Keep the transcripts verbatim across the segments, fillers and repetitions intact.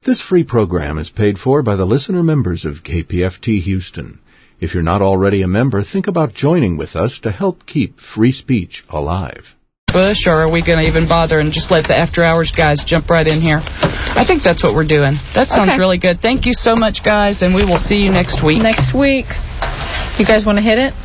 This free program is paid for by the listener members of K P F T Houston. If you're not already a member, think about joining with us to help keep free speech alive. Bush, or are we going to even bother and just let the after-hours guys jump right in here? I think that's what we're doing. That sounds okay. really good. Thank you so much, guys, and we will see you next week. Next week. You guys want to hit it?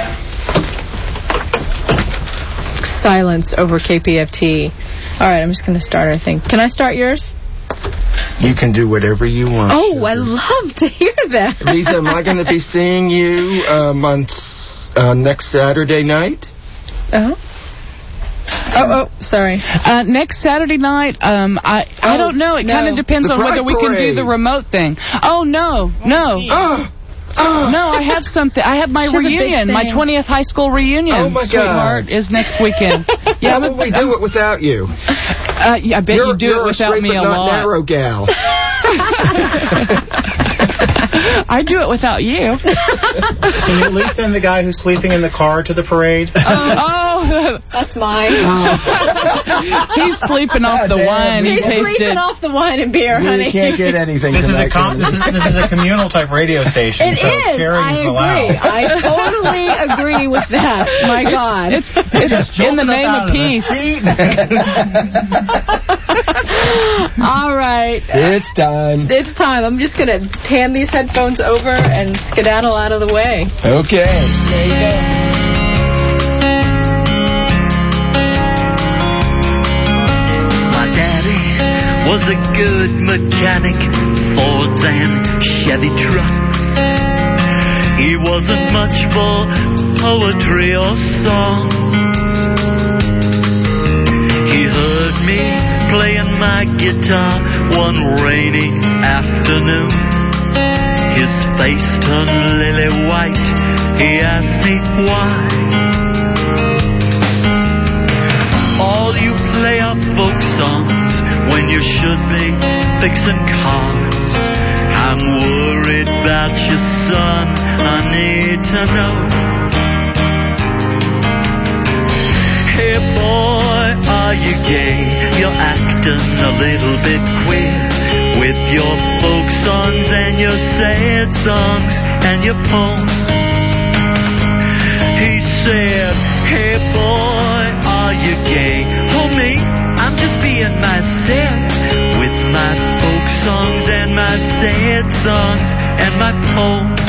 Silence over K P F T. All right, I'm just going to start, I think. Can I start yours? You can do whatever you want. Oh, sugar. I love to hear that. Lisa, am I going to be seeing you um, on uh, next Saturday night? Uh-huh. Oh, oh, sorry. Uh, next Saturday night, um, I I Oh, don't know. It no. kind of depends The on whether we can do Pride the Parade. remote thing. Oh, no, no. Oh, oh. No, I have something. I have my She has a big reunion, my thing. twentieth high school reunion. Oh, my God. Sweetheart, is next weekend. Yeah, How will we do it without you? Uh, yeah, I bet you're, you do you're it without a straight me but a not lot. narrow gal. I do it without you. Can you at least send the guy who's sleeping in the car to the parade? Oh, That's mine. he's sleeping off the wine. He He's tasted. sleeping off the wine and beer, honey. You can't get anything This is, tonight. a com- this, is, this is a communal type radio station, It so is. sharing I is agree. allowed. I totally agree with that. My God. It's, it's in the jolted name up of out of peace. All right. It's time. It's time. I'm just going to hand these headphones over and skedaddle out of the way. Okay. There you go. My daddy was a good mechanic, Fords and Chevy trucks. He wasn't much for poetry or songs. He heard me playing my guitar one rainy afternoon. His face turned lily white. He asked me why. All you play are folk songs when you should be fixing cars. I'm worried about your son. I need to know. Hey boy, are you gay? You're acting a little bit queer with your folk songs and your sad songs and your poems. He said, hey boy, are you gay? Oh me, I'm just being myself with my folk songs and my sad songs and my poems.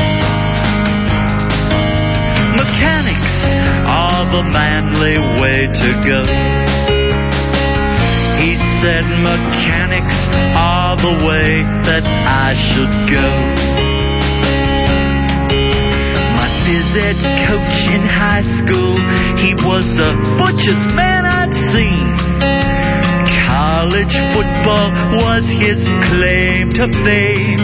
Mechanics are the manly way to go. He said mechanics are the way that I should go. My phys ed coach in high school, he was the butchest man I'd seen. College football was his claim to fame.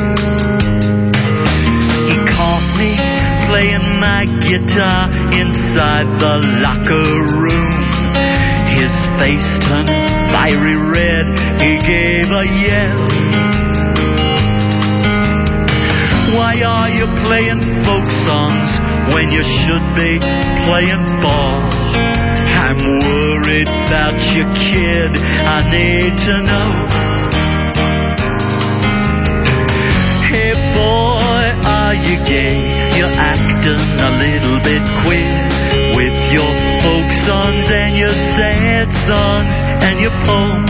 He caught me playing my guitar inside the locker room. His face turned fiery red, he gave a yell. Why are you playing folk songs when you should be playing ball? I'm worried about your kid, I need to know. Hey boy, are you gay? You're acting a little bit queer with your folk songs and your sad songs and your poems.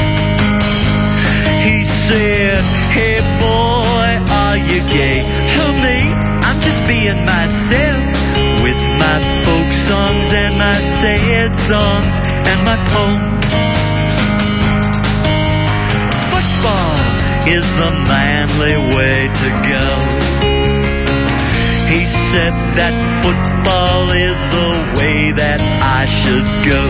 He said, hey boy, are you gay? Tell me, I'm just being myself with my folk songs and my sad songs and my poems. Football is the manly way to go. He said that football is the way that I should go.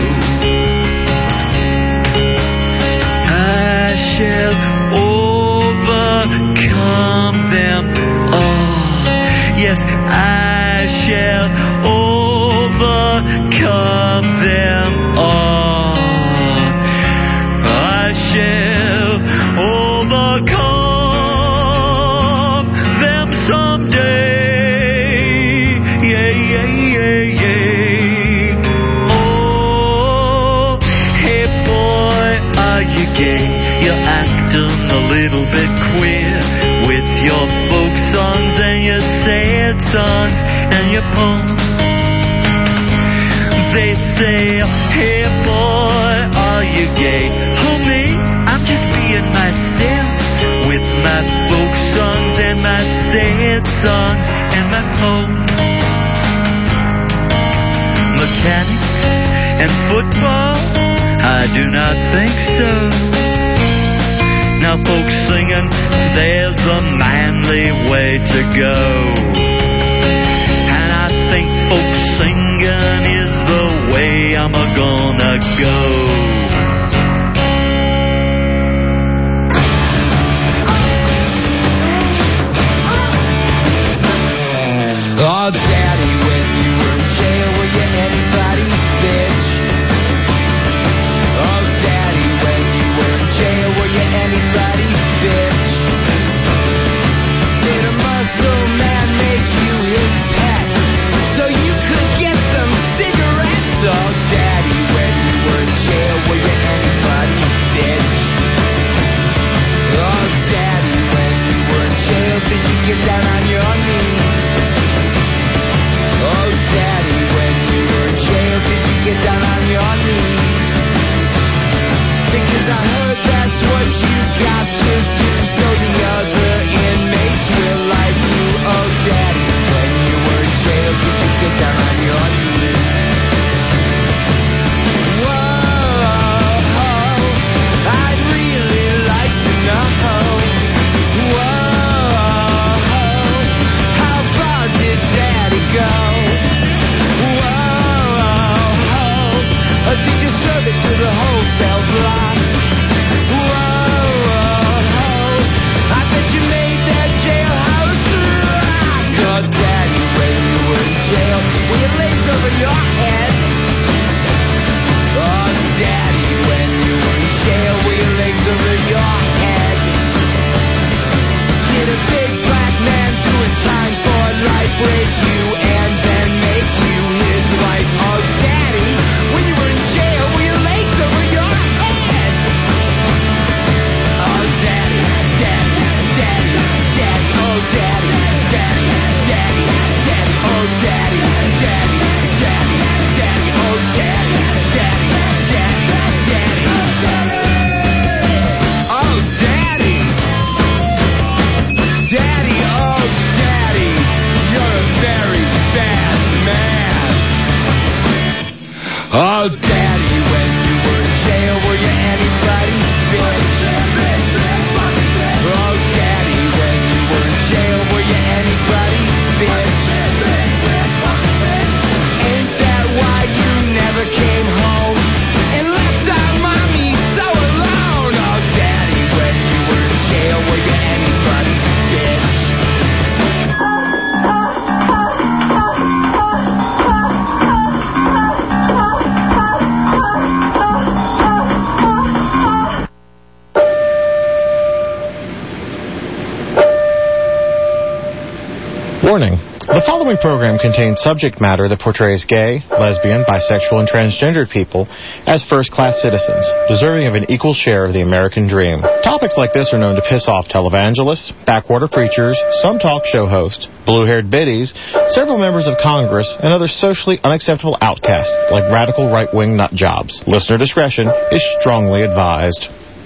I shall overcome them all. Yes, I shall overcome them all. I shall overcome them someday. Yeah, yeah, yeah, yeah. Oh, hey boy, are you gay? You're acting a little little bit queer with your folk songs and your sad songs and your poems. They say, hey boy, are you gay? Oh me, I'm just being myself with my folk songs and my sad songs and my poems. Mechanics and football, I do not think so. Now folks singing, there's a manly way to go. And I think folks singing is the way I'm a-gonna go. Oh, Daddy, when you were in jail, were you anybody's bitch? Oh, Daddy, when you were in jail, were you anybody's bitch? Did a muscle man make you his pet so you could get some cigarettes? Oh, Daddy, when you were in jail, were you anybody's bitch? Oh, Daddy, when you were in jail, did you get down on your knees? Oh, Daddy, when you were in jail, did you get down on your knees? Because I heard that's what you got to do, so the other inmates will like you. Oh, Daddy, when you were in jail, did you get down on your knees? Whoa, I'd really like to know. Whoa, how far did Daddy go? Or did you serve it to the wholesale block? Whoa, I bet you made that jailhouse rock. Oh, Daddy, when you were in jail, were your legs over your head? Oh, Daddy, when you were in jail, were your legs over your head? Did a big black man doing time for life break you and then make you his wife? Oh, Daddy, when you were in jail, were your legs over your head? Oh, Daddy, Daddy, Daddy, Daddy, oh, Daddy, Daddy, Daddy, Daddy, oh, Daddy, Daddy, Daddy, Daddy, oh, Daddy, Daddy, Daddy, Daddy, oh, Daddy, Daddy, oh, Daddy, you're a very bad man. Oh, Daddy, when you were in jail, were you anybody's bitch? Oh, Daddy, when you were in jail, were you anybody's bitch? Ain't that why you never came home and left our mommy so alone? Oh, Daddy, when you were in jail, were you anybody's bitch? Warning. The following program contains subject matter that portrays gay, lesbian, bisexual, and transgendered people as first-class citizens, deserving of an equal share of the American dream. Topics like this are known to piss off televangelists, backwater preachers, some talk show hosts, blue-haired biddies, several members of Congress, and other socially unacceptable outcasts like radical right-wing nut jobs. Listener discretion is strongly advised.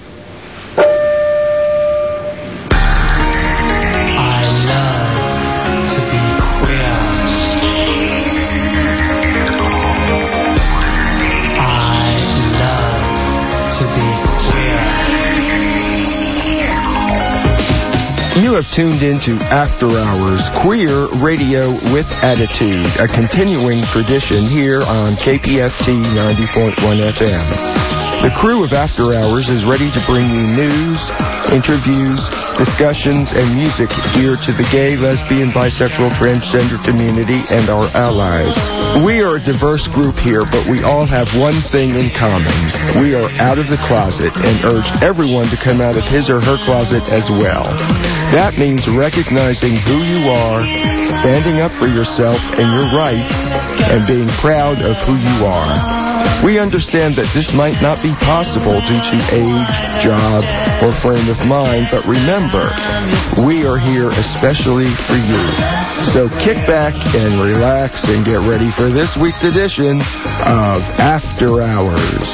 You have tuned into After Hours Queer Radio with Attitude, a continuing tradition here on K P F T ninety point one F M. The crew of After Hours is ready to bring you news, interviews, discussions, and music geared to the gay, lesbian, bisexual, transgender community and our allies. We are a diverse group here, but we all have one thing in common. We are out of the closet and urge everyone to come out of his or her closet as well. That means recognizing who you are, standing up for yourself and your rights, and being proud of who you are. We understand that this might not be possible due to age, job, or frame of mind, but remember, we are here especially for you. So kick back and relax and get ready for this week's edition of After Hours.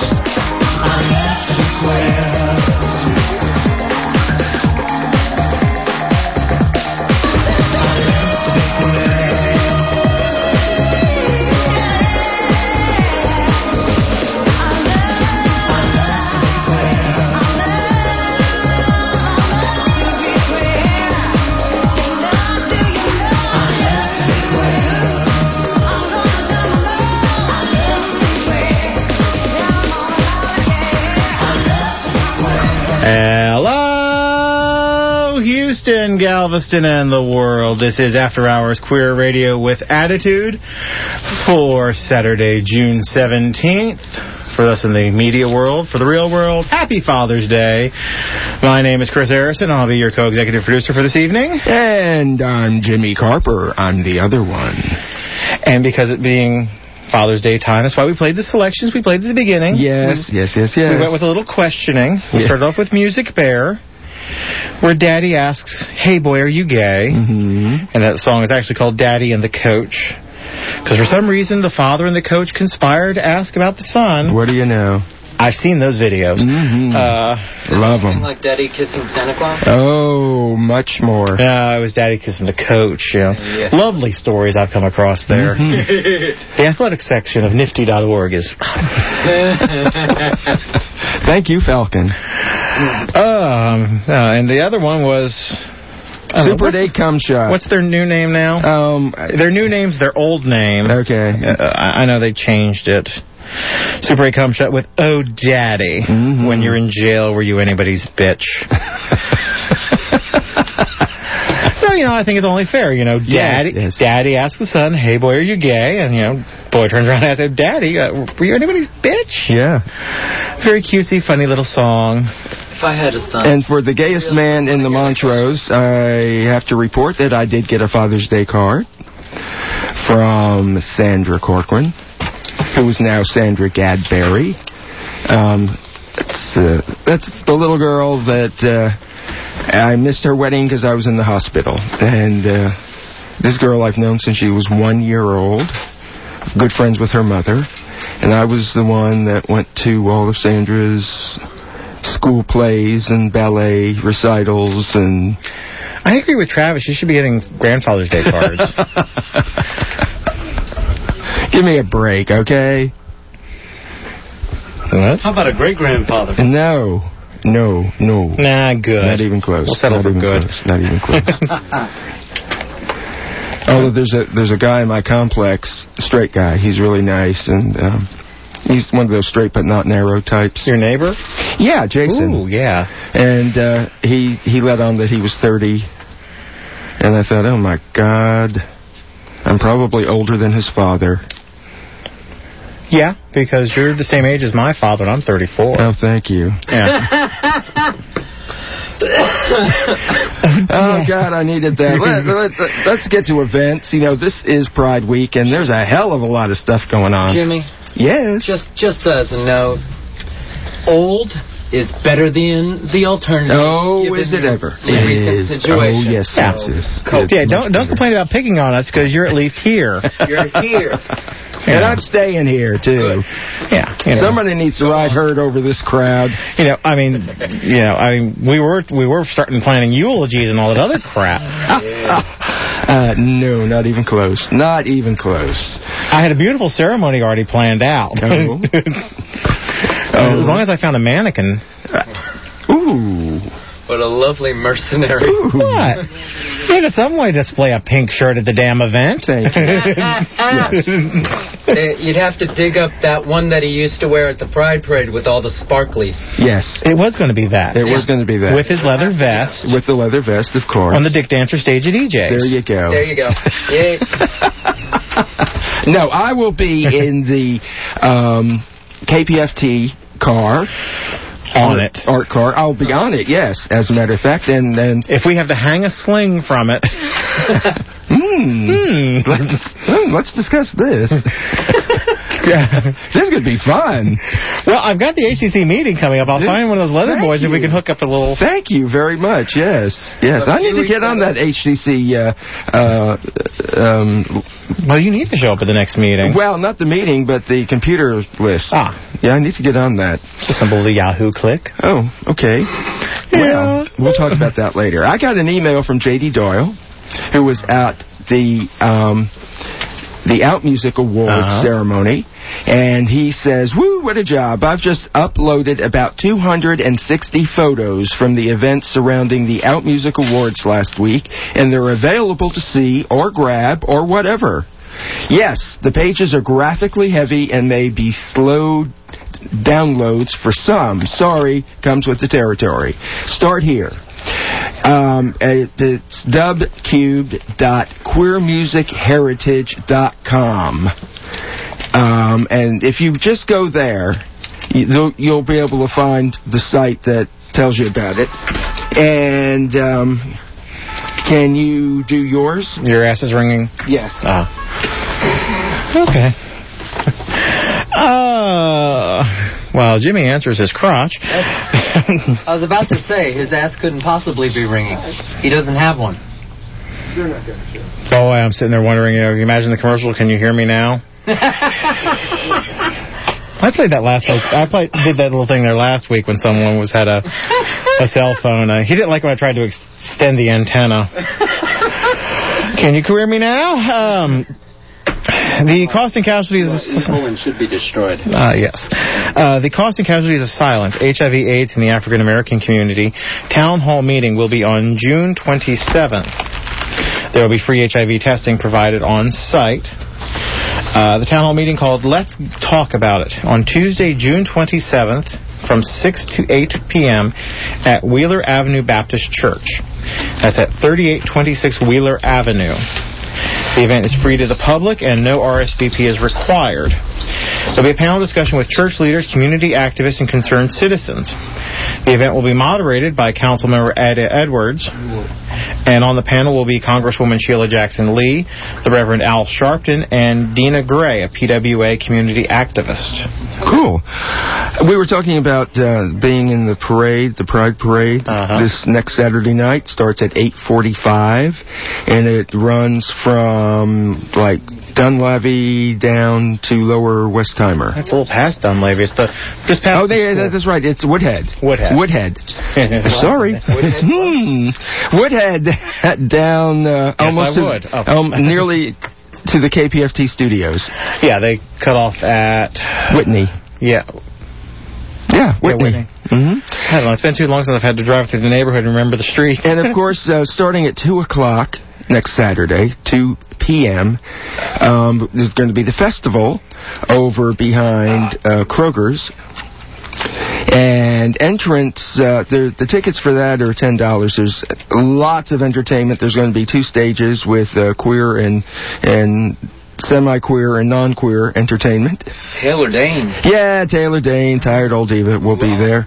Hello, Houston, Galveston, and the world. This is After Hours Queer Radio with Attitude for Saturday, June seventeenth. For us in the media world, for the real world, happy Father's Day. My name is Chris Harrison. I'll be your co-executive producer for this evening. And I'm Jimmy Carper. I'm the other one. And because it being Father's Day time, that's why we played the selections we played at the beginning. Yes, we, yes, yes, yes. We went with a little questioning. We yeah. started off with Music Bear, where Daddy asks, "Hey boy, are you gay?" Mm-hmm. And that song is actually called Daddy and the Coach. Because for some reason, the father and the coach conspired to ask about the son. What do you know? I've seen those videos. Mm-hmm. Uh, Love them. Like Daddy kissing Santa Claus? Oh, much more. Yeah, it was Daddy kissing the coach. You know. Yeah. Lovely stories I've come across there. Mm-hmm. The athletic section of nifty dot org is... Thank you, Falcon. Um, uh, and the other one was... Super know, Day Cum Shot. What's their new name now? Um, their new name's their old name. Okay. Uh, I know they changed it. Super Day Cum Shot with Oh Daddy. Mm-hmm. When you're in jail, were you anybody's bitch? So, you know, I think it's only fair. You know, Daddy yes, yes. Daddy asks the son, "Hey boy, are you gay?" And, you know, boy turns around and asks, "Daddy, uh, were you anybody's bitch?" Yeah. Very cutesy, funny little song. If I had a son. And for the gayest man in the Montrose, I have to report that I did get a Father's Day card from Sandra Corcoran, who is now Sandra Gadberry. Um, that's, uh, that's the little girl that uh, I missed her wedding because I was in the hospital. And uh, this girl I've known since she was one year old, good friends with her mother. And I was the one that went to all of Sandra's school plays and ballet recitals. And I agree with Travis. You should be getting Grandfather's Day cards. Give me a break, okay? What? How about a great-grandfather? No. No, no. Nah, good. Not even close. We'll settle Not for even good. Close. Not even close. Although there's a there's a guy in my complex, a straight guy. He's really nice, and um, he's one of those straight but not narrow types. Your neighbor? Yeah, Jason. Ooh, yeah. And uh, he he let on that he was thirty, and I thought, oh my God, I'm probably older than his father. Yeah, because you're the same age as my father, and I'm thirty-four. Oh, thank you. Yeah. Oh, God, I needed that. Let, let, let's get to events. You know, this is Pride Week, and there's a hell of a lot of stuff going on. Jimmy? Yes? Just, just as a note, old is better than the alternative. Oh, is it ever? It is. Situation. Oh, yes, yeah. yes, yes. Cool. Yeah, don't, don't complain about picking on us, because you're at least here. You're here. And I'm staying here, too. Good. Yeah. You know. Somebody needs to ride herd over this crowd. You know, I mean, you know, I mean, we were we were starting planning eulogies and all that other crap. uh, no, not even close. Not even close. I had a beautiful ceremony already planned out. Oh. As long as I found a mannequin. Uh, ooh. What a lovely mercenary. Ooh. What? You had to some way display a pink shirt at the damn event. Thank you. Yes. You'd have to dig up that one that he used to wear at the Pride Parade with all the sparklies. Yes. It was going to be that. It yeah. was going to be that. With his leather vest. With the leather vest, of course. On the Dick Dancer stage at E J's. There you go. There you go. Yay. No, I will be in the um, K P F T car. On it. Art car. I'll be on it, yes, as a matter of fact. And then if we have to hang a sling from it. Hmm. Hmm. Let's, hmm, let's discuss this. This could be fun. Well, I've got the H C C meeting coming up. I'll find one of those leather Thank boys you. if we can hook up a little... Thank you very much. Yes. Yes. I need to get on that H C C... Uh, uh, um, well, you need to show up at the next meeting. Well, not the meeting, but the computer list. Ah. Yeah, I need to get on that. It's a simple Yahoo click. Oh, okay. Well, we'll talk about that later. I got an email from J D Doyle, who was at the um, the Out Music Awards uh-huh. ceremony, and he says, "Woo, what a job. I've just uploaded about two hundred sixty photos from the events surrounding the Out Music Awards last week, and they're available to see or grab or whatever. Yes, the pages are graphically heavy and may be slow downloads for some. Sorry, comes with the territory. Start here. Um, it's dub cubed dot queer music heritage dot com. Um, and if you just go there, you'll, you'll be able to find the site that tells you about it. And um, can you do yours? Your ass is ringing? Yes. Ah. Okay. Uh, well, Jimmy answers his crotch. I was about to say, his ass couldn't possibly be ringing. He doesn't have one. Oh, I'm sitting there wondering, you know, you imagine the commercial, can you hear me now? I played that last week. I played, did that little thing there last week when someone was had a a cell phone. Uh, he didn't like when I tried to extend the antenna. Can you hear me now? Um... The cost and casualties of Poland should be destroyed. Uh, yes. Uh, the cost and casualties of silence, H I V AIDS in the African American community. Town hall meeting will be on June twenty-seventh. There will be free H I V testing provided on site. Uh, the town hall meeting called Let's Talk About It on Tuesday, June twenty-seventh from six to eight p.m. at Wheeler Avenue Baptist Church. That's at thirty-eight twenty-six Wheeler Avenue. The event is free to the public and no R S V P is required. There will be a panel discussion with church leaders, community activists, and concerned citizens. The event will be moderated by Councilmember Ed Edwards, and on the panel will be Congresswoman Sheila Jackson Lee, the Reverend Al Sharpton, and Dina Gray, a P W A community activist. Cool. We were talking about uh, being in the parade, the Pride Parade, uh-huh. this next Saturday night. Starts at eight forty-five, and it runs from, like, Dunleavy down to Lower Westheimer. That's a little past Dunleavy. It's the just past. Oh, the they, that's right. It's Woodhead. Woodhead. Woodhead. Sorry. Woodhead. hmm. Woodhead down uh, yes, almost I would. To, oh. um, nearly to the K P F T studios. Yeah, they cut off at Whitney. Yeah. Yeah, Whitney. Yeah, Whitney. Mm-hmm. I don't know. It's been too long since I've had to drive through the neighborhood and remember the streets. And of course, uh, starting at two o'clock next Saturday, two p.m., um, there's going to be the festival over behind uh, Kroger's. And entrance, uh, the, the tickets for that are ten dollars. There's lots of entertainment. There's going to be two stages with uh, queer and and semi-queer and non-queer entertainment. Taylor Dane. Yeah, Taylor Dane, Tired Old Diva, will be there.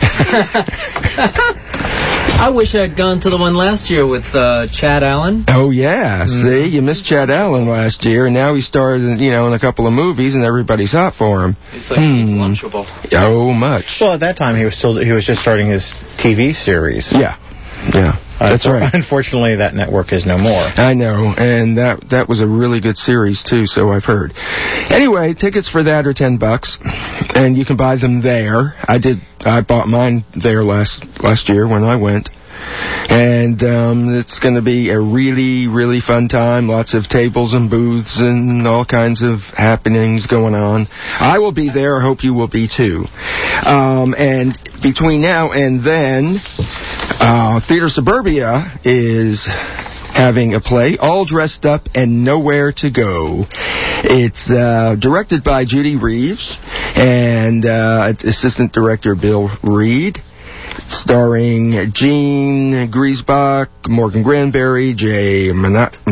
I wish I'd gone to the one last year with uh, Chad Allen. Oh, yeah. Mm. See, you missed Chad Allen last year, and now he starred, you know, in a couple of movies, and everybody's hot for him. It's like hmm. he's lunchable. Oh, much. Well, at that time, he was still he was just starting his T V series. Yeah. Yeah, that's uh, right. Unfortunately, that network is no more. I know, and that that was a really good series, too, so I've heard. Anyway, tickets for that are ten bucks, and you can buy them there. I did. I bought mine there last last year when I went. And um, it's going to be a really, really fun time. Lots of tables and booths and all kinds of happenings going on. I will be there. I hope you will be, too. Um, and between now and then, uh, Theater Suburbia is having a play, All Dressed Up and Nowhere to Go. It's uh, directed by Judy Reeves and uh, Assistant Director Bill Reed. Starring Gene Griesbach, Morgan Granberry, Jay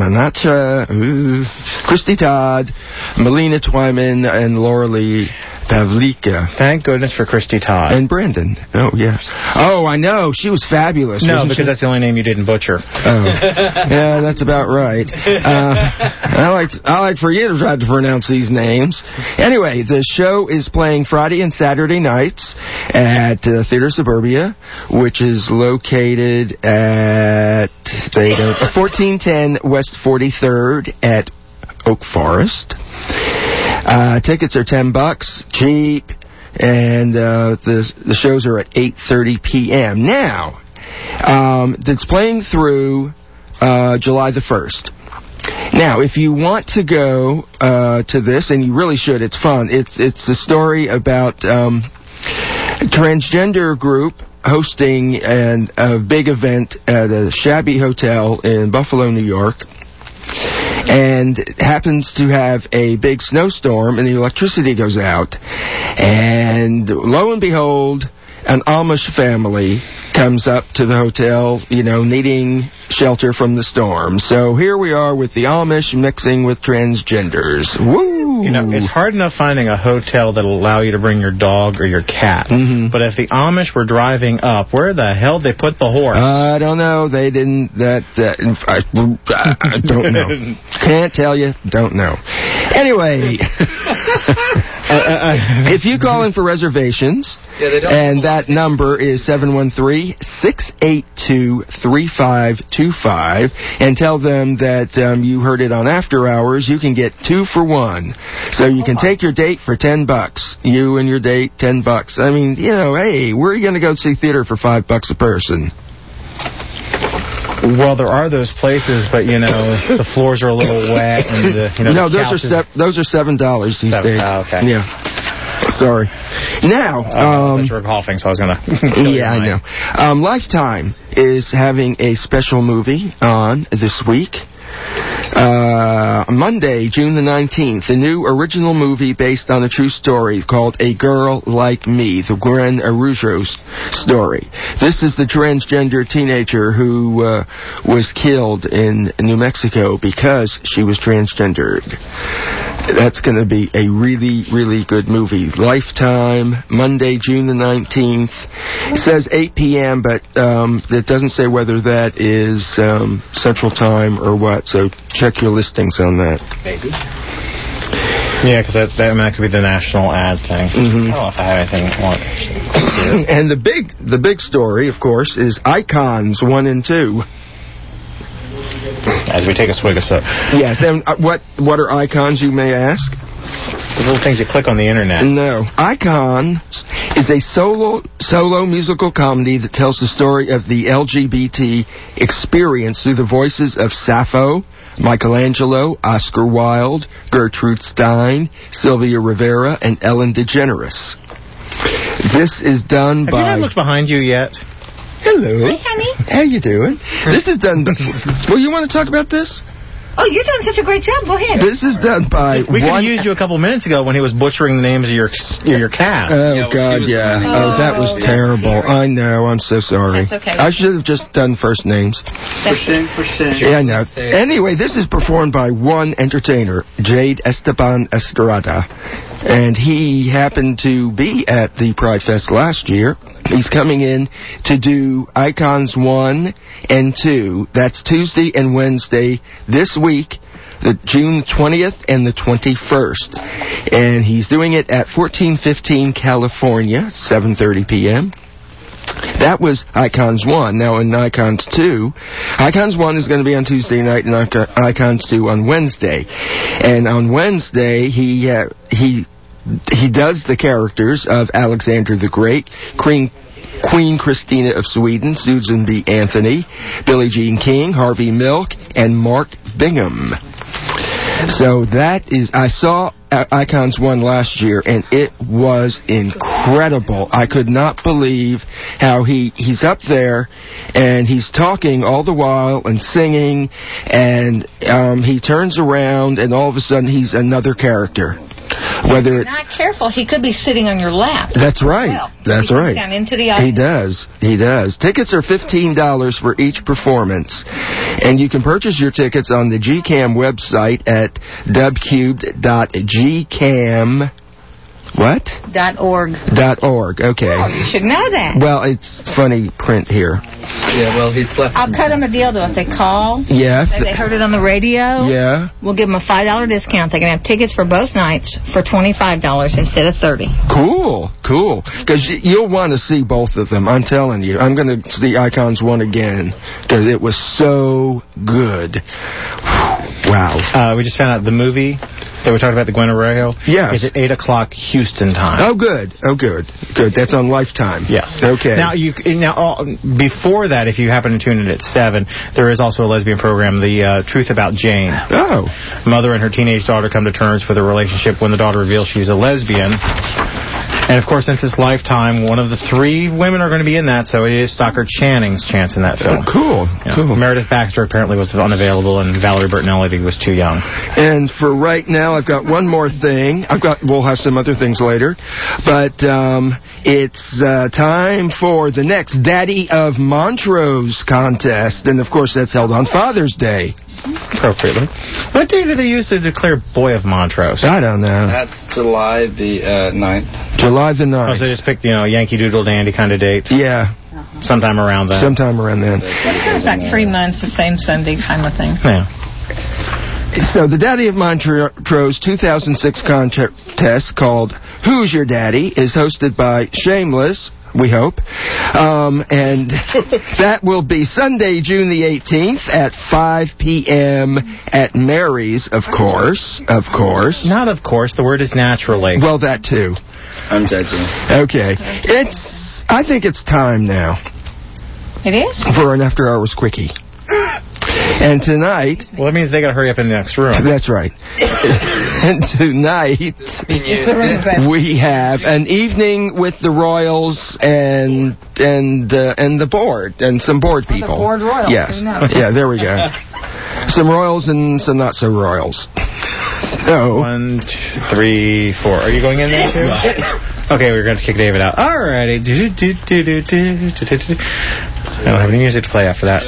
Manacha, ooh, Christy Todd, Melina Twyman, and Laura Lee Pavlika. Thank goodness for Christy Todd. And Brandon. Oh, yes. Oh, I know. She was fabulous. No, because she? that's the only name you didn't butcher. Oh. Yeah, that's about right. Uh, I like I like for you to try to pronounce these names. Anyway, the show is playing Friday and Saturday nights at uh, Theater Suburbia, which is located at they don't, fourteen ten West forty-third at Oak Forest. Uh, tickets are ten bucks, cheap, and uh, the the shows are at eight thirty p.m. Now, um, it's playing through uh, July the first. Now, if you want to go uh, to this, and you really should, it's fun. It's it's a story about um, a transgender group hosting an, a big event at a shabby hotel in Buffalo, New York. And it happens to have a big snowstorm, and the electricity goes out. And lo and behold, an Amish family comes up to the hotel, you know, needing shelter from the storm. So here we are with the Amish mixing with transgenders. Woo! You know, it's hard enough finding a hotel that'll allow you to bring your dog or your cat. Mm-hmm. But if the Amish were driving up, where the hell did they put the horse? I don't know. They didn't. That. that I, I don't know. Can't tell you. Don't know. Anyway, uh, uh, if you call in for reservations, yeah, they don't and that number is seven one three, six eight two, three five two five, and tell them that um, you heard it on After Hours, you can get two for one. So you can take your date for ten bucks. You and your date, ten bucks. I mean, you know, hey, where are you going to go see theater for five bucks a person? Well, there are those places, but you know the floors are a little wet, and the, you know. No, the those are couches... se- those are seven dollars these Seven. days. Oh, okay. Yeah. Sorry. Now, uh, um, you were golfing, so I was gonna. yeah, I know. Um, Lifetime is having a special movie on this week. Uh, Monday, June the nineteenth, a new original movie based on a true story called A Girl Like Me, the Gwen Araujo story. This is the transgender teenager who uh, was killed in New Mexico because she was transgendered. That's going to be a really, really good movie. Lifetime, Monday, June the nineteenth. It says eight p.m., but um, it doesn't say whether that is um, Central Time or what, so check your listings on that. Maybe. Yeah, because that, that, that could be the national ad thing. Mm-hmm. I don't know if I have anything more. And the big, the big story, of course, is Icons one and two. As we take a swig of soda. Yes, and uh, what what are Icons, you may ask? The little things you click on the internet. No. Icons is a solo solo musical comedy that tells the story of the L G B T experience through the voices of Sappho, Michelangelo, Oscar Wilde, Gertrude Stein, Sylvia Rivera, and Ellen DeGeneres. This is done Have by... Have you not looked behind you yet? Hello. Hi, honey. How you doing? This is done... Well, you want to talk about this? Oh, you're doing such a great job. Go ahead. This is done by We could one... have used you a couple minutes ago when he was butchering the names of your your cast. Oh, Yeah, well, God, she was yeah. the Oh, that was Oh, terrible. I know. I'm so sorry. That's okay. I should have just done first names. Percent, percent. Yeah, I know. Anyway, this is performed by one entertainer, Jade Esteban Estrada. And he happened to be at the Pride Fest last year. He's coming in to do Icons one and two. That's Tuesday and Wednesday this week, the June twentieth and the twenty-first. And he's doing it at fourteen fifteen California, seven thirty p.m. That was Icons one. Now in Icons two, Icons one is going to be on Tuesday night and Icons two on Wednesday. And on Wednesday, he uh, he he does the characters of Alexander the Great, Queen, Queen Christina of Sweden, Susan B. Anthony, Billie Jean King, Harvey Milk, and Mark Bingham. So that is, I saw Icons one last year, and it was incredible. I could not believe how he, he's up there, and he's talking all the while and singing, and um, he turns around, and all of a sudden he's another character. Whether If you're not careful, he could be sitting on your lap. That's right. Well, That's he right. Down into the He does. He does. Tickets are fifteen dollars for each performance. And you can purchase your tickets on the G CAM website at dubcubed dot g cam What? Dot org. Dot org. Okay. Oh, you should know that. Well, it's funny print here. Yeah, well, he slept. I'll cut them a deal, though. If they call, Yeah. say they heard it on the radio, Yeah. we'll give them a five dollar discount. They can have tickets for both nights for twenty-five dollars instead of thirty dollars. Cool, cool. Because you'll want to see both of them. I'm telling you. I'm going to see Icons one again because it was so good. Wow. Uh, we just found out the movie that we talked about, the Gwen Arroyo, Yes. is at eight o'clock Houston time. Oh, good. Oh, good. Good. That's on Lifetime. Yes. Okay. Now, you now all, before that, if you happen to tune in at seven, there is also a lesbian program, The uh, Truth About Jane. Oh. Mother and her teenage daughter come to terms with a relationship when the daughter reveals she's a lesbian. And, of course, since it's Lifetime, one of the three women are going to be in that, so it is Stockard Channing's chance in that film. Oh, cool. Yeah. Cool. Meredith Baxter apparently was unavailable, and Valerie Bertinelli was too young. And for right now, I've got one more thing. I've got. We'll have some other things later, but um, it's uh, time for the next Daddy of Montrose contest, and of course that's held on Father's Day. Appropriately. What day do they use to declare Boy of Montrose? I don't know. That's July the uh, ninth. July the ninth. Oh, so they just picked, you know, a Yankee Doodle Dandy kind of date? Yeah. Sometime around then. Sometime around then. It's like three months, the same Sunday kind of thing. Yeah. So the Daddy of Montrose two thousand six contest called Who's Your Daddy is hosted by Shameless, we hope. Um, and that will be Sunday, June the eighteenth at five p.m. at Mary's, of course. Of course. Not of course. The word is naturally. Well, that too. I'm judging. Okay. It's, I think it's time now. It is? For an After Hours Quickie. And tonight... Well, that means they got to hurry up in the next room. That's right. And tonight, we have an evening with the Royals and and uh, and the board, and some board people. Oh, the board Royals. Yes. Yeah, there we go. Some Royals and some not-so-Royals. So... One, two, three, four. Are you going in there, too? Okay, we're going to kick David out. All righty. I don't have any music to play after that.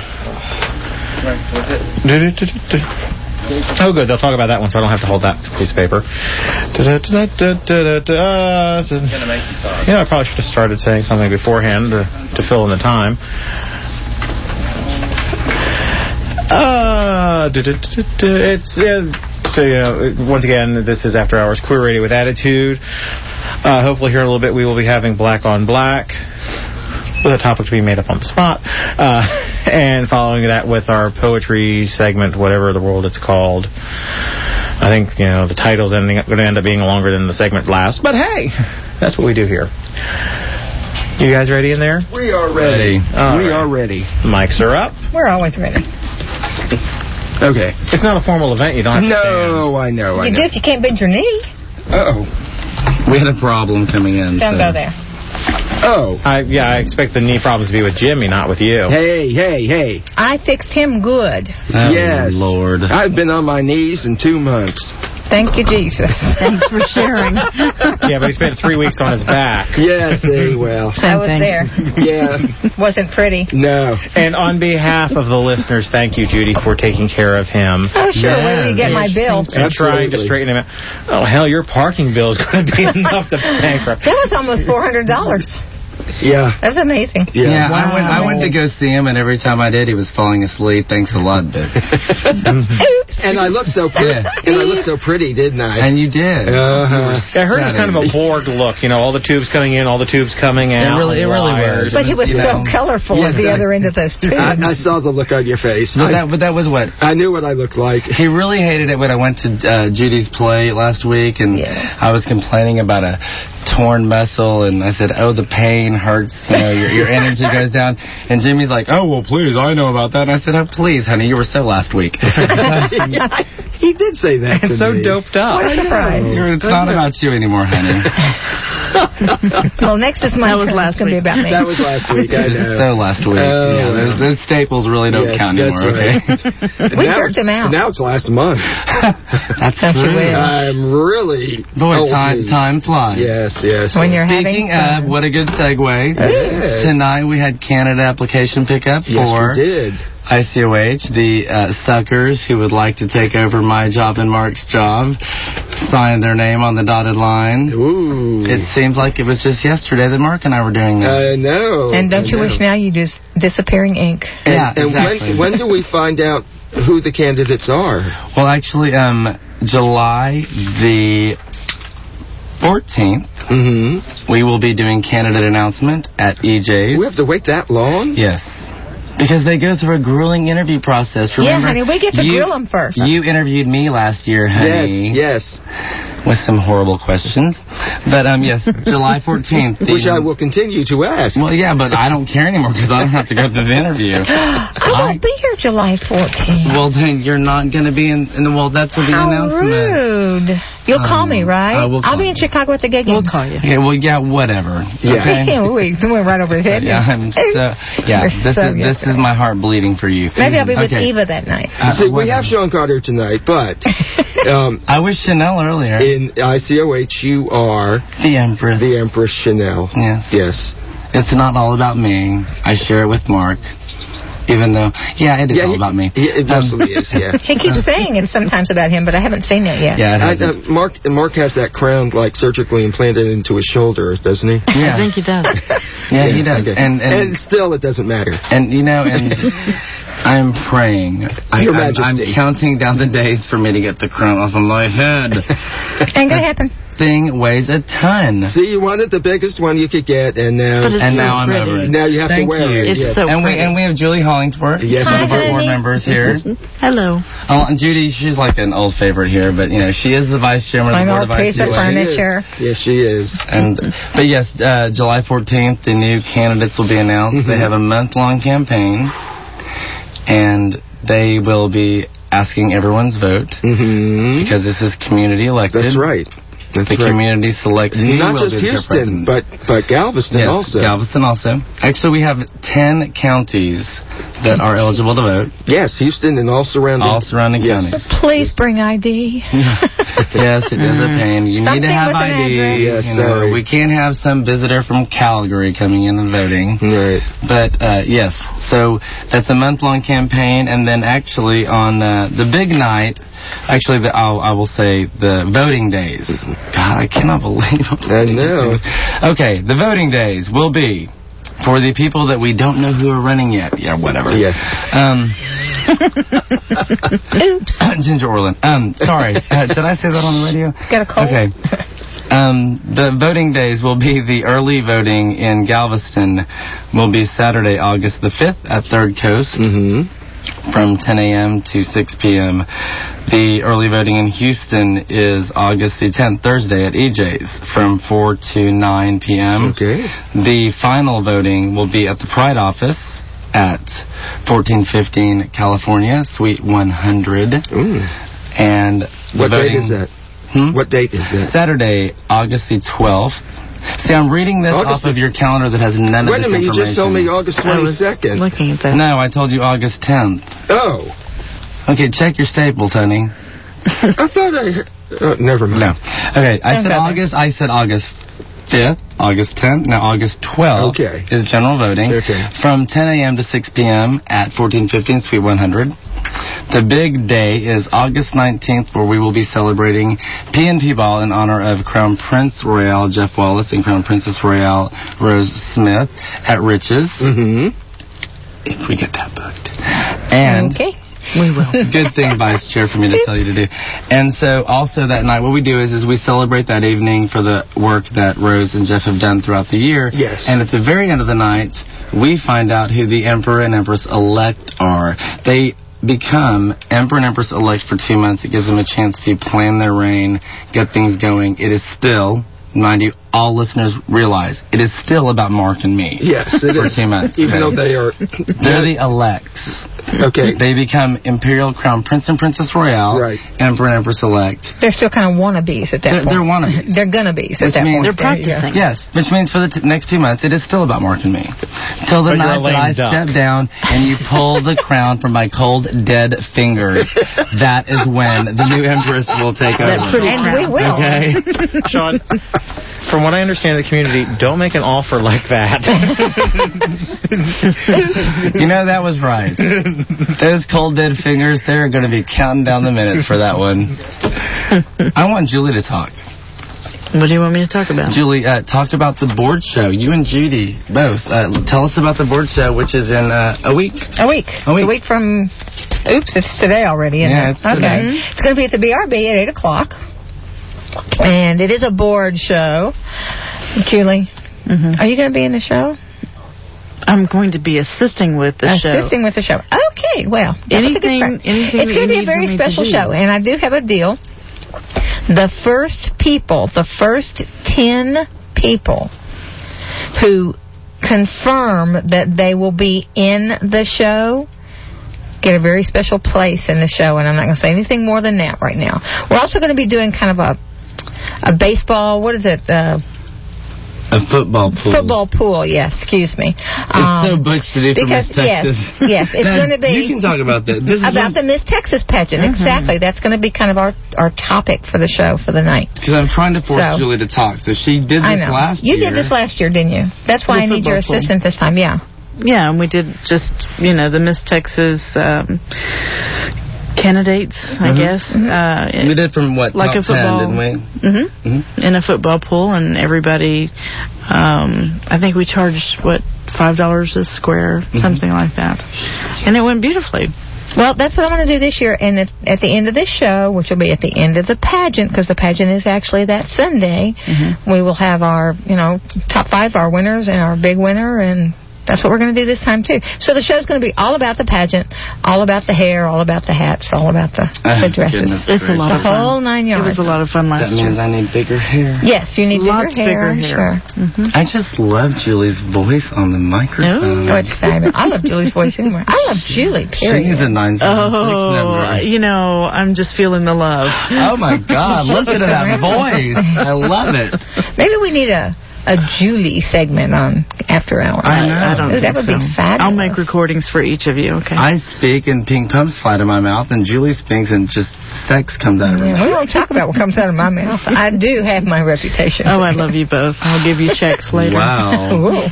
Oh, good. They'll talk about that one, so I don't have to hold that piece of paper. Yeah, I probably should have started saying something beforehand to, to fill in the time. Uh, it's... Uh, So, you know, once again, this is After Hours Queer Radio with Attitude. Uh, hopefully here in a little bit we will be having Black on Black, with a topic to be made up on the spot. Uh, and following that with our poetry segment, whatever the world it's called. I think, you know, the title's ending up, going to end up being longer than the segment lasts. But hey, that's what we do here. You guys ready in there? We are ready. ready. We right. are ready. Mics are up. We're always ready. Okay. It's not a formal event. You don't have to stand. No, I know, I You know. do if you can't bend your knee. Uh-oh. We had a problem coming in. Don't so. go there. Oh. I, yeah, I expect the knee problems to be with Jimmy, not with you. Hey, hey, hey. I fixed him good. Oh, Yes. Lord. I've been on my knees in two months. Thank you, Jesus. Thanks for sharing. Yeah, but he spent three weeks on his back. Yes, eh, well. I was there. Yeah. Wasn't pretty. No. And on behalf of the listeners, thank you, Judy, for taking care of him. Oh, sure. Where do you get my bill? And trying to straighten him out. Oh, hell, your parking bill is going to be enough to bankrupt. That was almost four hundred dollars. Yeah. That was amazing. Yeah, Yeah. I went I went to go see him, and every time I did, he was falling asleep. Thanks a lot, Dick. Oops. And I looked so pretty. Yeah. And I looked so pretty, didn't I? And you did. Uh-huh. I heard it was kind of a Borg look, you know, all the tubes coming in, all the tubes coming out. It really- it really wires. was. But he was You so know. colorful Yes, at the I- other end of those tubes. I, I saw the look on your face. But I, that, but that was what I knew what I looked like. he really hated it when I went to uh, Judy's play last week, and Yeah. I was complaining about a torn muscle, and I said, "Oh, the pain hurts. You know, your your energy goes down." And Jimmy's like, "Oh, well, please, I know about that." And I said, "Oh, please, honey, you were so last week." He did say that to It's so me. doped up. What a surprise. You're- it's not about you anymore, honey. Well, next is my That was turn. last It's going to be week. about me. That was last week, I It was know. so last week. Oh. yeah, those, those staples really don't Yeah, count that's anymore, right. okay? We Now jerked it's- him out. Now it's last month. That's Don't you true. will. I'm really... Boy, old time, news. time flies. Yes, yes. When you're Speaking having of, fun. what a good segue. Yes. Tonight we had Canada application pickup Yes, for we did. I C O H, the uh, suckers who would like to take over my job and Mark's job. signed their name on the dotted line. Ooh. It seems like it was just yesterday that Mark and I were doing that. I know. And don't I you know. wish now you just disappearing ink? And, Yeah, and exactly. when, when do we find out who the candidates are? Well, actually, um, July the fourteenth, Mm-hmm. we will be doing candidate announcement at E J's. We have to wait that long? Yes. Because they go through a grueling interview process. Remember, Yeah, honey, we get to you, grill them first. You interviewed me last year, honey. Yes, yes. With some horrible questions. But, um, yes, July fourteenth. Which I will continue to ask. Well, yeah, but I don't care anymore because I don't have to go through the interview. I won't be here July fourteenth. Well, then you're not going to be in, in the, well, that's the How announcement. rude. You'll Um, call me, right? I will call I'll be in you. Chicago at the gig. We'll call you. Okay, well, yeah, whatever. Yeah. Okay? Wait, someone right over his head. Yeah, I'm so, yeah, You're this so is this is my heart bleeding for you. Maybe I'll be with Okay. Eva that night. Uh, See, we whatever. have Sean Carter tonight, but um, I was Chanel earlier. in I C O H you are The Empress. the Empress Chanel. Yes. Yes. It's not all about me. I share it with Mark. Even though, yeah, it is Yeah, all he- about me. he- it mostly is, yeah. He keeps saying it's sometimes about him, but I haven't seen it yet. Yeah, it I, hasn't. uh, Mark Mark has that crown like surgically implanted into his shoulder, doesn't he? Yeah. I think he does. Yeah, he does. Okay. And, and and still, it doesn't matter. And, you know, and I'm praying. I, Your I'm, I'm Majesty. counting down the days for me to get the crown off of my head. Ain't gonna happen. Thing weighs a ton. See, you wanted the biggest one you could get, and now But it's And so now I'm pretty. over it. now you have Thank to wear you. it. It's yes. so and we pretty. and we have Julie Hollingsworth, Yes, one of Hi, our board honey. members here. Hello. Oh, and Judy, she's like an old favorite here, but you know she is the vice chairman of I'm the board old of I piece C of O H. furniture. Yes, she is. And but yes, uh, July fourteenth, the new candidates will be announced. They have a month-long campaign, and they will be asking everyone's vote Mm-hmm. because this is community elected. That's right. That's The right. community selects who Not will just be the Houston, president. but but Galveston yes, also. Galveston also. Actually, we have ten counties that are eligible to vote. Yes, Houston and all surrounding. All surrounding Yes. counties. Please bring I D. Yes, it is a pain. You Something need to have with an I D. address. Yes, you know, sorry. we can't have some visitor from Calgary coming in and voting. Right. But, uh, yes, so that's a month-long campaign, and then actually on uh, the big night, actually, the, I'll, I will say the voting days. God, I cannot believe I'm I saying know. these things. Okay, the voting days will be for the people that we don't know who are running yet. Yeah, whatever. Yeah. Um, Oops. Ginger Orland. Um, sorry. Uh, did I say that on the radio? Got a cold? Okay. Um, the voting days will be the early voting in Galveston will be Saturday, August the fifth at Third Coast Mm-hmm. from ten a.m. to six p.m. The early voting in Houston is August the tenth, Thursday at E J's from four to nine p.m. Okay. The final voting will be at the Pride office at fourteen fifteen California, Suite one hundred. Ooh. And the What date voting, is that? Hmm? What date is that? Saturday, August the twelfth. See, I'm reading this August off of your calendar that has none Wait of a this minute, you information. just told me August I was twenty-second. looking at that. No, I told you August tenth. Oh. Okay, check your staples, honey. I thought I heard... Uh, never mind. No. Okay, I Don't said go there. August. I said August fifth, August tenth. Now August twelfth Okay. is general voting Okay. from ten a.m. to six p.m. at fourteen fifteen Suite one hundred. The big day is August nineteenth, where we will be celebrating P N P Ball in honor of Crown Prince Royale Jeff Wallace and Crown Princess Royale Rose Smith at Riches. Mm-hmm. If we get that booked. And Okay. We will. good thing, Vice Chair, for me to tell you to do. And so also that night, what we do is, is we celebrate that evening for the work that Rose and Jeff have done throughout the year. Yes. And at the very end of the night, we find out who the Emperor and Empress-elect are. They become Emperor and Empress-elect for two months. It gives them a chance to plan their reign, get things going. It is still, mind you, all listeners realize, it is still about Mark and me. Yes, it for is. two months. Even okay? though they are... They're the elects. Okay. They become Imperial Crown Prince and Princess Royale, Right. Emperor and Empress-elect. They're still kind of wannabes at that They're, point. they're wannabes. They're gonna be at Which that means- point. They're There you go. practicing. Yes, which means for the t- next two months, it is still about Mark and me. Till the But you're night a that I lame duck. step down and you pull the crown from my cold, dead fingers, that is when the new Empress will take over. That pretty And we will. Okay? Sean, from what I understand of the community, don't make an offer like that. You know, that was right. Those cold dead fingers, they're going to be counting down the minutes for that one. I want Julie to talk. What do you want me to talk about? Julie, uh, talk about the board show. You and Judy, both. Uh, tell us about the board show, which is in uh, a week. A week. A week. It's a week from... Oops, it's today already, isn't yeah, it? it's today. Okay. It's going to be at the B R B at eight o'clock. And it is a board show. Julie, Mm-hmm. are you going to be in the show? I'm going to be assisting with the show. Assisting with the show. Okay, well. that was a good Anything, start. anything It's going to be a very special show, and I do have a deal. The first people, the first ten people who confirm that they will be in the show get a very special place in the show, and I'm not going to say anything more than that right now. We're also going to be doing kind of a a baseball, what is it? Uh, a football pool. Football pool, yes, excuse me. It's um, so butch to do for because, Miss Texas. Yes, yes it's going to be... You can talk about that. This is about the Miss Texas pageant, mm-hmm. exactly. That's going to be kind of our, our topic for the show for the night. Because I'm trying to force so, Julie to talk. So she did this I know. last you year. You did this last year, didn't you? That's why I need your assistance pool. This time, yeah. Yeah, and we did just, you know, the Miss Texas um, candidates, I mm-hmm. guess. Uh, we did from, what, like top a football, ten, didn't we? Mm-hmm. Mm-hmm. In a football pool, and everybody, um, I think we charged, what, five dollars a square, mm-hmm. something like that. And it went beautifully. Well, that's what I'm going to do this year, and at, at the end of this show, which will be at the end of the pageant, because the pageant is actually that Sunday, mm-hmm. we will have our, you know, top five, our winners, and our big winner, and that's what we're going to do this time, too. So the show's going to be all about the pageant, all about the hair, all about the hats, all about the, oh, the dresses. It's a lot the of fun. The whole nine yards. It was a lot of fun last year. That means year. I need bigger hair. Yes, you need Lots bigger hair. bigger hair. Sure. Mm-hmm. I just love Julie's voice on the microphone. Oh, it's fabulous. I love Julie's voice anyway. I love Julie, period. She needs a nine seven six oh, number. You know, I'm just feeling the love. Oh, my God. Listen to that voice. I love it. Maybe we need a... a Julie segment on After Hours. I know. I don't Ooh, think that would so. be fabulous. I'll make recordings for each of you, okay? I speak and pink pumps fly to my mouth, and Julie speaks and just sex comes out of her yeah, mouth. We won't talk about what comes out of my mouth. I do have my reputation. Oh, I love you both. I'll give you checks later. Wow.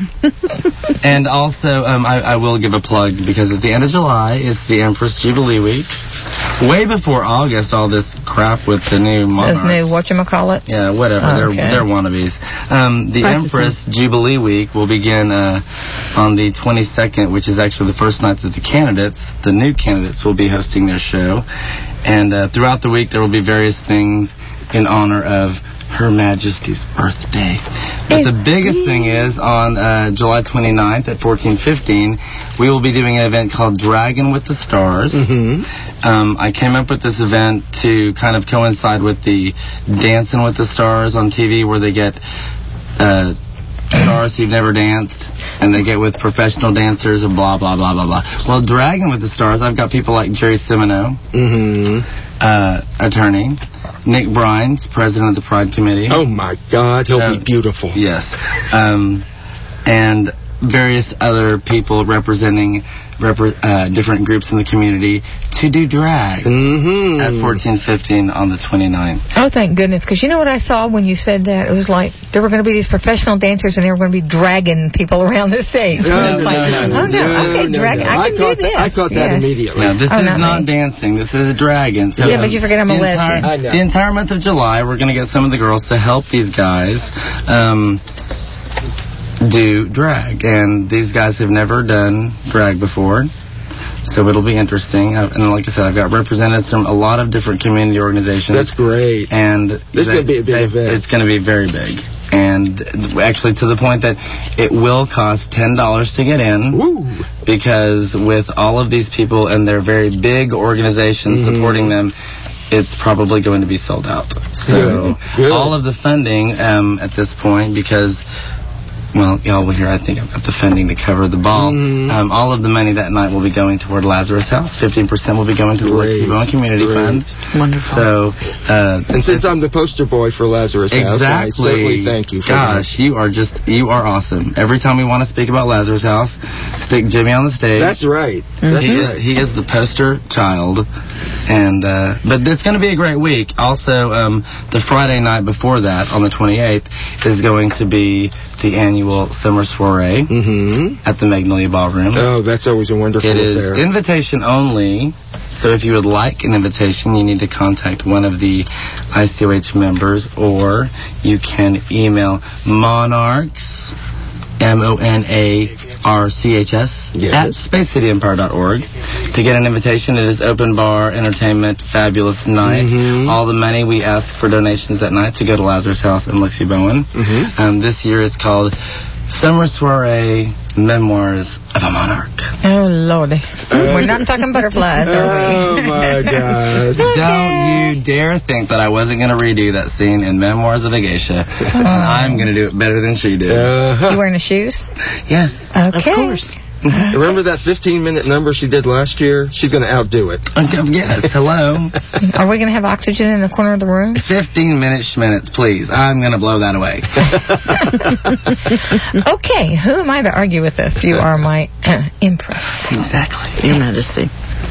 And also, um, I, I will give a plug, because at the end of July, it's the Empress Jubilee Week. Way before August, all this crap with the new monarchs. Those new whatchamacallits? Yeah, whatever. Oh, they're, okay. they're wannabes. Um, the Practicing. Empress Jubilee Week will begin uh, on the twenty-second, which is actually the first night that the candidates, the new candidates, will be hosting their show. And uh, throughout the week, there will be various things in honor of Her Majesty's birthday. But the biggest thing is on uh, July twenty-ninth at fourteen fifteen, we will be doing an event called Dragon with the Stars. Mm-hmm. Um, I came up with this event to kind of coincide with the Dancing with the Stars on T V, where they get uh, stars who've never danced, and they get with professional dancers and blah, blah, blah, blah, blah. Well, Dragon with the Stars, I've got people like Jerry Semino, Mm-hmm. uh, attorney, Nick Brines, president of the Pride Committee. Oh, my God. He'll Uh, be beautiful. Yes. Um, and various other people representing repre- uh, different groups in the community to do drag Mm-hmm. at fourteen fifteen on the twenty-ninth. Oh, thank goodness. Because you know what I saw when you said that? It was like there were going to be these professional dancers, and they were going to be dragging people around the stage. No, And it's no, like, no, no, oh, no. no, Okay, no, drag. no. I I can caught do this. that- I caught that yes. immediately. No, this Oh, is not not me. dancing. This is dragon. So Yeah, but you forget I'm a the entire, lesbian. I know. The entire month of July, we're going to get some of the girls to help these guys um, do drag. And these guys have never done drag before, so it'll be interesting. I've, and like I said, I've got representatives from a lot of different community organizations. That's great. And This is they- going to be a big they- event. It's going to be very big. And actually to the point that it will cost ten dollars to get in. Woo. Because with all of these people and their very big organizations Mm-hmm. supporting them, it's probably going to be sold out. So Good. Good. all of the funding um, at this point, because well, y'all will hear, I think, about the funding to cover the ball. Mm-hmm. Um, all of the money that night will be going toward Lazarus House. fifteen percent will be going to the Lexi Bowen Community Great. Fund. Wonderful. So, uh, and since I'm the poster boy for Lazarus House, I exactly. certainly thank you for Gosh, that. you are just, you are awesome. Every time we want to speak about Lazarus House, stick Jimmy on the stage. That's right. That's he, right. He is the poster child. And, uh, but it's going to be a great week. Also, um, the Friday night before that, on the twenty-eighth, is going to be the annual summer soiree mm-hmm. at the Magnolia Ballroom. Oh, that's always a wonderful It is affair. invitation only. So if you would like an invitation, you need to contact one of the I C O H members, or you can email Monarchs, M O N A R C H S, yes. at space city empire dot org to get an invitation. It is open bar, entertainment, fabulous night. Mm-hmm. All the money we ask for donations that night to go to Lazarus House in Lexi Bowen. Mm-hmm. Um, this year it's called Summer Soiree Memoirs of a Monarch. Oh, Lordy. Uh, We're not talking butterflies, are we? Oh, my God. Okay. Don't you dare think that I wasn't going to redo that scene in Memoirs of a Geisha. Uh, I'm going to do it better than she did. Uh-huh. You wearing the shoes? Yes. Okay. Of course. Remember that fifteen-minute number she did last year? She's going to outdo it. Yes, hello. Are we going to have oxygen in the corner of the room? fifteen-minute schminutes, please. I'm going to blow that away. Okay, who am I to argue with this? You are my uh, empress. Exactly. Your Majesty.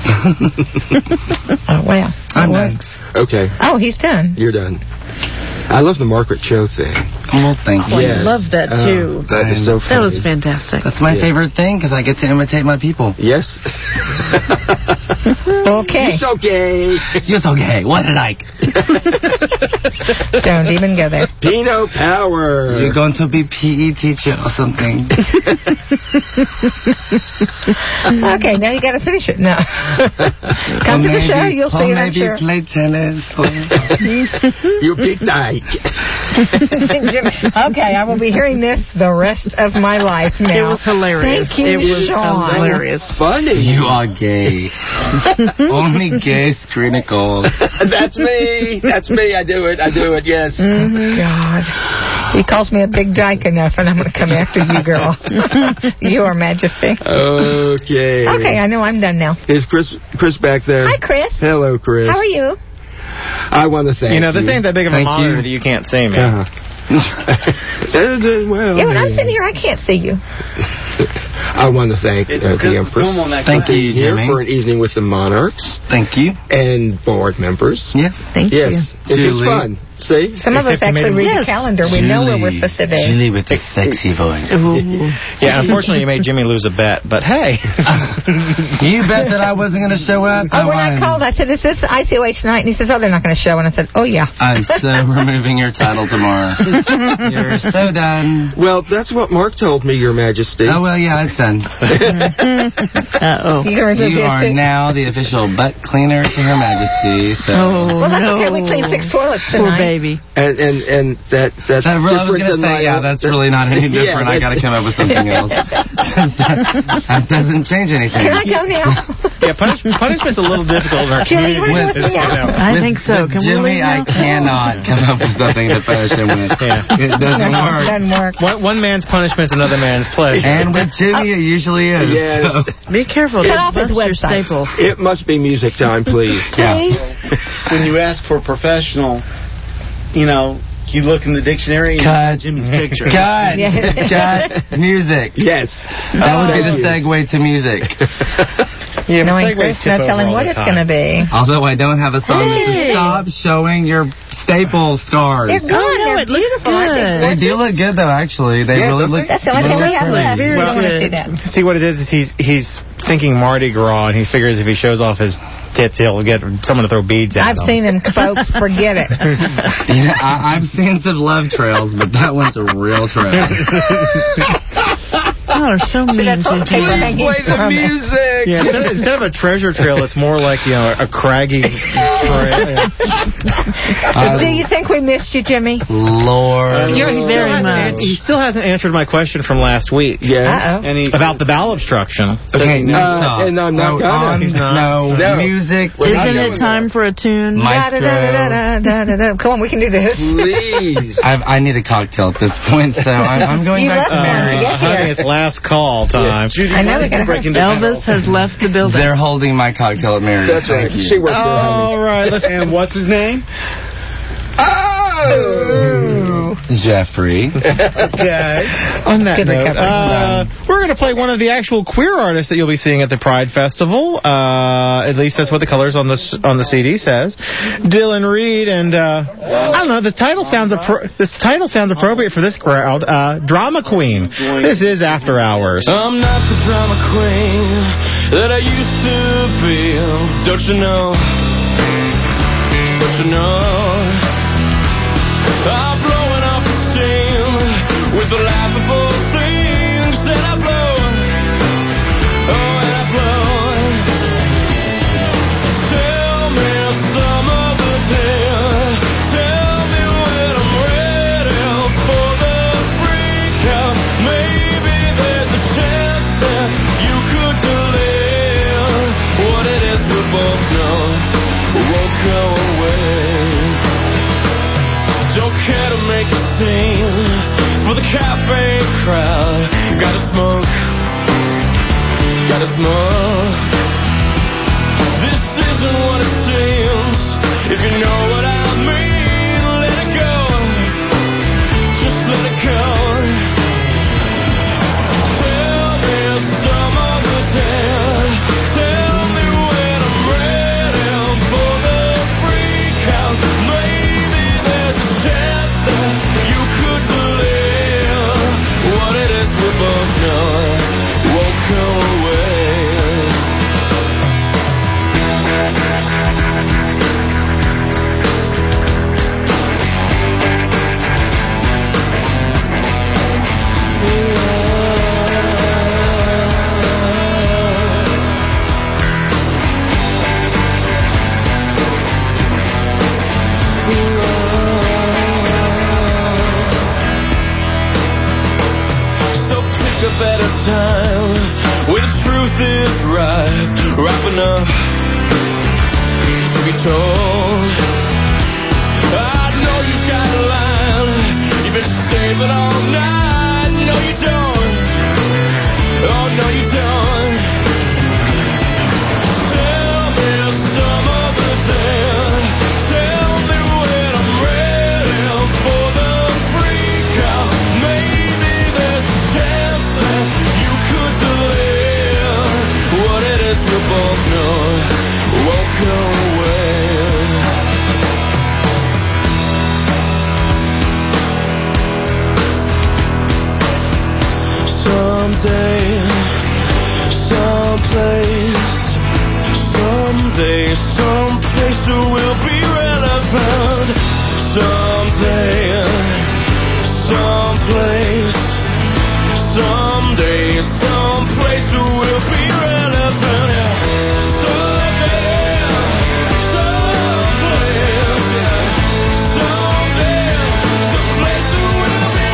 Oh, well. I'm done. Okay. Oh, he's done. You're done. I love the Margaret Cho thing. Well, thank you. Oh, Yes. I love that, too. Oh, that is so funny. That was fantastic. That's my Yeah. favorite thing, because I get to imitate my people. Yes. Okay. You're so gay. You're so gay. What did I? Don't even go there. Pino Power. You're going to be P E teacher or something. Okay, now you got to finish it. No. Come Or to the maybe- show, you'll see or it, I'm maybe sure. play tennis. You big dyke. Okay, I will be hearing this the rest of my life now. It was hilarious. Thank you, It was Sean. hilarious. Funny. You are gay. Only gay screenicals. That's me. That's me. I do it. I do it. Yes. Mm-hmm. God. He calls me a big dyke enough, and I'm going to come after you, girl. Your Majesty. Okay. Okay, I know I'm done now. Is Chris Chris back there? Hi, Chris. Hello, Chris. How are you? I want to thank You know, this you. ain't that big of a Thank monitor you. that you can't see me. Uh-huh. well, Yeah, when I'm sitting here, I can't see you. I want to thank uh, the Empress Thank for you, being here Jimmy. for an evening with the Monarchs Thank you. and board members. Yes. Thank Yes, it was Julie. fun. See? Some of us Except you actually made read Yes. the calendar. We know where we're supposed to be. Julie with the sexy voice. you. Yeah, unfortunately, you made Jimmy lose a bet, but hey. You bet that I wasn't going to show up. Oh, when I I'm- called, I said, is this I C O H night? And he says, oh, they're not going to show. And I said, oh, yeah. I'm so removing your title tomorrow. You're so done. Well, that's what Mark told me, Your Majesty. Oh, well, yeah, it's done. Uh-oh. You can remove You his are too. now the official butt cleaner to Her Majesty. So. Oh, Well, that's no. okay. We cleaned six toilets Poor tonight. baby. And and and that that's That really, I was different going to than say, my yeah, own- that's really not any Yeah, different. I that- got to come up with something else. that, that doesn't change anything. Can I go now? Yeah, punish, punishment's a little difficult in our Jimmy, you community. wanna go with me you now? know. I With- think so. with Can we Jimmy, leave I now? cannot come up with something to punish him with. Yeah. It doesn't work. Doesn't work. One, one man's punishment's another man's pleasure. And with Jimmy, it usually is. Yes. So. Be careful. Cut Don't off his bust your website. staples. It must be music time, please. Yeah. Please. When you ask for professional, you know, you look in the dictionary and Cut. Jimmy's picture. Cut. Yeah. Cut. Music. Yes. That would be the Thank you. segue to music. Yeah, Knowing segues Chris, tip not over telling all what the it's time. going to be. Although I don't have a song that Hey. says stop showing your staple scars. They're good. Oh, no, They're it looks beautiful. aren't good. They do look good, though, actually. They Yeah, really don't look That's the only thing we have left. Very We don't want to good. see that. See, what it is is he's he's thinking Mardi Gras, and he figures if he shows off his tits, he'll get someone to throw beads at I've him. seen them, folks. Forget it. Yeah, I, I've seen some love trails, but that one's a real trail. Oh, they're so mean that's to okay. you. Hanging Play the from it. music. Rick. Yeah, instead of, instead of a treasure trail, it's more like, you know, a craggy trail. Uh, Do you think we missed you, Jimmy? Lord. You know, he, still Very hasn't much. an- he still hasn't answered my question from last week. Yes. Uh-oh. And he About the bowel obstruction. Okay, no, Uh, stop. and I'm not no, gonna. on, He's not. no, No. music. Isn't it time for a tune? Maestro. Da-da-da-da-da-da-da. Come on, we can do this. Please. I've, I need a cocktail at this point, so I'm, I'm going You back to left one to Mary. get Uh, honey, here. it's last call time. Judy, I know why we did you gotta break hurry. into Elvis has left the building. They're holding my cocktail at Mary's. That's right. Thank you. She works there, honey. All right, let's. And what's his name? Oh! Jeffrey. Okay. On that Good note, recovery. uh, we're going to play one of the actual queer artists that you'll be seeing at the Pride Festival. Uh, at least that's what the colors on the s- on the C D says. Dylan Reed and uh, I don't know. The title sounds appro- this title sounds appropriate for this crowd. Uh, Drama Queen. This is After Hours. I'm not the drama queen that I used to be. Don't you know? Don't you know? I'm blowing off the steam with the laughable things that I blow. Oh, and I blow. Tell me some other day. Tell me when I'm ready for the freak out. Maybe there's a chance that you could delay what it is we both know won't go away. Don't care to make a scene for the cafe crowd. Gotta smoke, gotta smoke. This isn't what it seems. If you know what I mean, let it go. Just let it go. Tell me some other day. Tell me when I'm ready for the freak out. Maybe there's a chance that you could delay what it is we both know won't go away. So pick a better time where the truth is right, ripe enough to be told. I know you've got a line you've been saving all night. No, you don't. Oh, no, you don't. Tell me some other day. Tell me when I'm ready for the freak out. Maybe there's a chance that you could delay what it is we both know won't go away. Someday, someplace, someday, someplace it will be relevant. Someday, someplace, someday, someplace it will be relevant. Someday, someplace, someday, someplace it will be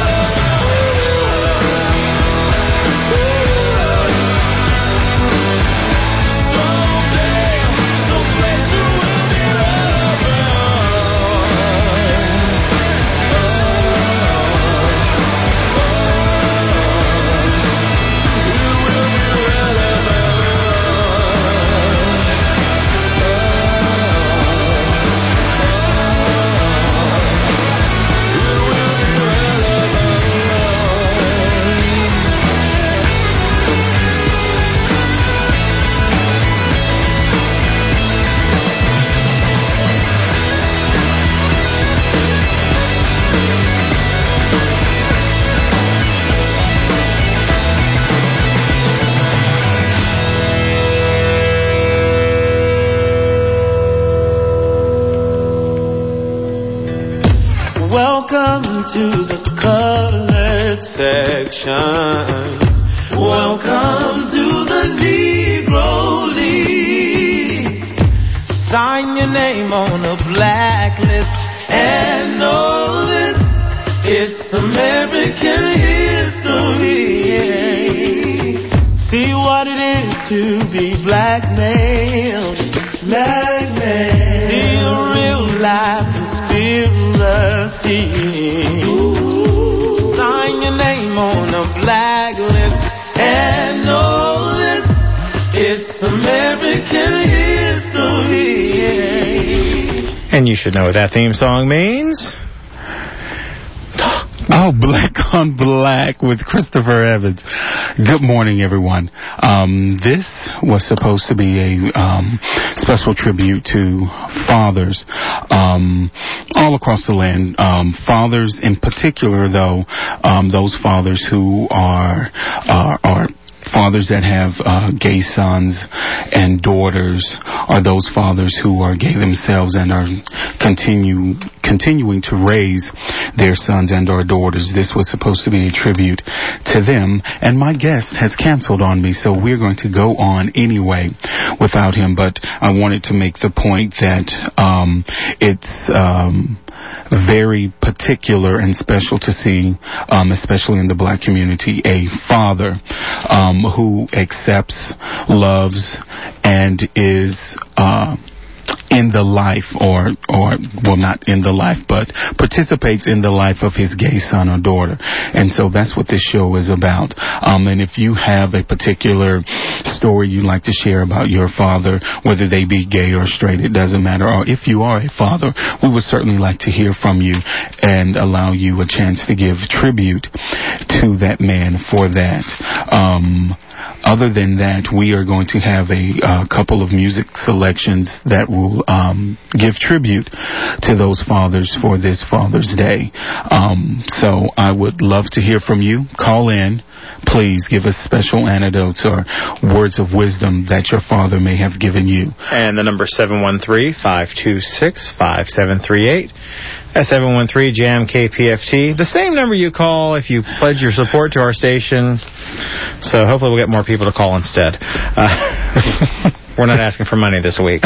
Welcome to the colored section. Welcome to the Negro sign your name on a blacklist. And know this, it's American history. See what it is to be blackmailed. Blackmailed. See a real life conspiracy. Ooh. Sign your name on a blacklist. And know this, it's American history. And you should know what that theme song means. Oh, Black on Black with Christopher Evans. Good morning, everyone. Um, this was supposed to be a um, special tribute to fathers um, all across the land. Um, fathers in particular, though, um, those fathers who are are, are fathers that have uh, gay sons and daughters, are those fathers who are gay themselves and are continue continuing to raise their sons and or daughters. This was supposed to be a tribute to them, and my guest has canceled on me, so we're going to go on anyway without him. But I wanted to make the point that um, it's um, very particular and special to see, um, especially in the black community, a father um, who accepts, loves, and is uh, in the life, or, or, well, not in the life, but participates in the life of his gay son or daughter. And so that's what this show is about. Um, and if you have a particular story you'd like to share about your father, whether they be gay or straight, it doesn't matter. Or if you are a father, we would certainly like to hear from you and allow you a chance to give tribute to that man for that. Um, Other than that, we are going to have a uh, couple of music selections that will um, give tribute to those fathers for this Father's Day. Um, so I would love to hear from you. Call in. Please give us special anecdotes or words of wisdom that your father may have given you. And the number seven one three, five two six, five seven three eight. That's seven one three, jam K P F T. The same number you call if you pledge your support to our station. So hopefully we'll get more people to call instead. Uh, we're not asking for money this week.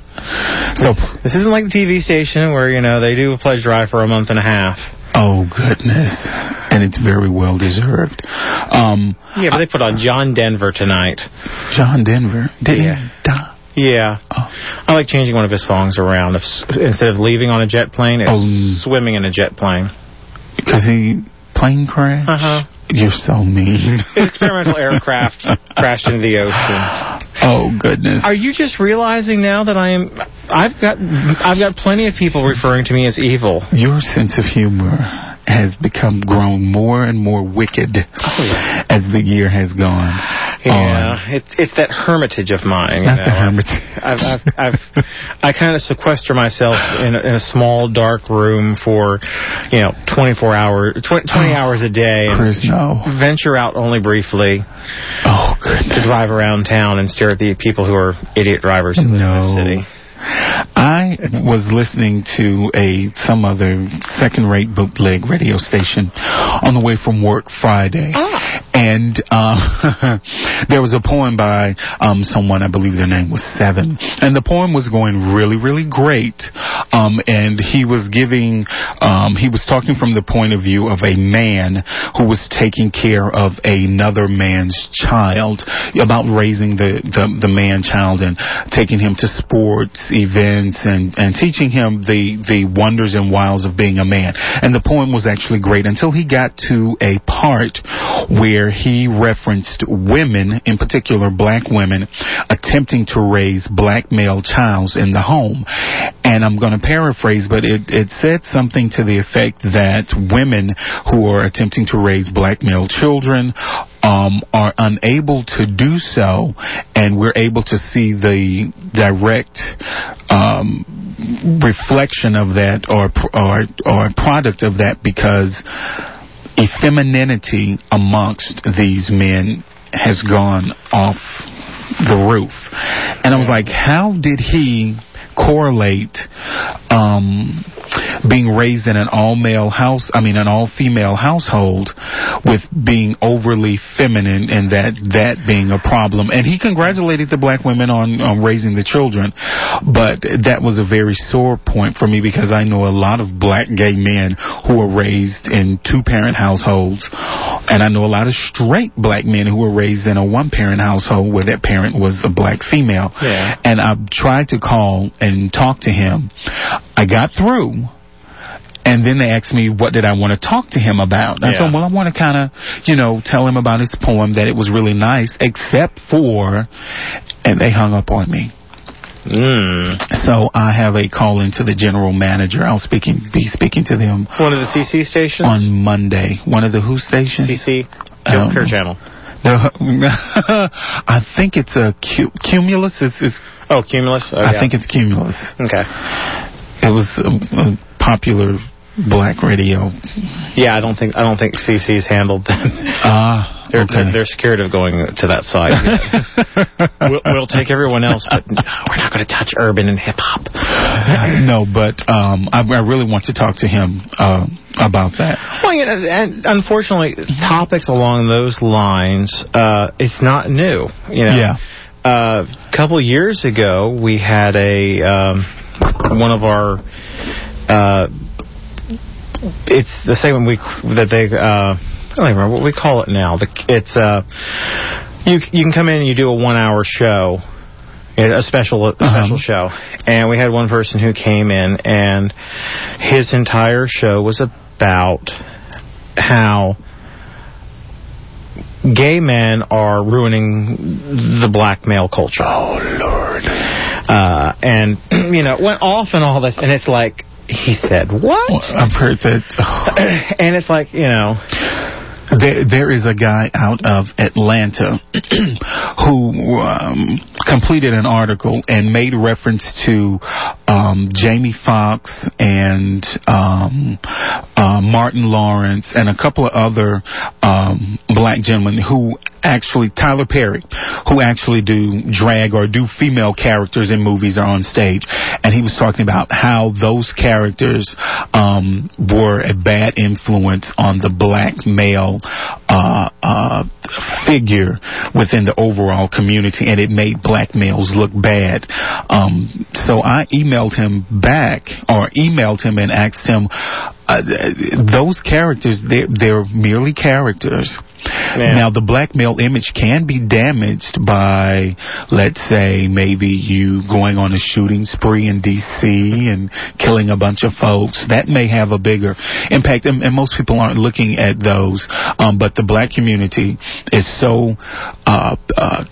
So this isn't like the T V station where, you know, they do a pledge drive for a month and a half. Oh, goodness. And it's very well deserved. Um, yeah, but they put on John Denver tonight. John Denver? Did yeah. he die? Yeah. Oh. I like changing one of his songs around. If, instead of leaving on a jet plane, it's oh. swimming in a jet plane. Because he plane crashed? Uh-huh. You're so mean. His experimental aircraft crashed into the ocean. Oh, goodness. Are you just realizing now that I am... I've got I've got plenty of people referring to me as evil. Your sense of humor has become grown more and more wicked oh, yeah. as the year has gone. Yeah, on. it's it's that hermitage of mine. Not you know? the hermitage. I've, I've, I've, I kind of sequester myself in a, in a small dark room for, you know, twenty-four hours, twenty, twenty oh, hours a day. Chris, and no. Venture out only briefly. Oh, goodness. To drive around town and stare at the people who are idiot drivers who live no. in the city. I was listening to a some other second-rate bootleg radio station on the way from work Friday, ah. and uh, there was a poem by um, someone, I believe their name was Seven, and the poem was going really, really great, um, and he was giving, um, he was talking from the point of view of a man who was taking care of another man's child, about raising the, the, the man-child and taking him to sports, events, and, and teaching him the, the wonders and wiles of being a man. And the poem was actually great until he got to a part where he referenced women, in particular black women, attempting to raise black male childs in the home. And I'm going to paraphrase, but it, it said something to the effect that women who are attempting to raise black male children Um, are unable to do so, and we're able to see the direct um, reflection of that, or or or product of that, because effemininity amongst these men has gone off the roof. And I was like, how did he correlate um, being raised in an all-male house, I mean, an all-female household with being overly feminine and that that being a problem. And he congratulated the black women on, on raising the children, but that was a very sore point for me because I know a lot of black gay men who were raised in two-parent households, and I know a lot of straight black men who were raised in a one-parent household where that parent was a black female. Yeah. And I tried to call and talk to him. I got through, and then they asked me what did I want to talk to him about. I Yeah. told them, well, I want to kind of, you know, tell him about his poem, that it was really nice, except for, and they hung up on me. Mm. So I have a call into the general manager. I'll speaking, be speaking to them. One of the C C stations? On Monday. One of the who stations? C C? Um, Clear Channel. The, I think it's a cu- Cumulus. It's, it's, oh, Cumulus? Oh, I yeah. think it's Cumulus. Okay. It was a, a popular black radio. Yeah, I don't think I don't think C C's handled that. Ah, they're, okay. they're they're scared of going to that side. we'll, we'll take everyone else, but no, we're not going to touch urban and hip hop. No, but um, I, I really want to talk to him uh, about that. Well, you know, and unfortunately, topics along those lines, uh, it's not new. You know, Yeah. Uh, a couple years ago, we had a um, one of our. Uh, it's the segment we that they. Uh, I don't even remember what we call it now. The, it's uh, you you can come in and you do a one hour show, a special a Uh-huh. special show, and we had one person who came in and his entire show was about how gay men are ruining the black male culture. Oh Lord! Uh, and you know, went off and all this, and it's like he said, "What?" Well, I've heard that. Oh. And it's like, you know. There, there is a guy out of Atlanta who um, completed an article and made reference to um, Jamie Foxx and um, uh, Martin Lawrence and a couple of other um, black gentlemen who actually, Tyler Perry, who actually do drag or do female characters in movies or on stage. And he was talking about how those characters um, were a bad influence on the black male uh, uh, figure within the overall community, and it made black males look bad. Um, so I emailed him back, or emailed him and asked him, uh, those characters, they're, they're merely characters. Yeah. Now, the black male image can be damaged by, let's say, maybe you going on a shooting spree in D C and killing a bunch of folks. That may have a bigger impact, and, and most people aren't looking at those. Um, but the black community is so uh, uh,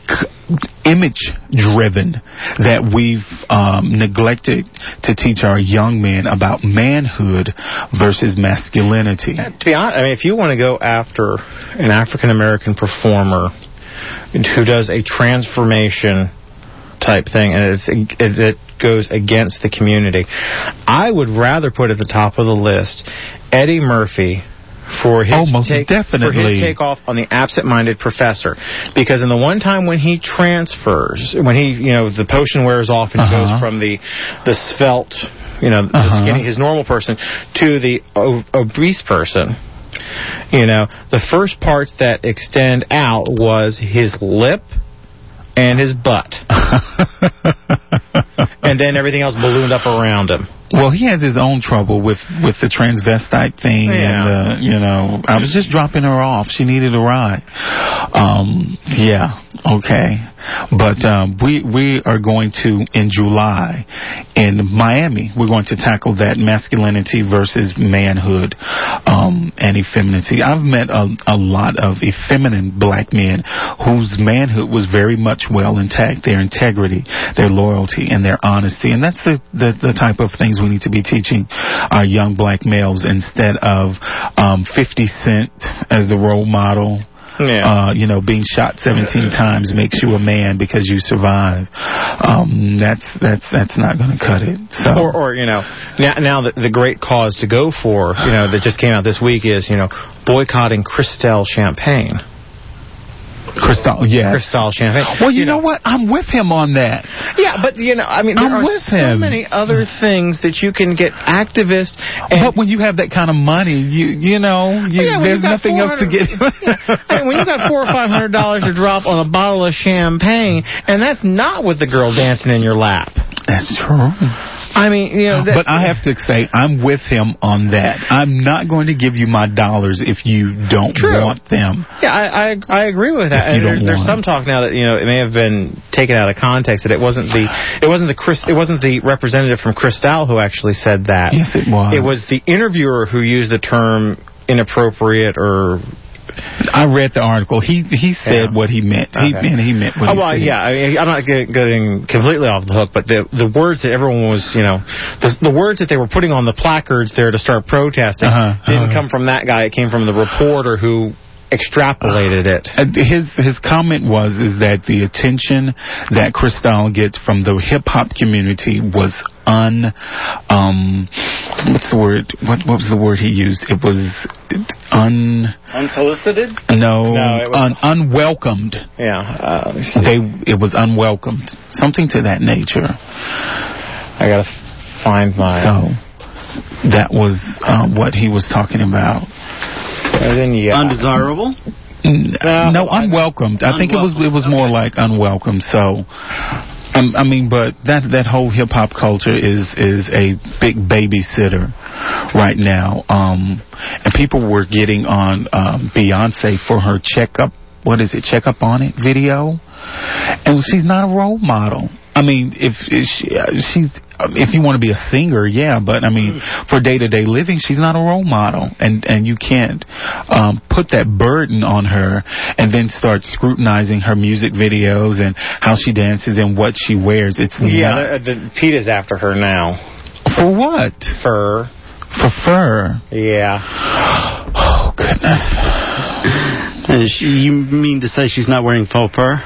image-driven that we've um, neglected to teach our young men about manhood versus masculinity. To be honest, I mean, if you want to go after an African-American performer who does a transformation type thing, and it's, it goes against the community, I would rather put at the top of the list Eddie Murphy for his, oh, most take, definitely. for his takeoff on the absent-minded professor. Because in the one time when he transfers, when he, you know, the potion wears off and he uh-huh. goes from the, the svelte, you know, the uh-huh. skinny, his normal person, to the o- obese person, you know, the first parts that extend out was his lip and his butt. And then everything else ballooned up around him. Well, he has his own trouble with, with the transvestite thing, yeah. and uh, you know, I was just dropping her off. She needed a ride. Um, yeah, okay, but um, we we are going to in July in Miami. We're going to tackle that masculinity versus manhood um, and effeminacy. I've met a, a lot of effeminate black men whose manhood was very much well intact. Their integrity, their loyalty, and their honesty, and that's the the, the type of things we need to be teaching our young black males instead of um, fifty Cent as the role model. Yeah. Uh, you know, being shot seventeen times makes you a man because you survive. Um, that's that's that's not going to cut it. So. Or, or you know, now, now the, the great cause to go for, you know, that just came out this week is, you know, boycotting Cristal champagne. Cristal, yes. Cristal champagne. Well, you, you know, know what? I'm with him on that. Yeah, but, you know, I mean, there I'm are with so him. many other things that you can get activists. And but when you have that kind of money, you you know, you, yeah, there's nothing else to get. yeah. I mean, when you got four or five hundred dollars to drop on a bottle of champagne, and that's not with the girl dancing in your lap. That's true. I mean, you know. That, but I have to say, I'm with him on that. I'm not going to give you my dollars if you don't True. want them. Yeah, I I, I agree with that. And there's, there's some talk now that you know it may have been taken out of context that it wasn't the it wasn't the Chris it wasn't the representative from Cristal who actually said that. Yes, it was. It was the interviewer who used the term inappropriate or. I read the article. He he said yeah. what he meant. He okay. meant he meant what oh, he well, said. Yeah, I mean, I'm not getting, getting completely off the hook, but the the words that everyone was, you know, the, the words that they were putting on the placards there to start protesting uh-huh, didn't uh-huh. come from that guy. It came from the reporter who extrapolated it. Uh, his his comment was is that the attention that Cristal gets from the hip hop community was un um what's the word what what was the word he used? It was un unsolicited? No, no it was, un, unwelcomed. Yeah, uh, they it was unwelcomed. Something to that nature. I gotta f- find my. So that was uh, what he was talking about. Then, yeah. Undesirable? No, no unwelcomed. I think it was it was more okay. like unwelcome. So, um, I mean, but that that whole hip hop culture is is a big babysitter right now. Um, and people were getting on um, Beyonce for her checkup. What is it? Checkup on it video, and she's not a role model. I mean, if, if she, uh, she's, if you want to be a singer, yeah, but I mean, for day-to-day living, she's not a role model, and and you can't um, put that burden on her and then start scrutinizing her music videos and how she dances and what she wears. It's yeah, not. the, the PETA's after her now. For what? Fur. For fur. Yeah. Oh goodness. You mean to say she's not wearing faux fur?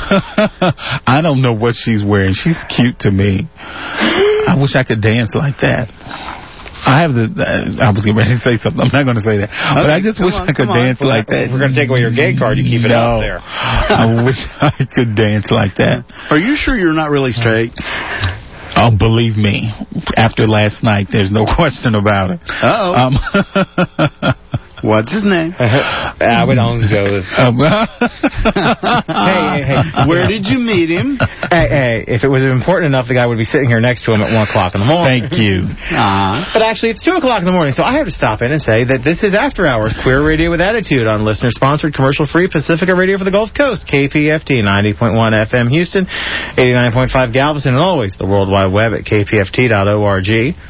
I don't know what she's wearing. She's cute to me. I wish I could dance like that. I have the. Uh, I was getting ready to say something. I'm not going to say that. Okay, but I just wish on, I could dance on. like that. We're going to take away your gay card. You keep it no. out there. I wish I could dance like that. Are you sure you're not really straight? Oh, believe me, after last night, there's no question about it. Uh-oh. Um, What's his name? Ah, we don't go with... Um, hey, hey, hey. Where did you meet him? Hey, hey, if it was important enough, the guy would be sitting here next to him at one o'clock in the morning. Thank you. Uh-huh. But actually, it's two o'clock in the morning, so I have to stop in and say that this is After Hours, Queer Radio with Attitude on listener-sponsored, commercial-free Pacifica Radio for the Gulf Coast, K P F T, ninety point one F M Houston, eighty-nine point five Galveston, and always the World Wide Web at k p f t dot org.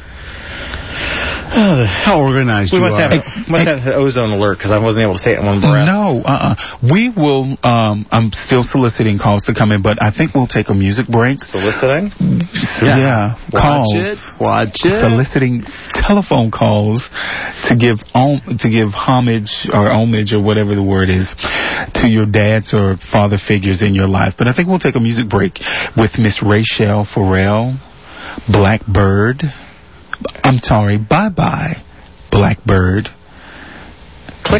Oh, how organized we you must are. Have, hey, must hey, have the ozone alert because I wasn't able to say it in one breath. No, uh-uh. We will, um, I'm still soliciting calls to come in, but I think we'll take a music break. Soliciting? Yeah. yeah. Watch calls. it. Watch it. Soliciting telephone calls to give om- to give homage or homage or whatever the word is to your dads or father figures in your life. But I think we'll take a music break with Miss Rachelle Farrell, Blackbird. I'm sorry, bye-bye, Blackbird. Click.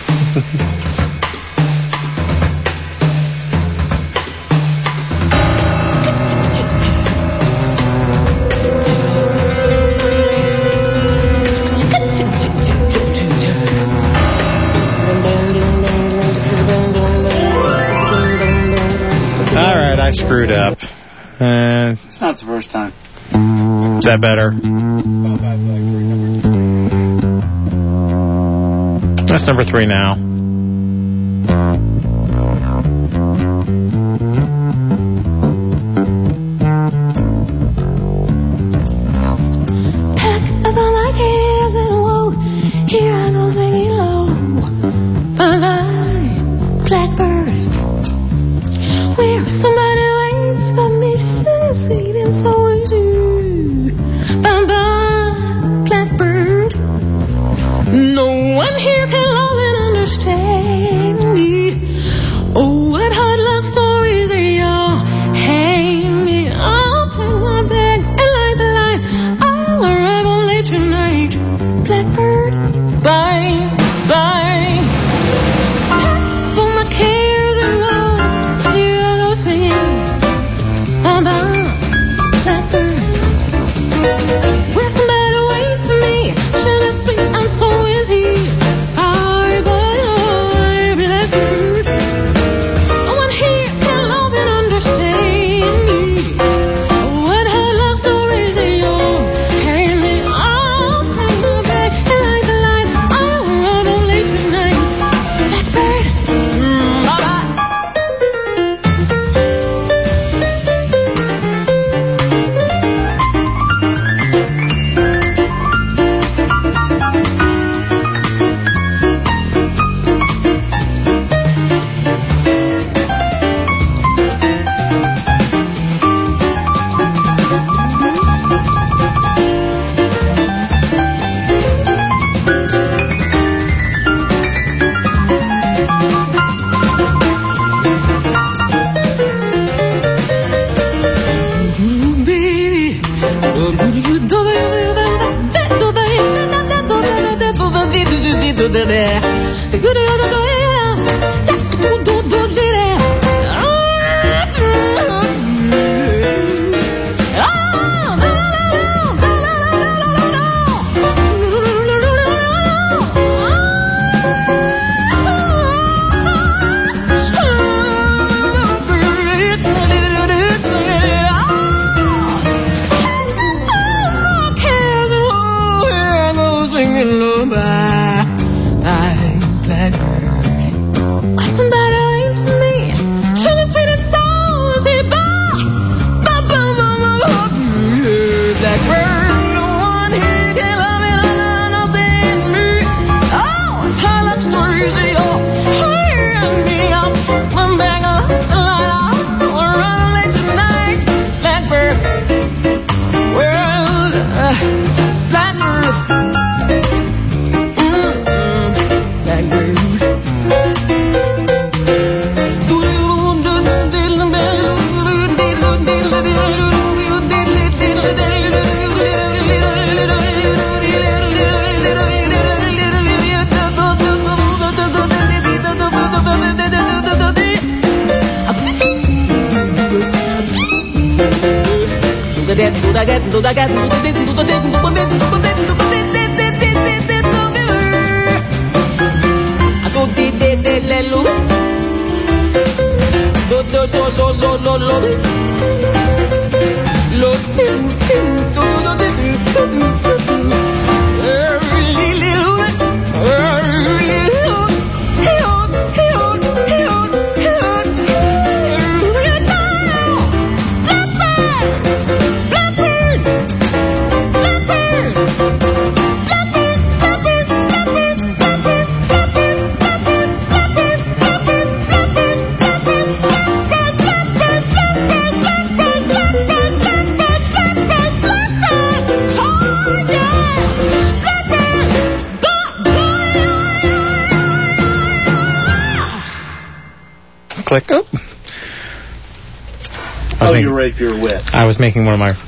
All right, I screwed up. Uh, it's not the first time. Is that better? That's number three now. Pack up all my cares and woe. Here I go swinging low. Bye-bye, Blackbird. Where somebody waits for me, sweet and so easy. Bye-bye, Blackbird. No one here can love and understand. Click. Oh. Oh, you're right, you're wet. I was making one of my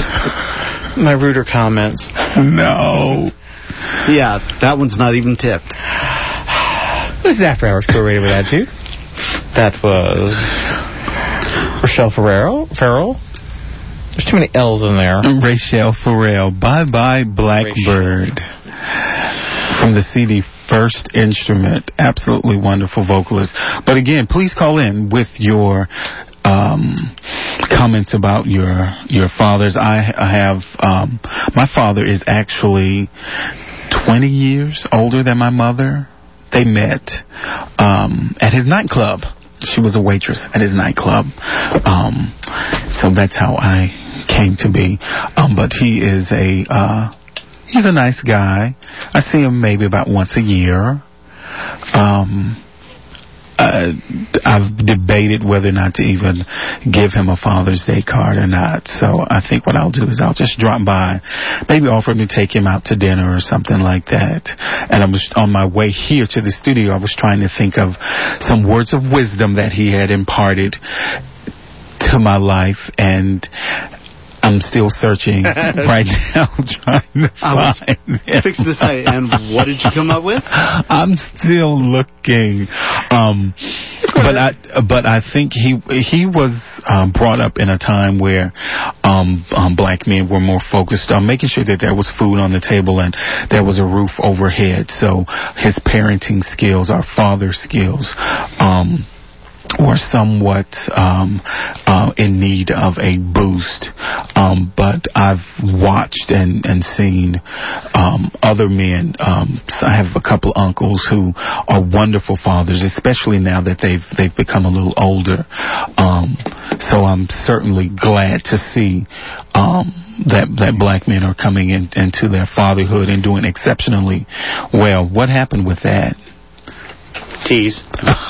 my ruder comments. No. Yeah, that one's not even tipped. This is After Hours Crew Radio with Attitude. That was Rochelle Farrell. Farrell. There's too many L's in there. Rachel Farrell. Bye Bye Blackbird. Rachel. From the C D First Instrument. Absolutely wonderful vocalist. But again, please call in with your um, comments about your your fathers. I, I have, um, my father is actually twenty years older than my mother. They met um, at his nightclub. She was a waitress at his nightclub. Um, so that's how I came to be. Um, but he is a... Uh, He's a nice guy. I see him maybe about once a year. Um, uh, I've debated whether or not to even give him a Father's Day card or not. So I think what I'll do is I'll just drop by, maybe offer to take him out to dinner or something like that. And I was on my way here to the studio. I was trying to think of some words of wisdom that he had imparted to my life, and I'm still searching right now, trying to I was find fixing to say, and what did you come up with? I'm still looking. Um, but I, but I think he he was um, brought up in a time where um, um, black men were more focused on making sure that there was food on the table and there was a roof overhead. So his parenting skills, our father skills, um, were somewhat um, uh, in need of a boost. Um, but I've watched and, and seen um, other men. Um, I have a couple uncles who are wonderful fathers, especially now that they've they've become a little older. Um, so I'm certainly glad to see um, that that black men are coming in, into their fatherhood and doing exceptionally well. What happened with that? Tease.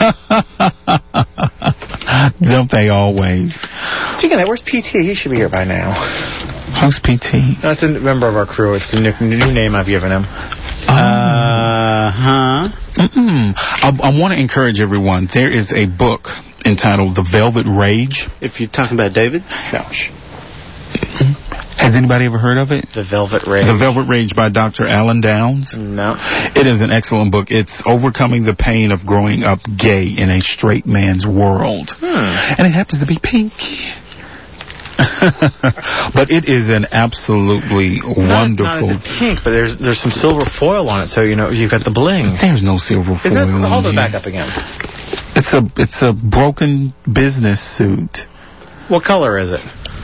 Don't they always? Speaking of that, where's P T? He should be here by now. Who's P T? That's a member of our crew. It's a new, new name I've given him. Oh. Uh huh. Mm-mm. I, I want to encourage everyone. There is a book entitled The Velvet Rage. If you're talking about David? No. Have Has anybody ever heard of it? The Velvet Rage. The Velvet Rage by Doctor Alan Downs. No. It is an excellent book. It's overcoming the pain of growing up gay in a straight man's world. Hmm. And it happens to be pink. But it is an absolutely wonderful... Not, not as it pink, but there's there's some silver foil on it, so you know you've got the bling. There's no silver foil. Is that, hold on it back here. up again. It's a it's a broken business suit. What color is it?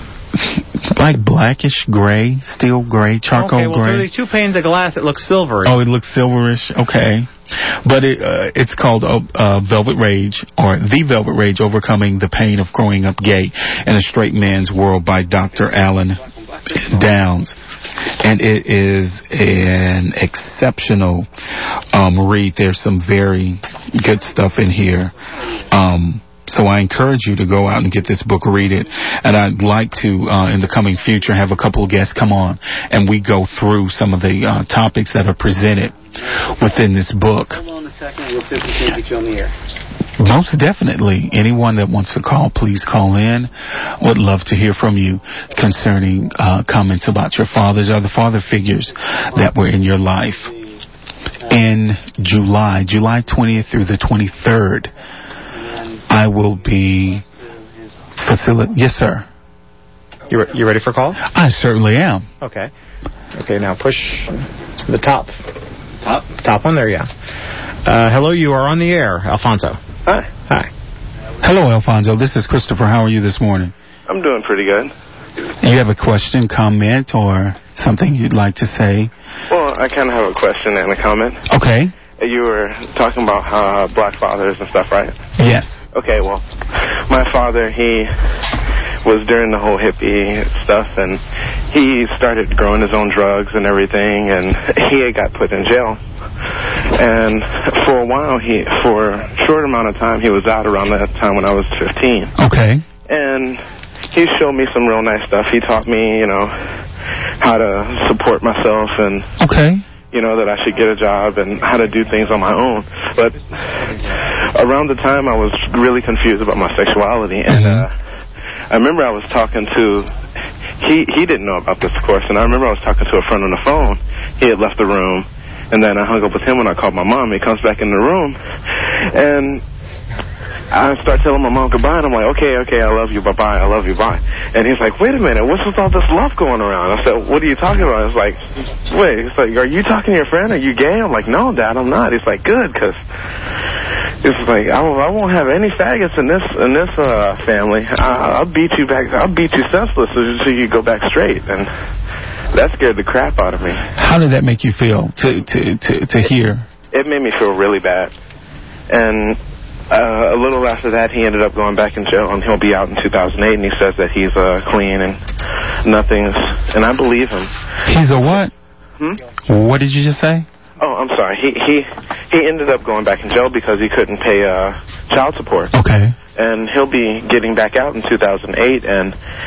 Like blackish gray, steel gray, charcoal okay, well, gray. through these two panes of glass, it looks silvery. Oh, it looks silverish. Okay. But it, uh, it's called uh, uh, Velvet Rage, or The Velvet Rage, Overcoming the Pain of Growing Up Gay in a Straight Man's World by Doctor Alan Downs. And it is an exceptional um, read. There's some very good stuff in here. Um, so I encourage you to go out and get this book, read it. And I'd like to, uh, in the coming future, have a couple of guests come on and we go through some of the uh, topics that are presented within this book. Hold on a second. We'll see if we can get you on the air. Most definitely. Anyone that wants to call, please call in. Would love to hear from you concerning uh, comments about your fathers or the father figures that were in your life. In July, July twentieth through the twenty-third, I will be facilitating. Yes, sir. You re- you ready for a call? I certainly am. Okay. Okay, now push the top. Top? Top one there, yeah. Uh, hello, you are on the air, Alfonso. Hi. Hi. Hello, Alfonso. This is Christopher. How are you this morning? I'm doing pretty good. You have a question, comment, or something you'd like to say? Well, I kind of have a question and a comment. Okay. You were talking about uh, black fathers and stuff, right? Yes. Okay, well, my father, he was during the whole hippie stuff, and he started growing his own drugs and everything, and he got put in jail. And for a while, he, for a short amount of time, he was out around that time when I was fifteen. Okay. And he showed me some real nice stuff. He taught me, you know, how to support myself and... Okay. You know, that I should get a job and how to do things on my own. But around the time I was really confused about my sexuality. And uh, I remember I was talking to, he, he didn't know about this, of course, and I remember I was talking to a friend on the phone. He had left the room, and then I hung up with him when I called my mom. He comes back in the room, and I start telling my mom goodbye, and I'm like, okay, okay, I love you, bye-bye, I love you, bye. And he's like, wait a minute, what's with all this love going around? I said, what are you talking about? It's like, wait, it's like, are you talking to your friend? Are you gay? I'm like, no, Dad, I'm not. He's like, good, because it's like, I won't, I won't have any faggots in this in this uh, family. I, I'll beat you back, I'll beat you senseless until you go back straight. And that scared the crap out of me. How did that make you feel to, to, to, to hear? It made me feel really bad. And... Uh, a little after that, he ended up going back in jail, and he'll be out in two thousand eight, and he says that he's uh, clean and nothing's... And I believe him. He's a what? Hmm? What did you just say? Oh, I'm sorry. He he he ended up going back in jail because he couldn't pay uh, child support. Okay. And he'll be getting back out in two thousand eight, and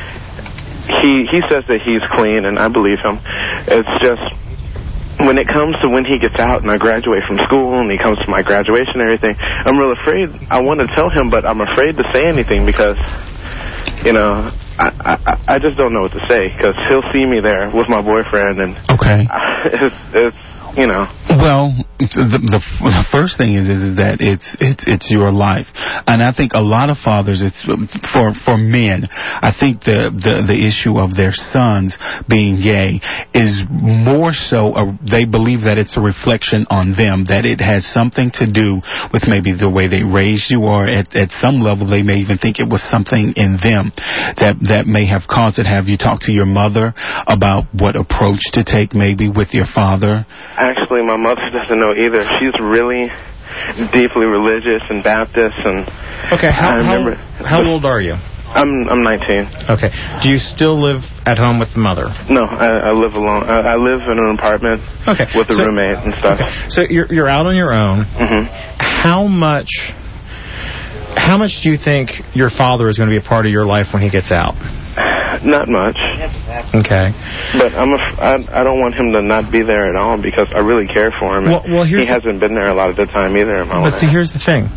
he he says that he's clean, and I believe him. It's just... when it comes to when he gets out and I graduate from school and he comes to my graduation and everything, I'm real afraid. I want to tell him, but I'm afraid to say anything because, you know, I I, I just don't know what to say because he'll see me there with my boyfriend and okay. I, it's, it's, you know. Well, the, the the first thing is, is is that it's it's it's your life, and I think a lot of fathers, it's for for men. I think the the the issue of their sons being gay is more so a, they believe that it's a reflection on them, that it has something to do with maybe the way they raised you, or at at some level they may even think it was something in them that that may have caused it. Have you talked to your mother about what approach to take maybe with your father? Actually, my mother doesn't know either. She's really deeply religious and Baptist, and okay. How I remember, how, how old are you? I'm I'm nineteen. Okay. Do you still live at home with the mother? No, I, I live alone. I, I live in an apartment. Okay. With a so, roommate and stuff. Okay. So you're you're out on your own. Mm-hmm. How much? How much do you think your father is going to be a part of your life when he gets out? Not much. Okay. But I'm a, I, I don't want him to not be there at all because I really care for him. Well, well here's he hasn't been there a lot of the time either in my life. But see, here's the thing.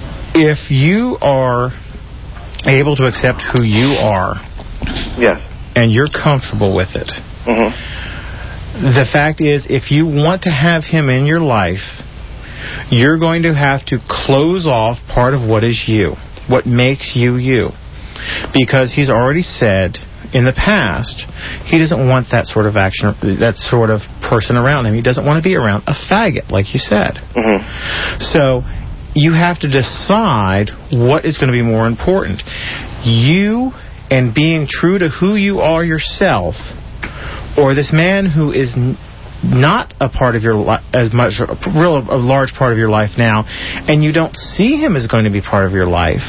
If you are able to accept who you are, yes, and you're comfortable with it. Mm-hmm. The fact is, if you want to have him in your life, you're going to have to close off part of what is you, what makes you you. Because he's already said in the past he doesn't want that sort of action, that sort of person around him. He doesn't want to be around a faggot, like you said. Mm-hmm. So you have to decide what is going to be more important. You and being true to who you are yourself, or this man who is n- not a part of your life, as much a real a large part of your life now, and you don't see him as going to be part of your life,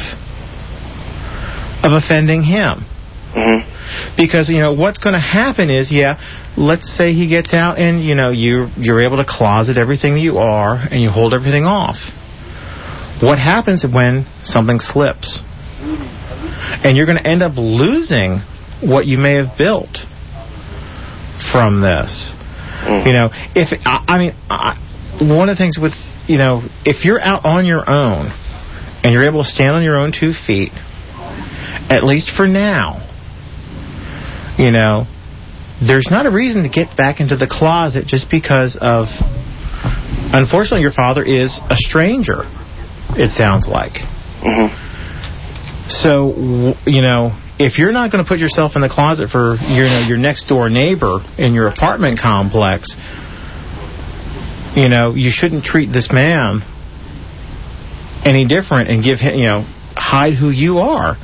of offending him. Mm-hmm. Because, you know, what's going to happen is, yeah, let's say he gets out and, you know, you, you're able to closet everything that you are and you hold everything off. What happens when something slips? And you're going to end up losing what you may have built from this. Mm. You know, if, I, I mean, I, one of the things with, you know, if you're out on your own and you're able to stand on your own two feet, at least for now, you know, there's not a reason to get back into the closet just because of, unfortunately, your father is a stranger, it sounds like. Mm-hmm. So, you know, if you're not going to put yourself in the closet for, you know, your next door neighbor in your apartment complex, you know, you shouldn't treat this man any different and give him, you know, hide who you are.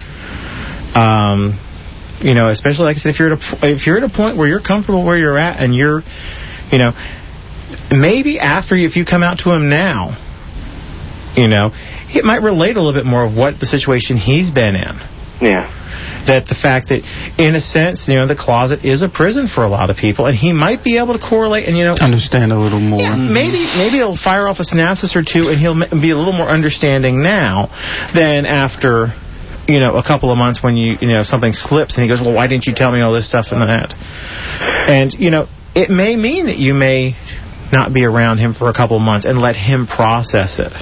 Um, you know, especially like I said, if you're at a if you're at a point where you're comfortable where you're at, and you're, you know, maybe after if you come out to him now, you know, it might relate a little bit more of what the situation he's been in. Yeah. That the fact that, in a sense, you know, the closet is a prison for a lot of people, and he might be able to correlate and, you know, understand a little more. Yeah, maybe maybe he'll fire off a synopsis or two, and he'll be a little more understanding now than after, you know, a couple of months when you you know something slips and he goes, well, why didn't you tell me all this stuff and that? And, you know, it may mean that you may not be around him for a couple of months and let him process it.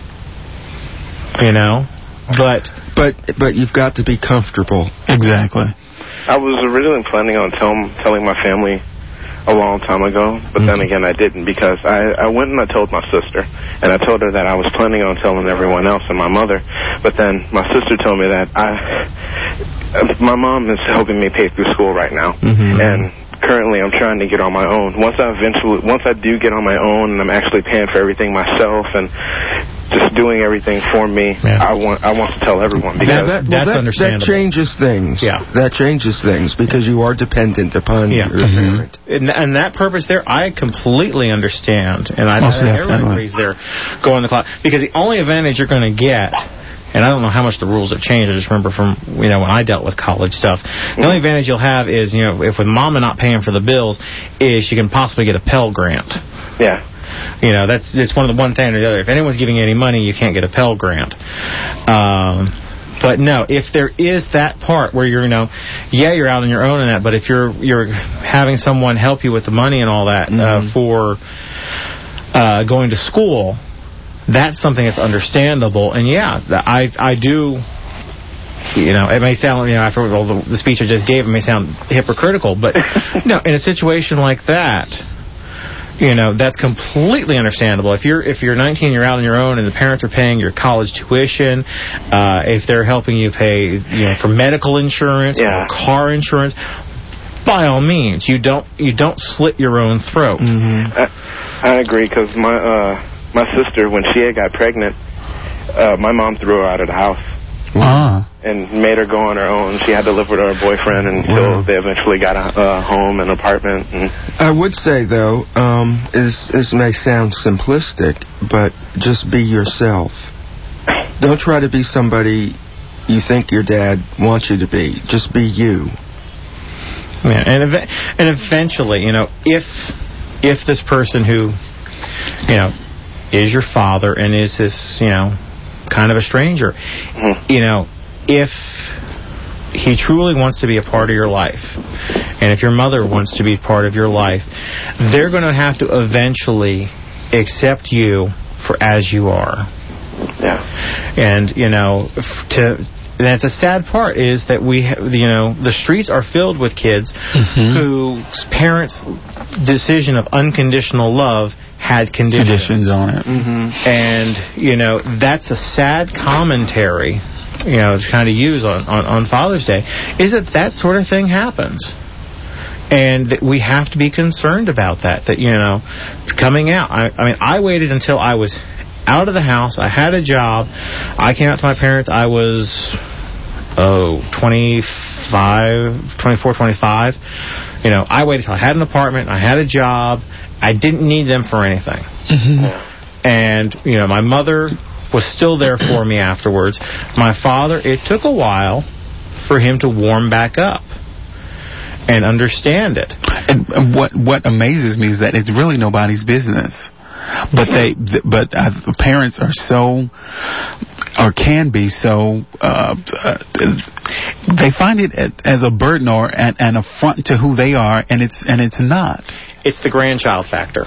You know, but but but you've got to be comfortable. Exactly. I was originally planning on tell, telling my family a long time ago, but mm-hmm. then again I didn't, because I, I went and I told my sister, and I told her that I was planning on telling everyone else and my mother, but then my sister told me that I, my mom is helping me pay through school right now, mm-hmm. and currently I'm trying to get on my own. Once I eventually, once I do get on my own and I'm actually paying for everything myself and just doing everything for me, yeah. I want I want to tell everyone, because that, well, that's that, understandable. That changes things. Yeah. That changes things because you are dependent upon yeah. your mm-hmm. parent. And, and that purpose there, I completely understand. And I know everyone agrees there, go in the closet. Because the only advantage you're going to get, and I don't know how much the rules have changed, I just remember from, you know, when I dealt with college stuff, the only advantage you'll have is, you know, if with mama not paying for the bills, is you can possibly get a Pell Grant. Yeah. You know, that's it's one of the one thing or the other. If anyone's giving you any money, you can't get a Pell Grant. Um, but no, if there is that part where you're, you know, yeah, you're out on your own and that, but if you're you're having someone help you with the money and all that mm-hmm. uh, for uh, going to school, that's something that's understandable. And yeah, I I do. You know, it may sound, you know, after all the, the speech I just gave, it may sound hypocritical, but no, in a situation like that, you know, that's completely understandable. If you're if you're nineteen, you're out on your own, and the parents are paying your college tuition, uh, if they're helping you pay, you know, for medical insurance yeah. or car insurance, by all means, you don't you don't slit your own throat. Mm-hmm. I, I agree, because my uh, my sister, when she had got pregnant, uh, my mom threw her out of the house. Ah. And made her go on her own. She had to live with her boyfriend until wow. they eventually got a uh, home and apartment. And I would say, though, um, this, this may sound simplistic, but just be yourself. Don't try to be somebody you think your dad wants you to be. Just be you. Yeah, and ev- and eventually, you know, if if this person who, you know, is your father and is this, you know, kind of a stranger, mm-hmm. you know, if he truly wants to be a part of your life, and if your mother wants to be part of your life, they're going to have to eventually accept you for as you are. Yeah. And, you know, f- to that's a sad part, is that we, ha- you know, the streets are filled with kids mm-hmm. whose parents' decision of unconditional love had conditions, conditions on it. Mm-hmm. And, you know, that's a sad commentary, you know, to kind of use on, on, on Father's Day, is that that sort of thing happens. And that we have to be concerned about that, that, you know, coming out. I, I mean, I waited until I was out of the house. I had a job. I came out to my parents. I was, oh, twenty-five, twenty-four, twenty-five. You know, I waited until I had an apartment. I had a job. I didn't need them for anything. Mm-hmm. And, you know, my mother was still there for me afterwards. My father, it took a while for him to warm back up and understand it. And what what amazes me is that it's really nobody's business. But they, but uh, parents are so, or can be so, uh, uh, they find it as a burden or an, an affront to who they are, and it's and it's not. It's the grandchild factor.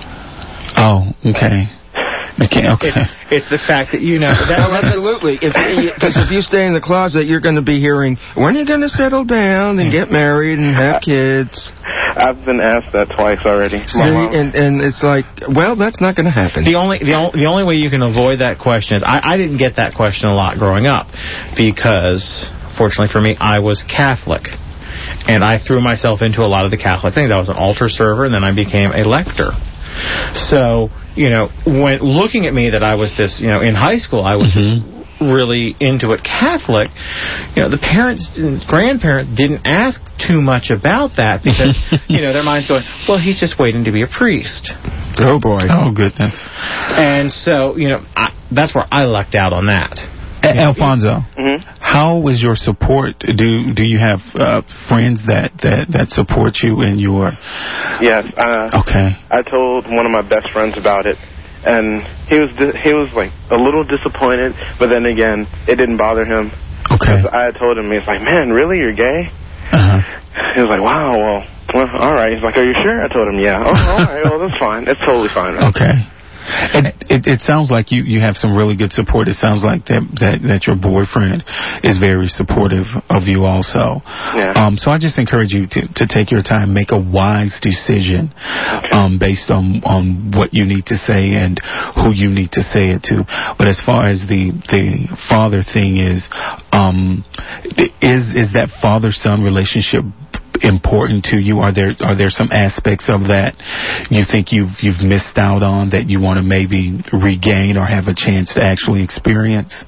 Oh, okay. Okay, okay. It's, it's the fact that, you know... That, oh, absolutely. Because if, if you stay in the closet, you're going to be hearing, when are you going to settle down and get married and have kids? I've been asked that twice already. See, and, and it's like, well, that's not going to happen. The only the, only, the only way you can avoid that question is, I, I didn't get that question a lot growing up because, fortunately for me, I was Catholic. And I threw myself into a lot of the Catholic things. I was an altar server, and then I became a lector. So, you know, when looking at me that I was this, you know, in high school, I was mm-hmm. this really into it Catholic, you know, the parents and grandparents didn't ask too much about that because, you know, their mind's going, well, he's just waiting to be a priest. Oh, boy. Oh, goodness. And so, you know, I, that's where I lucked out on that. A- Alfonso, mm-hmm. how was your support? Do do you have uh, friends that, that, that support you in your... Yes. Uh, okay. I told one of my best friends about it, and he was di- he was like a little disappointed, but then again, it didn't bother him. Okay. I had told him, he's like, man, really, you're gay? Uh-huh. He was like, wow, well, well, all right. He's like, are you sure? I told him, yeah. Oh, all right, well, that's fine. It's totally fine. Right? Okay. It, it, it sounds like you, you have some really good support. It sounds like that, that, that your boyfriend is very supportive of you also. Yeah. Um, so I just encourage you to, to take your time, make a wise decision okay. um, based on, on what you need to say and who you need to say it to. But as far as the, the father thing is, um, is, is that father-son relationship important to you? Are there are there some aspects of that you think you've you've missed out on that you want to maybe regain or have a chance to actually experience?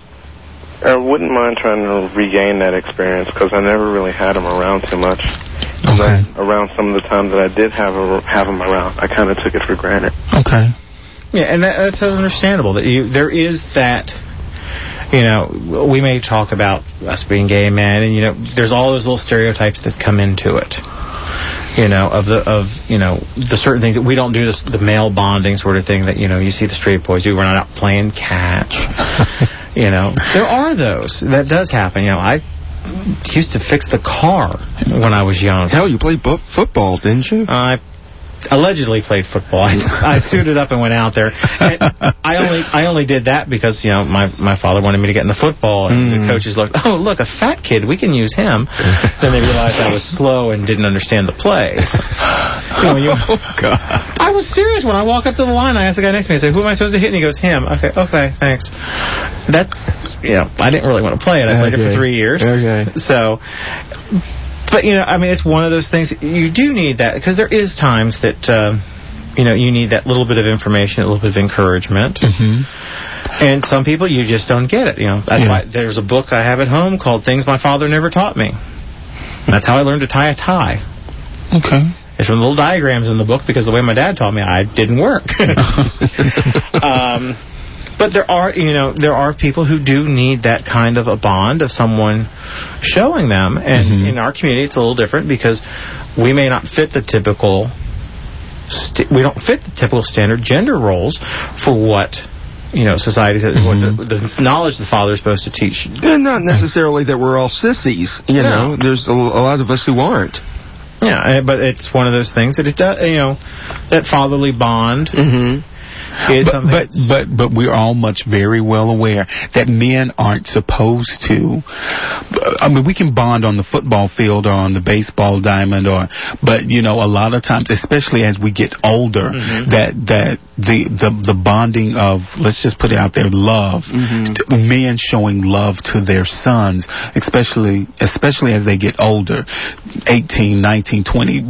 I wouldn't mind trying to regain that experience because I never really had them around too much. Okay. Around some of the times that I did have a, have them around, I kind of took it for granted. Okay. Yeah, and that, that's understandable. That you there is that. You know, we may talk about us being gay men, and, you know, there's all those little stereotypes that come into it. You know, of the, of, you know, the certain things that we don't do, this, the male bonding sort of thing that, you know, you see the straight boys do. We're not out playing catch. You know, there are those. That does happen. You know, I used to fix the car when I was young. Hell, you played bu- football, didn't you? I allegedly played football. I, I suited up and went out there. And I only I only did that because, you know, my, my father wanted me to get into football, and mm. the coaches looked, oh, look, a fat kid, we can use him. Then they realized I was slow and didn't understand the plays. You know, you, oh, God. I was serious. When I walk up to the line, I asked the guy next to me, I said, who am I supposed to hit? And he goes, him. Okay, okay, thanks. That's, you know, I didn't really want to play it. I played okay. it for three years. Okay. So... But, you know, I mean, it's one of those things. You do need that, because there is times that, uh, you know, you need that little bit of information, a little bit of encouragement. Mm-hmm. And some people, you just don't get it. You know, that's yeah. why there's a book I have at home called Things My Father Never Taught Me. That's how I learned to tie a tie. Okay. There's some little diagrams in the book, because the way my dad taught me, I didn't work. um, but there are, you know, there are people who do need that kind of a bond of someone showing them. And mm-hmm. in our community, it's a little different, because we may not fit the typical, st- we don't fit the typical standard gender roles for what, you know, society, mm-hmm. what the, the knowledge the father is supposed to teach. And not necessarily that we're all sissies, you no. know. There's a, a lot of us who aren't. Yeah, but it's one of those things that it does, you know, that fatherly bond. Mm-hmm. is but, something. But but but we're all much very well aware that men aren't supposed to. I mean, we can bond on the football field or on the baseball diamond, or but you know, a lot of times, especially as we get older, mm-hmm. that that the, the the bonding of, let's just put it out there, love, mm-hmm. men showing love to their sons, especially especially as they get older, eighteen, nineteen, twenty.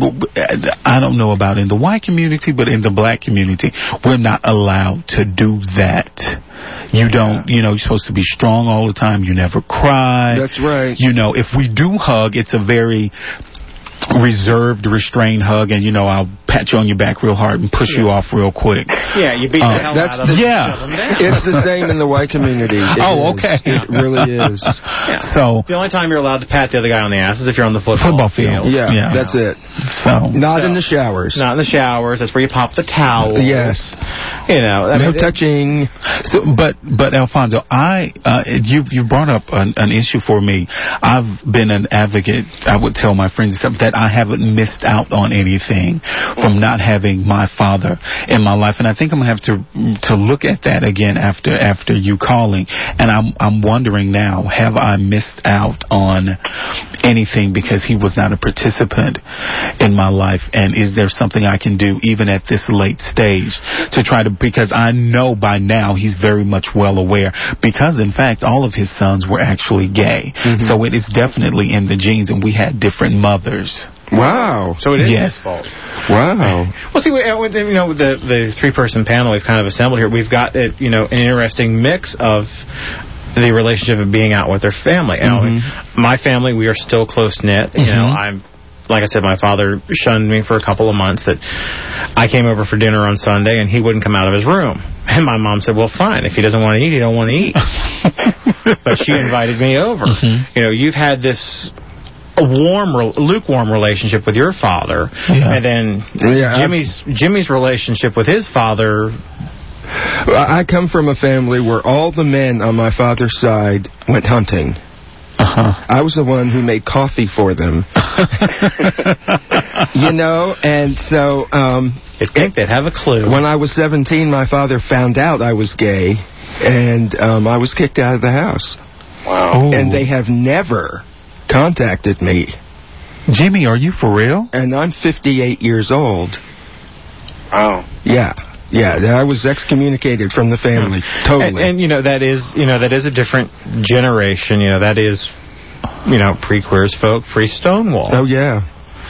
I don't know about in the white community, but in the black community, we're not allowed to do that. You don't, you know, you're supposed to be strong all the time. You never cry. That's right. You know, if we do hug, it's a very reserved, restrained hug, and you know, I'll pat you on your back real hard and push yeah. you off real quick. Yeah, you beat um, the hell that's out of them. Yeah, it's the same in the white community. It oh, is. okay. It really is. Yeah. So the only time you're allowed to pat the other guy on the ass is if you're on the football, football field. field. Yeah, yeah, that's it. So not so, in the showers. Not in the showers. That's where you pop the towel. Yes. You know, I no mean, touching. So, but but Alfonso, I uh, you you brought up an, an issue for me. I've been an advocate. I would tell my friends that I haven't missed out on anything from not having my father in my life, and I think I'm gonna have to to look at that again after after you calling. And I'm I'm wondering now, have I missed out on anything because he was not a participant in my life? And is there something I can do even at this late stage to try to, because I know by now he's very much well aware, because in fact all of his sons were actually gay. Mm-hmm. So it is definitely in the genes, and we had different mothers. Wow. So it is yes. his fault. Wow. Well, see, with, you know, the the three-person panel we've kind of assembled here, we've got, it, you know, an interesting mix of the relationship of being out with their family. You know, mm-hmm. my family, we are still close-knit. You mm-hmm. know, I'm, like I said, my father shunned me for a couple of months. That I came over for dinner on Sunday, and he wouldn't come out of his room. And my mom said, well, fine. If he doesn't want to eat, he don't want to eat. But she invited me over. Mm-hmm. You know, you've had this a warm, lukewarm relationship with your father, yeah. and then yeah, Jimmy's I've, Jimmy's relationship with his father. I come from a family where all the men on my father's side went hunting. Uh-huh. I was the one who made coffee for them. You know, and so um, you'd think they'd have a clue. When I was seventeen, my father found out I was gay, and um, I was kicked out of the house. Wow. Ooh. And they have never contacted me. Jimmy, are you for real? And I'm fifty-eight years old. Wow. Yeah. Yeah, I was excommunicated from the family. Hmm. Totally. And, and, you know, that is, you know, that is a different generation. You know, that is, you know, pre-Queers folk, pre-Stonewall. Oh, yeah.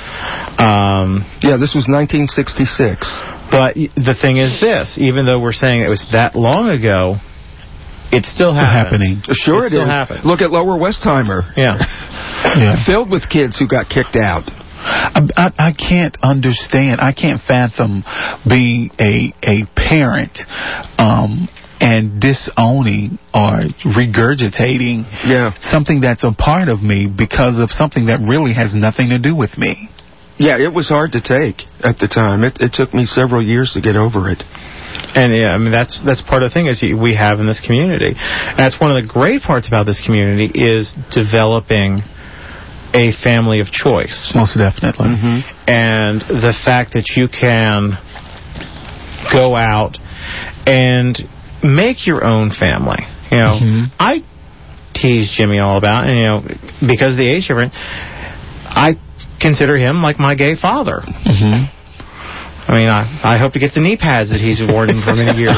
Um, yeah, this was nineteen sixty-six. But the thing is this, even though we're saying it was that long ago, it's still happening. Sure it it still is. Happens. Look at Lower Westheimer. Yeah. yeah. Filled with kids who got kicked out. I, I, I can't understand. I can't fathom being a a parent um, and disowning or regurgitating yeah. something that's a part of me because of something that really has nothing to do with me. Yeah, it was hard to take at the time. It, it took me several years to get over it. And yeah, I mean that's that's part of the thing is we have in this community. And that's one of the great parts about this community is developing a family of choice. Most definitely. Mm-hmm. And the fact that you can go out and make your own family. You know, mm-hmm. I tease Jimmy all about, and you know, because of the age difference, I consider him like my gay father. Mm-hmm. I mean, I, I hope to get the knee pads that he's worn for many years.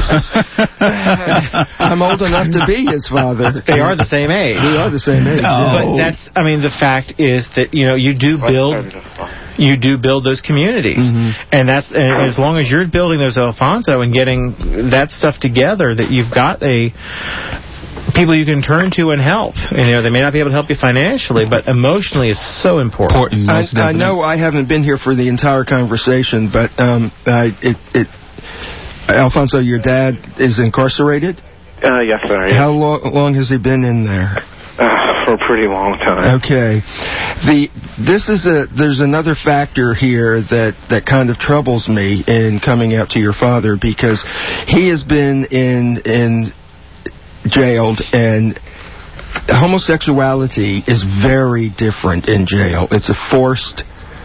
I'm old enough to be his father. They are the same age. We are the same age. No. But that's, I mean, the fact is that, you know, you do build, you do build those communities. Mm-hmm. And that's, and as long as you're building those, Alfonso, and getting that stuff together, that you've got a, people you can turn to and help. And, you know, they may not be able to help you financially, but emotionally is so important. important I, I know I haven't been here for the entire conversation, but um, I, it, it, Alfonso, your dad is incarcerated? Uh, yes, sir. Yes. How long, long has he been in there? Uh, for a pretty long time. Okay. The this is a there's another factor here that, that kind of troubles me in coming out to your father, because he has been in in jailed, and homosexuality is very different in jail. It's a forced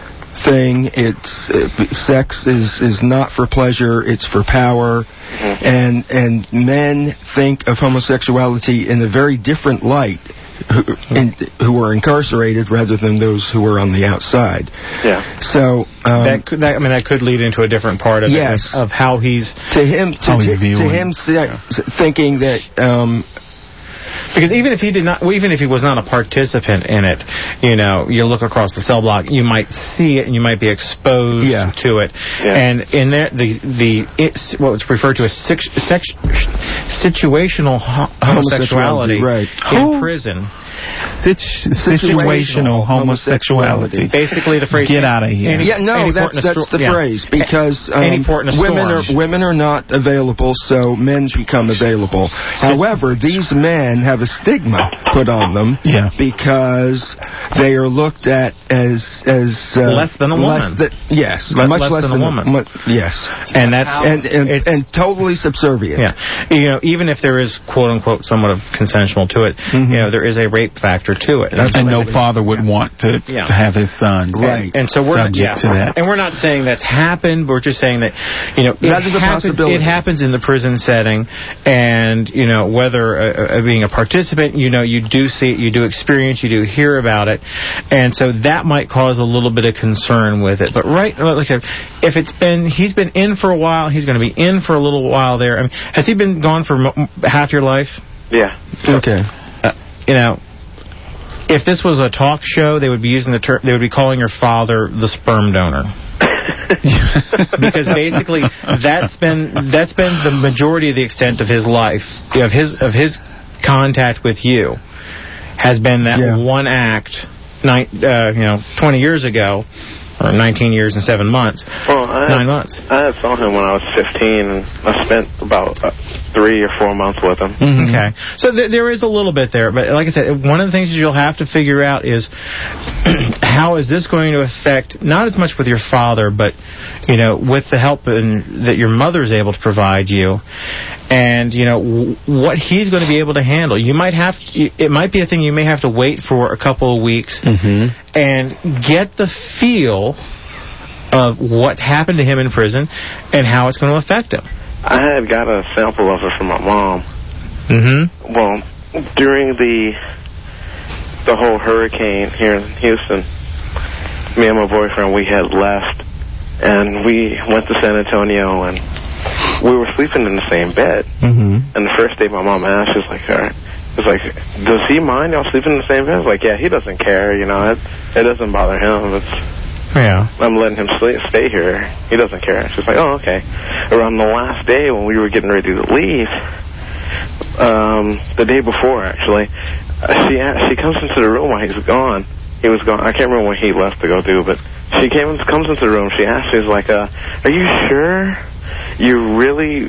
thing. It's uh, sex is is not for pleasure. It's for power. Mm-hmm. And and men think of homosexuality in a very different light, who, in, who are incarcerated rather than those who are on the outside. Yeah. So um, that could, that, I mean, that could lead into a different part of yes. it, of how he's to him to, how he's to, to him yeah. thinking that. Um, Because even if he did not, well, even if he was not a participant in it, you know, you look across the cell block, you might see it and you might be exposed yeah. to it. Yeah. And in there, the the it's what was referred to as sex, sex, situational ho- homosexuality, homosexuality right. in Who? prison. Situ- situational homosexuality. Basically, the phrase. Get out of here. Yeah, no, that's that's the yeah. phrase because um, Any port in a women are storm. women are not available, so men become available. However, these men have a stigma put on them yeah. because they are looked at as as uh, less than a woman. Less than, yes, less, much less, less than, than a woman. Mu- yes, and that's and and, and totally subservient. Yeah, you know, even if there is quote unquote somewhat of consensual to it, mm-hmm. you know, there is a rape factor to it. That's and no father would want to, yeah. to have his son right. And, and so we're subject yeah. to that. And we're not saying that's happened. We're just saying that, you know, that it, is a happen, possibility. it happens in the prison setting, and you know, whether uh, uh, being a participant, you know, you do see it, you do experience, you do hear about it, and so that might cause a little bit of concern with it. But right, like if it's been, he's been in for a while, he's going to be in for a little while there. I mean, has he been gone for mo- half your life? Yeah. Okay. Uh, you know. If this was a talk show, they would be using the term. They would be calling your father the sperm donor, because basically that's been that's been the majority of the extent of his life, of his of his contact with you, has been that yeah. one act, nine, uh, you know, twenty years ago, or nineteen years and seven months, well, I nine had, months. I had saw him when I was fifteen, and I spent about uh, three or four months with him. Mm-hmm. Okay, so th- there is a little bit there, but like I said, one of the things that you'll have to figure out is how is this going to affect, not as much with your father, but you know, with the help in, that your mother is able to provide you, and you know w- what he's going to be able to handle. You might have to, it might be a thing you may have to wait for a couple of weeks mm-hmm. and get the feel of what happened to him in prison and how it's going to affect him. I had got a sample of it from my mom. Mm-hmm. Well, during the the whole hurricane here in Houston, me and my boyfriend, we had left, and we went to San Antonio, and we were sleeping in the same bed. Mm-hmm. And the first day my mom asked, she was like, all right. It was like, does he mind y'all sleeping in the same bed? I was like, yeah, he doesn't care, you know, it, it doesn't bother him. It's, yeah. I'm letting him stay, stay here. He doesn't care. She's like, oh, okay. Around the last day when we were getting ready to leave, um, the day before, actually, uh, she asked, she comes into the room while he's gone. He was gone. I can't remember when he left to go do, but she came comes into the room. She asked, she's like, uh, are you sure you really...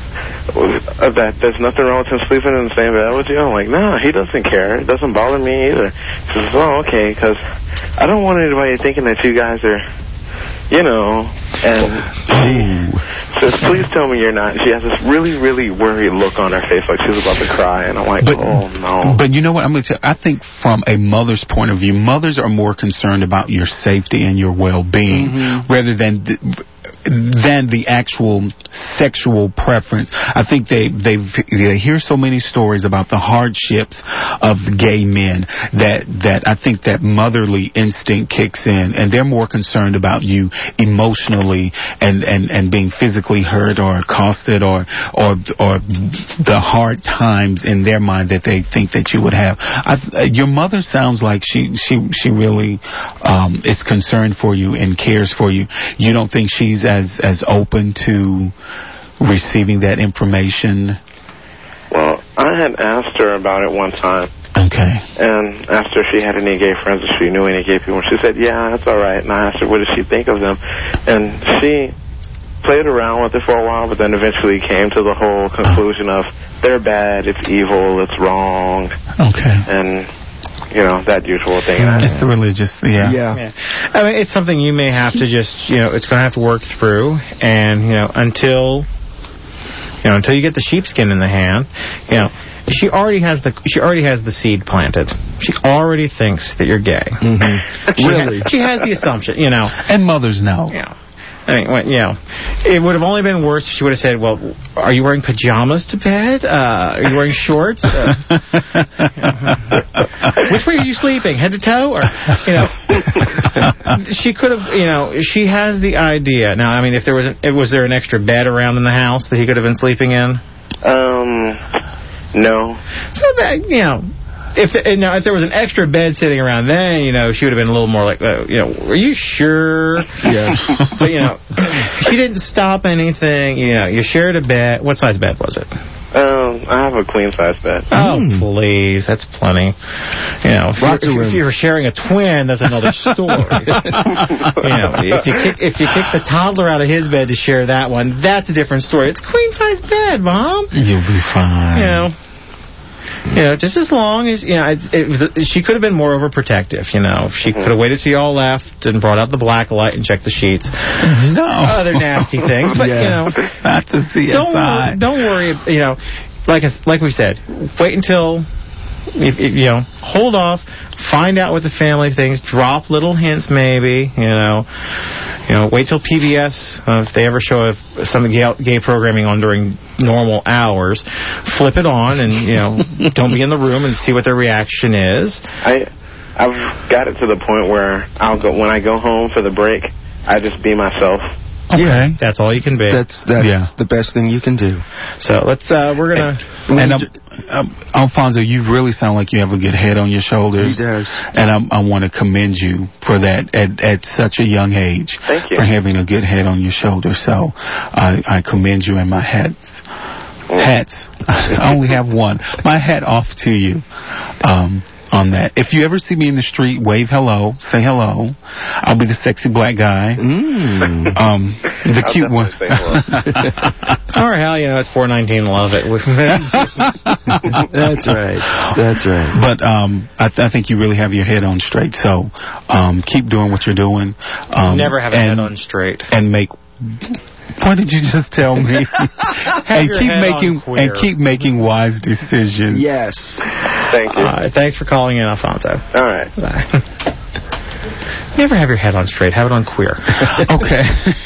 Uh, that there's nothing wrong with him sleeping in the same bed with you? I'm like, no, he doesn't care. It doesn't bother me either. She says, oh, okay, because I don't want anybody thinking that you guys are, you know, and she says, please tell me you're not. She has this really, really worried look on her face like she's about to cry, and I'm like, but, oh, no. But you know what? I'm going to tell you, I think from a mother's point of view, mothers are more concerned about your safety and your well-being mm-hmm. rather than... Th- than the actual sexual preference. I think they they they hear so many stories about the hardships of gay men that that I think that motherly instinct kicks in, and they're more concerned about you emotionally and and and being physically hurt or accosted or or or the hard times in their mind that they think that you would have. I, your mother sounds like she she she really um, is concerned for you and cares for you. You don't think she's as as open to receiving that information? Well, I had asked her about it one time. Okay. And asked her if she had any gay friends, if she knew any gay people. And she said, yeah, that's all right. And I asked her, what did she think of them? And she played around with it for a while, but then eventually came to the whole conclusion of they're bad, it's evil, it's wrong. Okay. And... you know, that usual thing. It's the religious, yeah. yeah. yeah. I mean, it's something you may have to just, you know, it's going to have to work through. And, you know, until, you know, until you get the sheepskin in the hand, you know, she already has the she already has the seed planted. She already thinks that you're gay. Mm-hmm. She Really? Ha- she has the assumption, you know. And mothers know. Yeah. I mean, well, you know, it would have only been worse if she would have said, well, are you wearing pajamas to bed? Uh, are you wearing shorts? Uh, which way are you sleeping? Head to toe? Or, you know, she could have, you know, she has the idea. Now, I mean, if there was, an, was there an extra bed around in the house that he could have been sleeping in? Um, no. So that, you know... If the, now, if there was an extra bed sitting around, then, you know, she would have been a little more like, uh, you know, are you sure? Yeah. But, you know, she didn't stop anything. You know, you shared a bed. What size bed was it? Um, I have a queen size bed. Oh, please. That's plenty. You know, if Lots of you're, if room. you're sharing a twin, that's another story. You know, if you kick if you kick the toddler out of his bed to share that one, that's a different story. It's a queen size bed, Mom. You'll be fine. You know. You know, just as long as, you know, it, it was, she could have been more overprotective, you know. She could have waited till you all left and brought out the black light and checked the sheets. No. Other nasty things. But, Yeah. you know, Not the C S I. don't, wor- don't worry, you know, like I, like we said, wait until, if, if, you know, hold off, find out what the family thinks, drop little hints maybe, you know. You know, wait till P B S, uh, if they ever show a, some gay, gay programming on during normal hours, flip it on and, you know, don't be in the room and see what their reaction is. I, I've got it to the point where I'll go when I go home for the break, I just be myself. Okay. Yeah. That's all you can be. That's that's Yeah. the best thing you can do. So let's, uh, we're going to... And um, um, Alfonso, you really sound like you have a good head on your shoulders. He does. And I, I want to commend you for that at, at such a young age. Thank you. For having a good head on your shoulders. So I, I commend you and my hats. Hats. I only have one. My hat off to you. Um, on that. If you ever see me in the street, wave hello, say hello. I'll be the sexy black guy. Mm. Um, the I'll cute one. definitely say hello. All right, Hal, you know, it's four nineteen, love it. That's right. That's right. But um, I, th- I think you really have your head on straight. So um, keep doing what you're doing. Um, Never have a and, head on straight. And make. What did you just tell me? and your keep head making on queer. and keep making wise decisions. Yes. Thank you. All right, thanks for calling in, Alfonso. All right. Bye. Never have your head on straight. Have it on queer. Okay.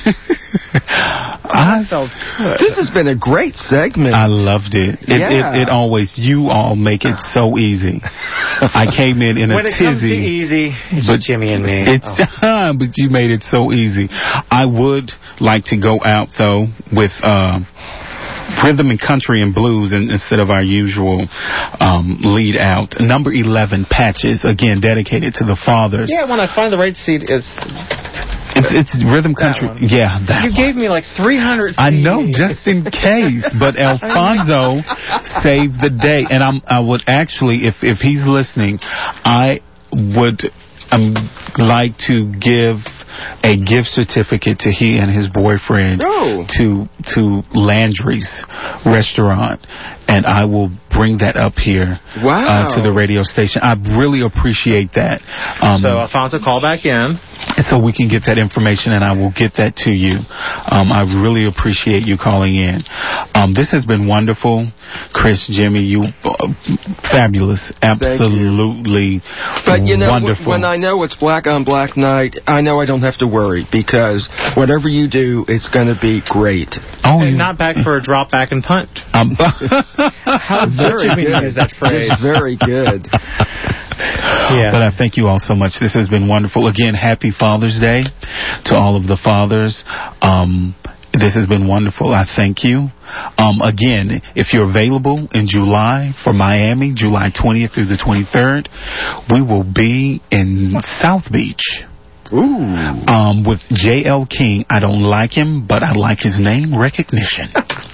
I felt good. This has been a great segment. I loved it. It, Yeah. it. it always, you all make it so easy. I came in in a when it tizzy. comes to easy, it's But Jimmy and me. It's Oh. but you made it so easy. I would like to go out though with uh, rhythm and country and blues in, instead of our usual um, lead out. Number eleven, Patches, again dedicated to the fathers. Yeah, when I find the right seat, it's It's, it's rhythm country. one. Yeah, that you one. gave me like three hundred. I know, just in case. But Alfonso saved the day, and I'm I would actually, if if he's listening, I would um like to give a gift certificate to he and his boyfriend Oh. to to Landry's restaurant, and I will bring that up here Wow. uh, to the radio station. I really appreciate that. Um, So Alfonso, call back in. so we can get that information, and I will get that to you. Um, I really appreciate you calling in. Um, this has been wonderful. Chris, Jimmy, you uh, fabulous. Absolutely But you know, wonderful. when I know it's black on black night, I know I don't have to worry because whatever you do, it's going to be great. oh, And you- not back for a drop back and punt. um, How dare Jimmy use that phrase? It's very good. Yeah. But I thank you all so much. This has been wonderful. Again, happy Father's Day to all of the fathers. Um, this has been wonderful. I thank you. Um, again, if you're available in July for Miami, July twentieth through the twenty-third, we will be in South Beach. Ooh. Um, with J L King. I don't like him, but I like his name recognition.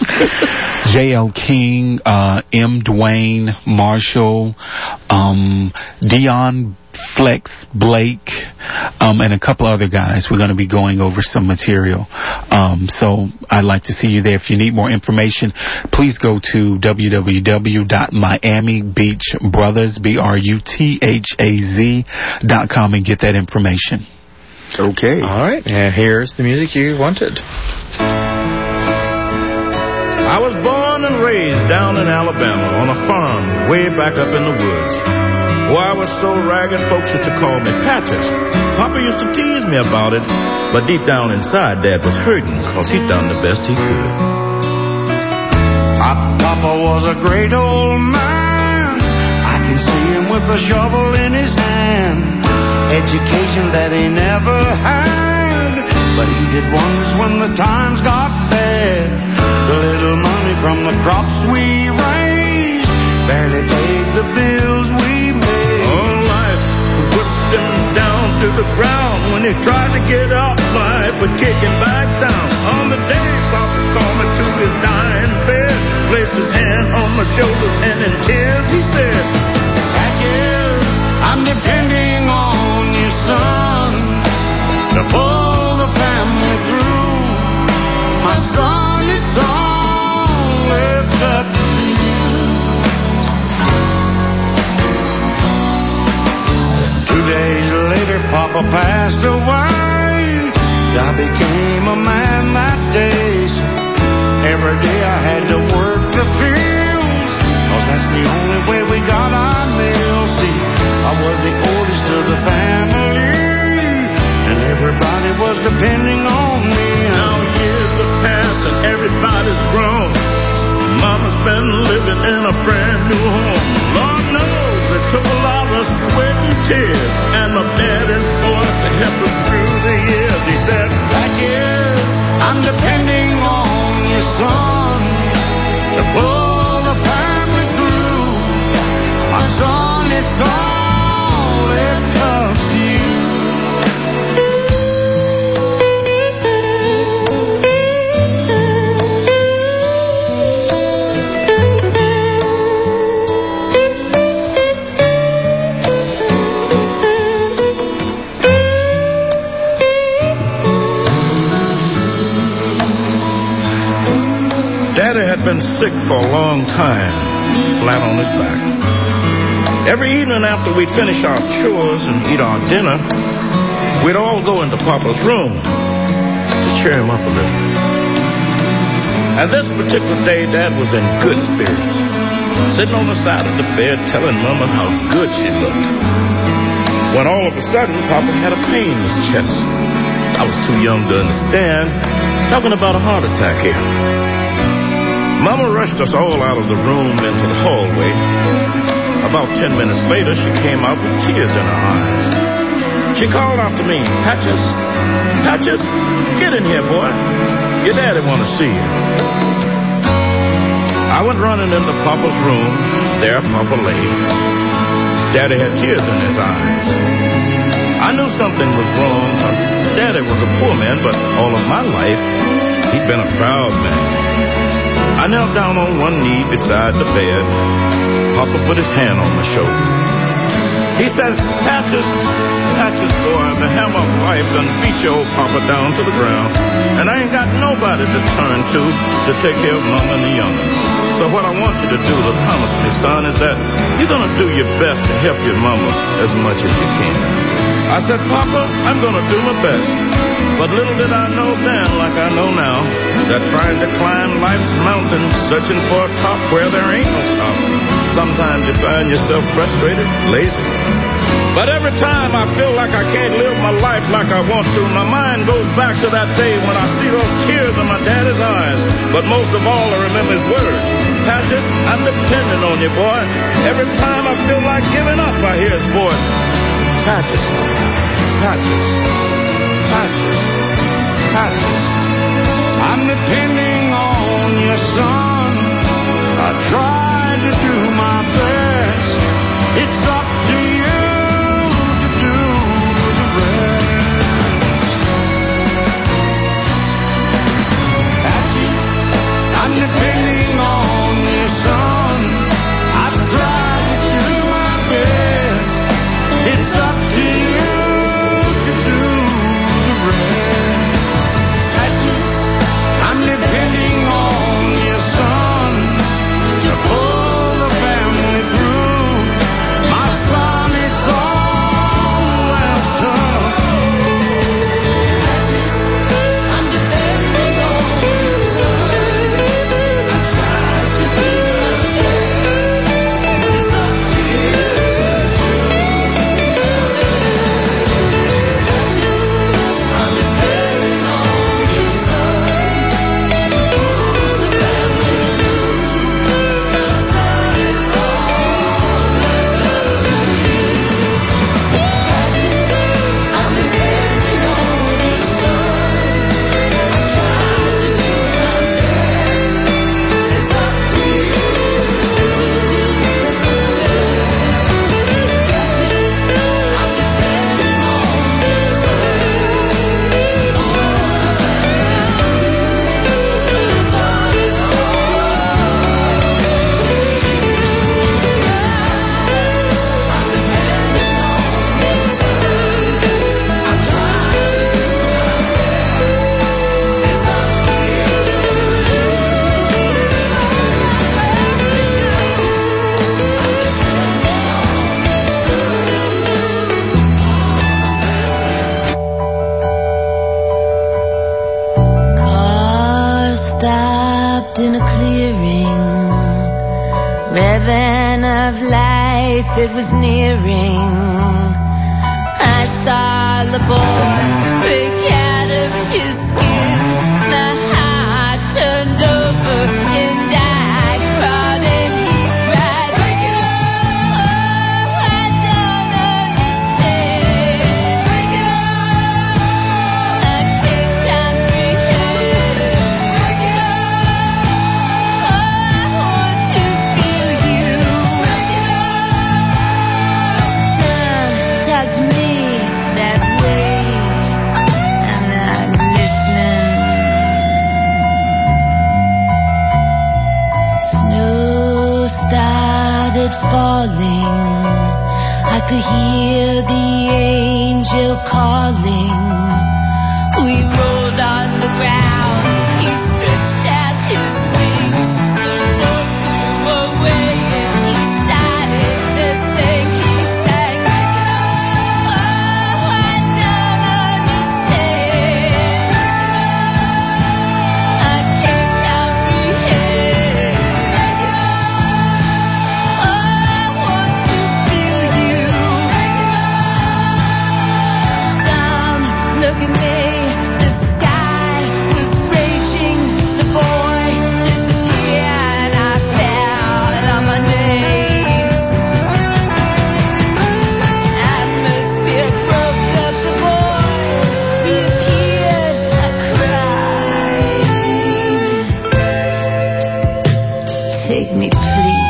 J L King, uh, M. Dwayne Marshall, um, Dion Flex Blake, um, and a couple other guys. We're going to be going over some material. Um, so I'd like to see you there. If you need more information, please go to w w w dot miami beach brothers b r u t h a z dot com and get that information. Okay. All right. And here's the music you wanted. I was born Born and raised down in Alabama on a farm way back up in the woods. Oh, I was so ragged, folks used to call me Patches. Papa used to tease me about it, but deep down inside, Dad was hurting because he'd done the best he could. Papa was a great old man. I can see him with a shovel in his hand. Education that he never had, but he did wonders when the times got bad. The little money from the crops we raised barely paid the bills we made. Oh, life whipped him down to the ground. When he tried to get up, life would kick him back down. On the day Papa called me to his dying bed, placed his hand on my shoulders, and in tears he said, Patches, I'm depending on you, son, to pull the family through. My son, it's all left up to you. Two days later, Papa passed away. I became a man that day. Every day I had to work the fields, 'cause that's the only way we got our meals. See, I was the oldest of the family, and everybody was depending on me. Now years have passed and everybody's grown. Mama's been living in a brand new home. Lord knows it took a lot of sweat and tears, and my daddy's voice to help us through the years. He said, Patches, I'm depending on you, son, to pull the family through. My son, it's all left up to you. Daddy had been sick for a long time, flat on his back. Every evening after we'd finish our chores and eat our dinner, we'd all go into Papa's room to cheer him up a little. And this particular day, Dad was in good spirits, sitting on the side of the bed telling Mama how good she looked. When all of a sudden, Papa had a pain in his chest. I was too young to understand, talking about a heart attack here. Mama rushed us all out of the room into the hallway. About ten minutes later, she came out with tears in her eyes. She called out to me, Patches, Patches, get in here, boy. Your daddy want to see you. I went running into Papa's room. There Papa lay. Daddy had tears in his eyes. I knew something was wrong. Daddy was a poor man, but all of my life, he'd been a proud man. I knelt down on one knee beside the bed. Papa put his hand on my shoulder. He said, Patches, Patches, boy, the hammer of life done beat your old Papa down to the ground. And I ain't got nobody to turn to to take care of Mama and the young'un. So what I want you to do to promise me, son, is that you're going to do your best to help your Mama as much as you can. I said, Papa, I'm going to do my best. But little did I know then, like I know now, that trying to climb life's mountain, searching for a top where there ain't no top, sometimes you find yourself frustrated, lazy. But every time I feel like I can't live my life like I want to, my mind goes back to that day when I see those tears in my daddy's eyes. But most of all, I remember his words. Patches, I'm depending on you, boy. Every time I feel like giving up, I hear his voice. Patches, Patches, Patches, Patches, I'm depending on you, son. I tried to do my best. It's up to you to do the rest. Patches, I'm depending on you, son. I've tried to do my best. It's up to you to do the rest. stopped in a clearing. Ribbon of life, it was nearing. I saw the boy break out of his skin. The heart turned over and I cried and he cried. Oh, I don't understand. I can't comprehend. Oh, I want to feel you. Now, talk to me that way, and I'm listening. Snow started falling. I could hear the angel calling. We rolled on the ground. He stretched out his wings. The road flew away and he started to sing. He sang, oh, I don't understand. I can't comprehend. Oh, I want to feel you. Don't look at me. The sky was raging. The boy disappeared. I fell on my knees. Atmosphere broke up. The boy reappeared. I cried. Take me, please.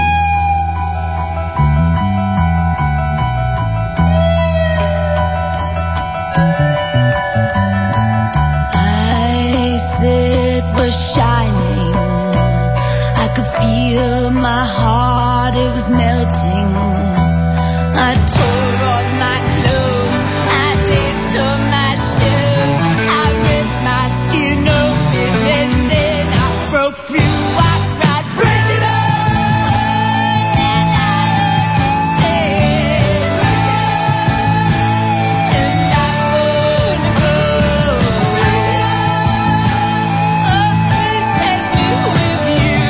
Eyes that were shining. I could feel my heart, it was melting. I tore off my clothes, I laid on my shoes. I ripped my skin open and then I broke through. I cried, break it up, and I understand. And I'm gonna go. Oh, please take me with you.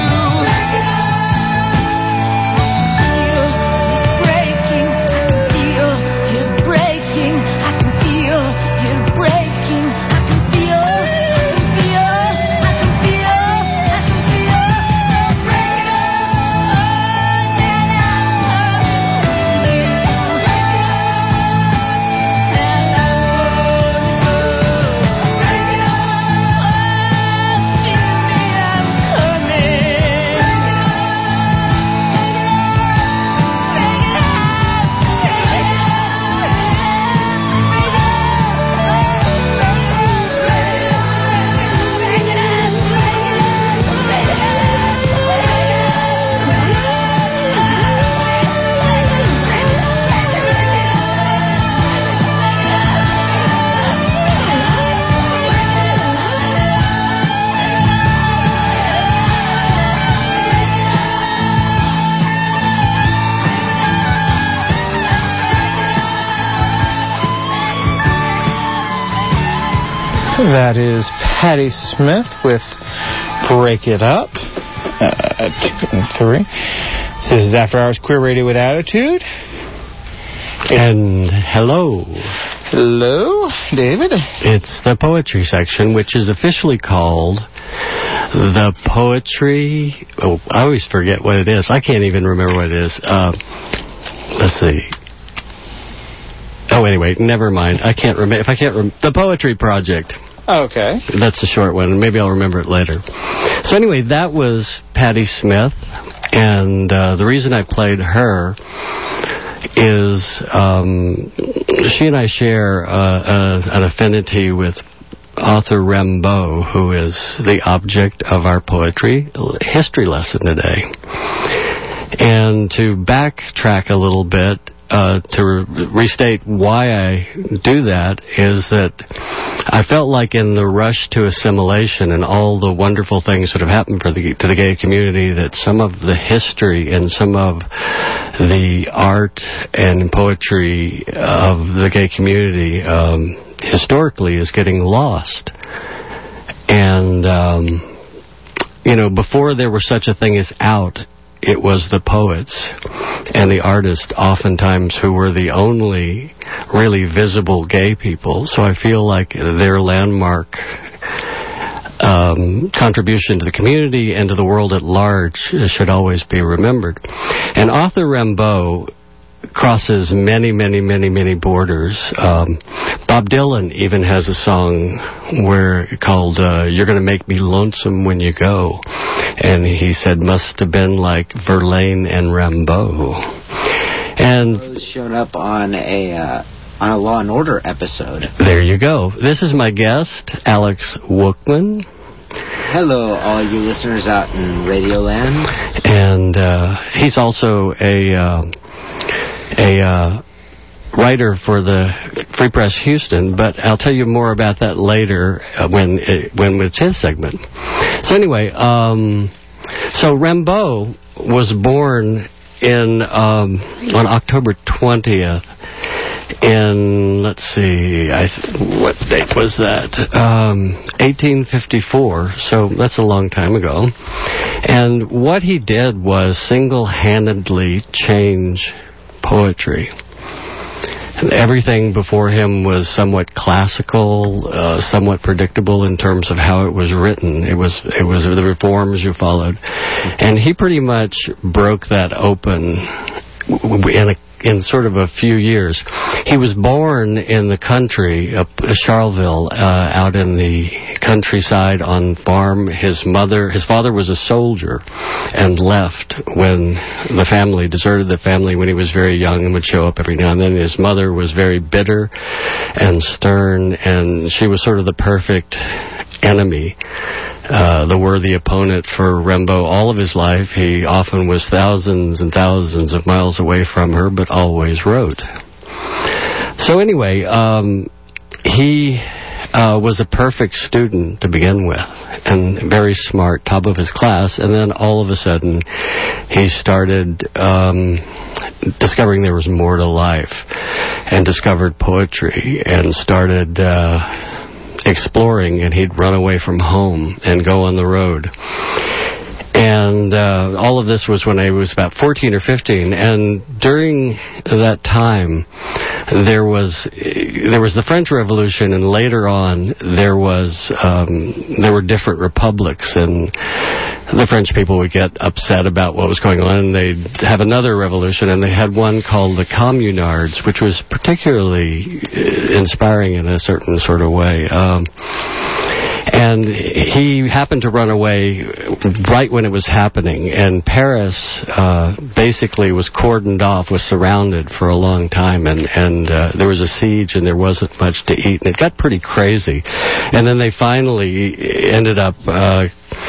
Feel his breaking. I can feel his breaking. I can feel, I can feel, I can feel, I can feel, I can feel. Break it up, and I'm you. And I'm gonna go. Break it up, feel me, I'm coming. That is Patti Smith with Break It Up. Uh, two and three. This is After Hours Queer Radio with Attitude. And hello. Hello, David. It's the poetry section, which is officially called the Poetry... Oh, I always forget what it is. I can't even remember what it is. Uh, let's see. Oh, anyway, never mind. I can't remember. If I can't remember... The Poetry Project. Okay. That's a short one. Maybe I'll remember it later. So anyway, that was Patti Smith. And uh, the reason I played her is um, she and I share uh, uh, an affinity with author Rimbaud, who is the object of our poetry history lesson today. And to backtrack a little bit, uh, to re- restate why I do that, is that I felt like in the rush to assimilation and all the wonderful things that have happened for the, to the gay community, that some of the history and some of the art and poetry of the gay community um, historically is getting lost. And um, you know, before there was such a thing as out, it was the poets and the artists oftentimes who were the only really visible gay people. So I feel like their landmark um, contribution to the community and to the world at large should always be remembered. And Arthur Rimbaud crosses many, many, many, many borders. Um, Bob Dylan even has a song where called uh, You're Gonna Make Me Lonesome When You Go. And he said, must have been like Verlaine and Rimbaud. And showed up on a uh, on a Law and Order episode. There you go. This is my guest, Alex Wookman. Hello, all you listeners out in Radioland. And uh, he's also a uh, a uh, writer for the Free Press Houston, but I'll tell you more about that later uh, when it, when it's his segment. So anyway, um, so Rimbaud was born in um, on October twentieth in, let's see, I th- what date was that? Um, eighteen fifty-four, so that's a long time ago. And what he did was single-handedly change poetry. And everything before him was somewhat classical, uh, somewhat predictable in terms of how it was written. It was it was the reforms you followed. And he pretty much broke that open in a in sort of a few years. He was born in the country, uh, Charleville, uh, out in the countryside on farm. His mother, his father was a soldier and left when the family, deserted the family when he was very young and would show up every now and then. His mother was very bitter and stern, and she was sort of the perfect enemy. Uh, the worthy opponent for Rimbaud all of his life. He often was thousands and thousands of miles away from her, but always wrote. So anyway, um, he uh, was a perfect student to begin with, and very smart, top of his class, and then all of a sudden he started um, discovering there was more to life, and discovered poetry, and started Uh, exploring, and he'd run away from home and go on the road. And uh, all of this was when I was about fourteen or fifteen, and during that time there was there was the French Revolution, and later on there was um, there were different republics, and the French people would get upset about what was going on, and they'd have another revolution, and they had one called the Communards, which was particularly inspiring in a certain sort of way. Um, and he happened to run away right when it was happening, and Paris uh, basically was cordoned off, was surrounded for a long time, and, and uh, there was a siege, and there wasn't much to eat, and it got pretty crazy. And then they finally ended up Uh,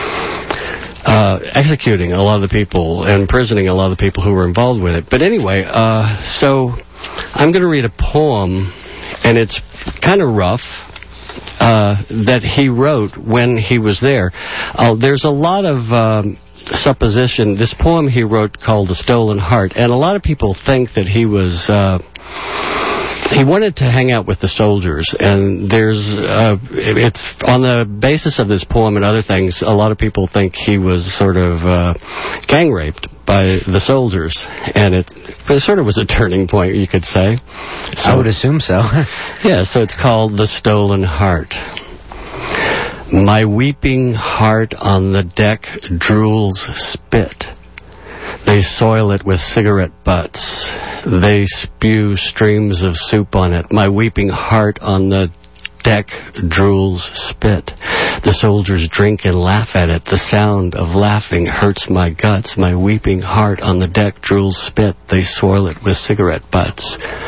Uh, executing a lot of the people and imprisoning a lot of the people who were involved with it. But anyway, uh, so I'm going to read a poem, and it's kind of rough, uh, that he wrote when he was there. Uh, there's a lot of um, supposition. This poem he wrote called The Stolen Heart, and a lot of people think that he was... Uh, He wanted to hang out with the soldiers, and there's, uh, it's on the basis of this poem and other things, a lot of people think he was sort of uh, gang raped by the soldiers, and it, it sort of was a turning point, you could say. So, I would assume so. Yeah, so it's called The Stolen Heart. My weeping heart on the deck drools spit. They soil it with cigarette butts. They spew streams of soup on it. My weeping heart on the deck drools spit. The soldiers drink and laugh at it. The sound of laughing hurts my guts. My weeping heart on the deck drools spit. They soil it with cigarette butts.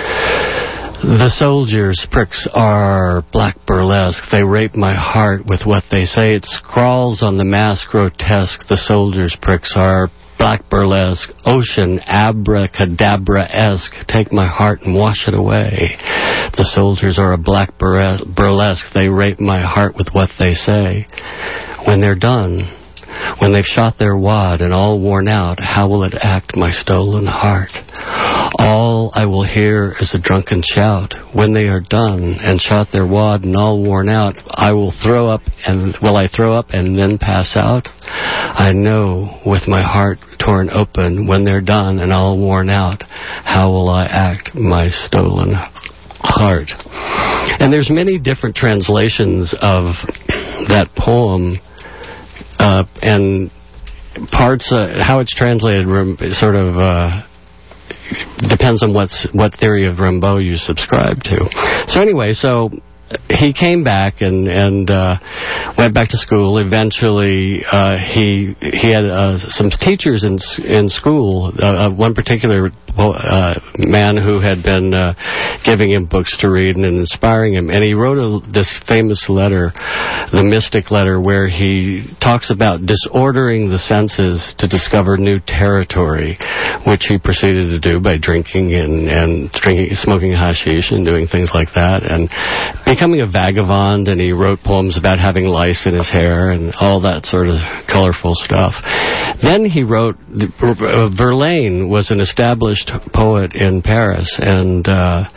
The soldiers' pricks are black burlesque. They rape my heart with what they say. It scrawls on the mask grotesque. The soldiers' pricks are black burlesque, ocean abracadabra-esque. Take my heart and wash it away. The soldiers are a black burlesque. They rape my heart with what they say. When they're done, when they've shot their wad and all worn out, how will it act, my stolen heart? All I will hear is a drunken shout. When they are done and shot their wad and all worn out, I will throw up and will I throw up and then pass out? I know with my heart torn open, when they're done and all worn out, how will I act my stolen heart? And there's many different translations of that poem, uh, and parts, uh, how it's translated rem- sort of uh, depends on what's what theory of Rimbaud you subscribe to. So anyway, so he came back and and uh, went back to school. Eventually, uh, he he had uh, some teachers in in school. Uh, one particular uh, man who had been uh, giving him books to read and inspiring him, and he wrote a, this famous letter, the Mystic Letter, where he talks about disordering the senses to discover new territory, which he proceeded to do by drinking and and drinking, smoking hashish, and doing things like that, and becoming a vagabond. And he wrote poems about having lice in his hair and all that sort of colorful stuff. Then he wrote, uh, Verlaine was an established poet in Paris, and uh,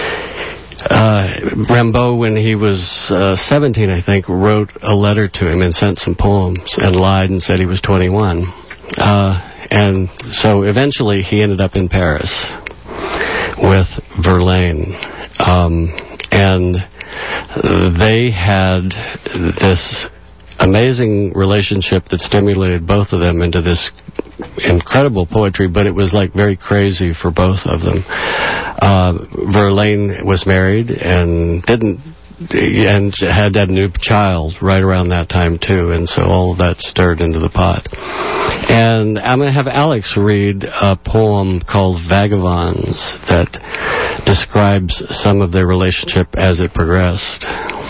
uh, Rimbaud, when he was uh, seventeen, I think, wrote a letter to him and sent some poems and lied and said he was twenty-one. Uh, and so eventually he ended up in Paris with Verlaine. Um, and they had this amazing relationship that stimulated both of them into this incredible poetry, but it was like very crazy for both of them. Uh, Verlaine was married and didn't and had that new child right around that time too, and so all of that stirred into the pot. And I'm going to have Alex read a poem called Vagabonds that describes some of their relationship as it progressed.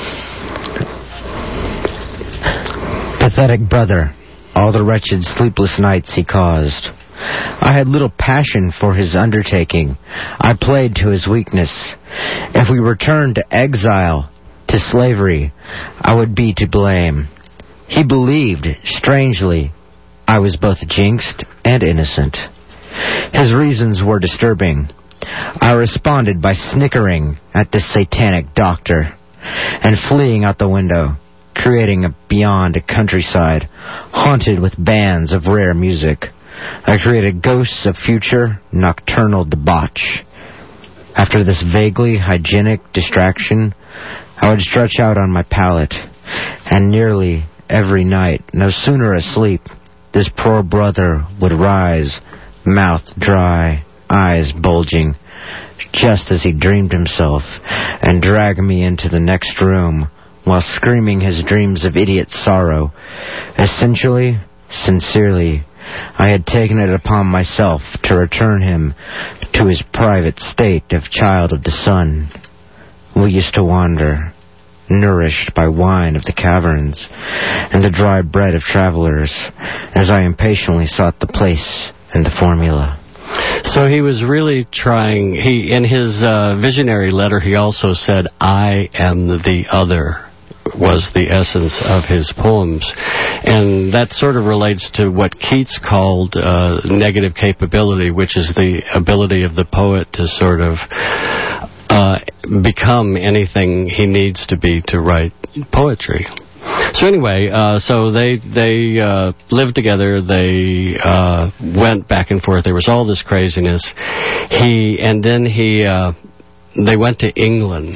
Pathetic brother, all the wretched sleepless nights he caused. I had little passion for his undertaking. I played to his weakness. If we returned to exile, to slavery, I would be to blame. He believed, strangely, I was both jinxed and innocent. His reasons were disturbing. I responded by snickering at this satanic doctor and fleeing out the window, creating a beyond a countryside haunted with bands of rare music. I created ghosts of future nocturnal debauch. After this vaguely hygienic distraction, I would stretch out on my pallet, and nearly every night, no sooner asleep, this poor brother would rise, mouth dry, eyes bulging, just as he dreamed himself, and drag me into the next room, while screaming his dreams of idiot sorrow. Essentially, sincerely, I had taken it upon myself to return him to his private state of child of the sun. We used to wander, nourished by wine of the caverns and the dry bread of travelers, as I impatiently sought the place and the formula. So he was really trying, he in his uh, visionary letter, he also said, I am the other, was the essence of his poems. And that sort of relates to what Keats called uh, negative capability, which is the ability of the poet to sort of uh, become anything he needs to be to write poetry. So anyway, uh, so they they uh, lived together. They uh, went back and forth. There was all this craziness. He and then he uh, they went to England,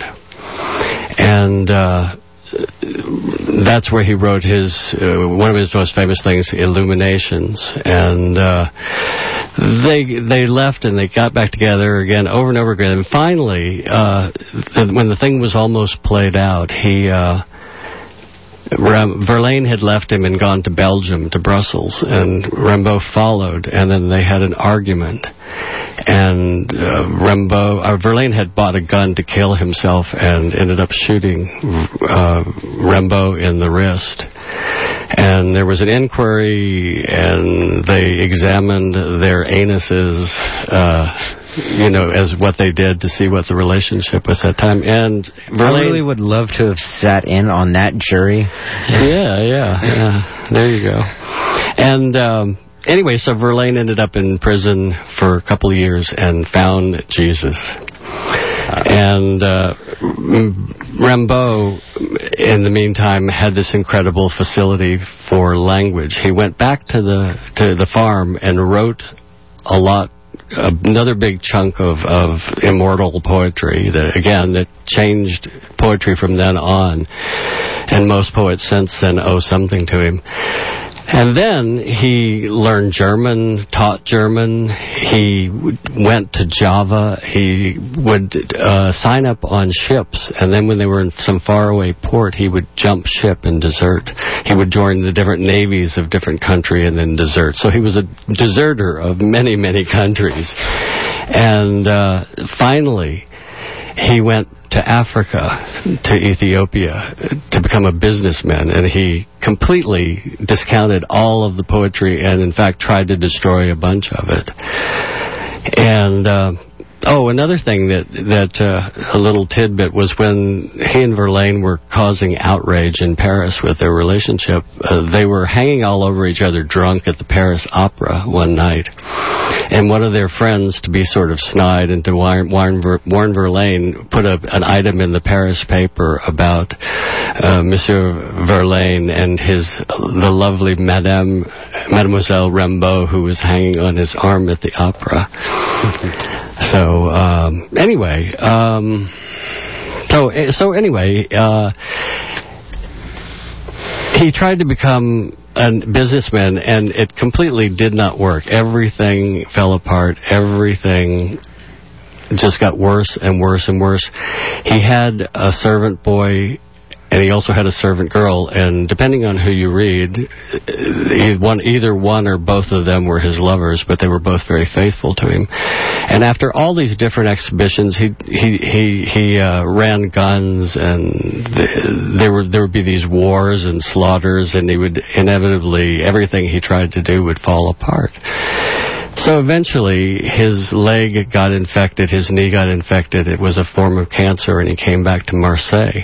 and uh, that's where he wrote his uh, one of his most famous things, Illuminations. And uh, they they left and they got back together again over and over again. And finally, uh, when the thing was almost played out, he. Uh, Verlaine had left him and gone to Belgium, to Brussels, and Rimbaud followed, and then they had an argument. And uh, Rimbaud, uh, Verlaine had bought a gun to kill himself and ended up shooting uh, Rimbaud in the wrist. And there was an inquiry, and they examined their anuses, uh, you know, as what they did to see what the relationship was at that time. And Verlaine, I really would love to have sat in on that jury. Yeah, yeah, yeah. There you go. And um, anyway, so Verlaine ended up in prison for a couple of years and found Jesus. And uh, Rimbaud, in the meantime, had this incredible facility for language. He went back to the to the farm and wrote a lot, another big chunk of, of immortal poetry that, again, that changed poetry from then on. And most poets since then owe something to him. And then he learned German, taught German. He w- went to Java. He would uh, sign up on ships, and then when they were in some faraway port, he would jump ship and desert. He would join the different navies of different countries and then desert. So he was a deserter of many, many countries. And uh, finally, he went to Africa, to Ethiopia, to become a businessman, and he completely discounted all of the poetry and, in fact, tried to destroy a bunch of it. And, uh, oh, another thing that, that uh, a little tidbit was when he and Verlaine were causing outrage in Paris with their relationship, uh, they were hanging all over each other drunk at the Paris Opera one night. And one of their friends, to be sort of snide and to warn, warn, warn Verlaine, put a, an item in the Paris paper about uh, Monsieur Verlaine and his the lovely Madame Mademoiselle Rimbaud, who was hanging on his arm at the opera. So um, anyway, um, so so anyway, uh, he tried to become a businessman, and it completely did not work. Everything fell apart. Everything just got worse and worse and worse. He had a servant boy, and he also had a servant girl, and depending on who you read, either one or both of them were his lovers, but they were both very faithful to him. And after all these different exhibitions, he he he, he uh, ran guns, and there were there would be these wars and slaughters, and he would inevitably, everything he tried to do would fall apart. So eventually, his leg got infected, his knee got infected. It was a form of cancer, and he came back to Marseille.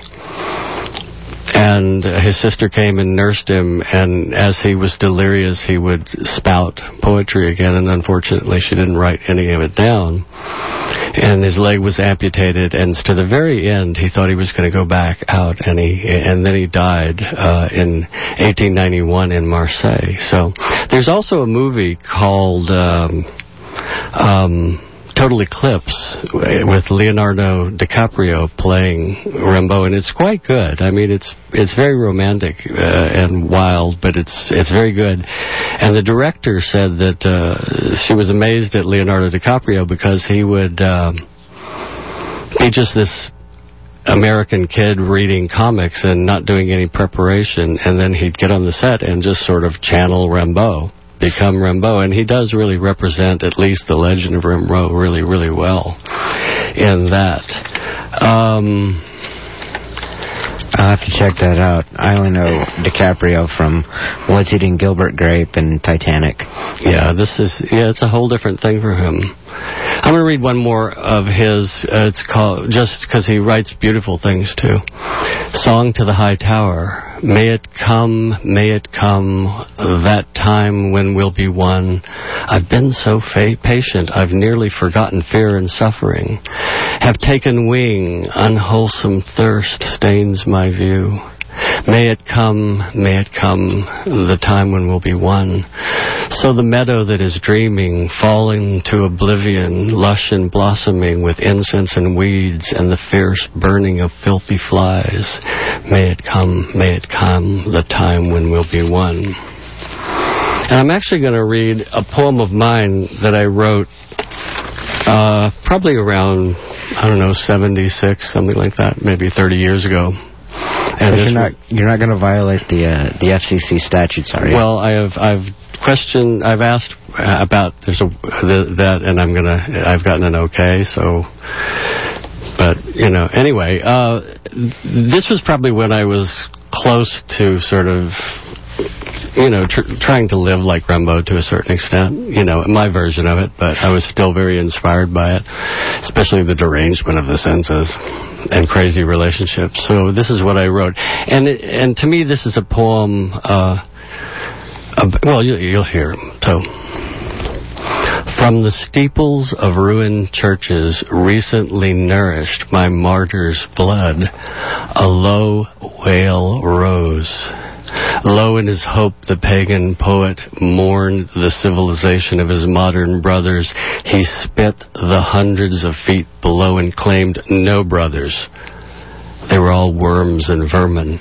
And uh, his sister came and nursed him, and as he was delirious, he would spout poetry again, and unfortunately she didn't write any of it down. And his leg was amputated, and to the very end, he thought he was going to go back out, and he and then he died uh, in eighteen ninety-one in Marseille. So there's also a movie called Um, um, Total Eclipse with Leonardo DiCaprio playing Rimbaud, and it's quite good. I mean, it's it's very romantic uh, and wild, but it's it's very good. And the director said that uh, she was amazed at Leonardo DiCaprio because he would uh, be just this American kid reading comics and not doing any preparation, and then he'd get on the set and just sort of channel Rimbaud, become Rimbaud, and he does really represent at least the legend of Rimbaud really, really well in that. Um, I'll have to check that out. I only know DiCaprio from What's Eating Gilbert Grape and Titanic. Yeah, this is, yeah, it's a whole different thing for him. I'm going to read one more of his. Uh, it's called, just because he writes beautiful things, too. Song to the High Tower. May it come, may it come, that time when we'll be one. I've been so fa- patient, I've nearly forgotten fear and suffering. Have taken wing, unwholesome thirst stains my view. May it come, may it come, the time when we'll be one. So the meadow that is dreaming, falling to oblivion, lush and blossoming with incense and weeds and the fierce burning of filthy flies. May it come, may it come, the time when we'll be one. And I'm actually going to read a poem of mine that I wrote uh, probably around, I don't know, seventy-six, something like that, maybe thirty years ago. And you're not you're not going to violate the uh, the F C C statutes, are you? Well, I have I've questioned I've asked about there's a the, that, and I'm gonna I've gotten an okay. So, but you know, anyway, uh, this was probably when I was close to sort of, you know, tr- trying to live like Rimbaud to a certain extent, you know, my version of it, but I was still very inspired by it, especially the derangement of the senses and crazy relationships. So this is what I wrote. And it, and to me, this is a poem uh, Uh, well, you, you'll hear him. So, from the steeples of ruined churches recently nourished my martyr's blood, a low wail rose. Low in his hope, the pagan poet mourned the civilization of his modern brothers. He spit the hundreds of feet below and claimed no brothers. They were all worms and vermin.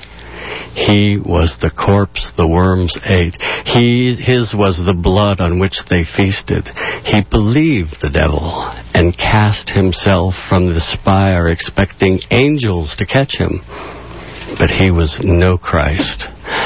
He was the corpse the worms ate. He, his was the blood on which they feasted. He believed the devil and cast himself from the spire, expecting angels to catch him. But he was no Christ.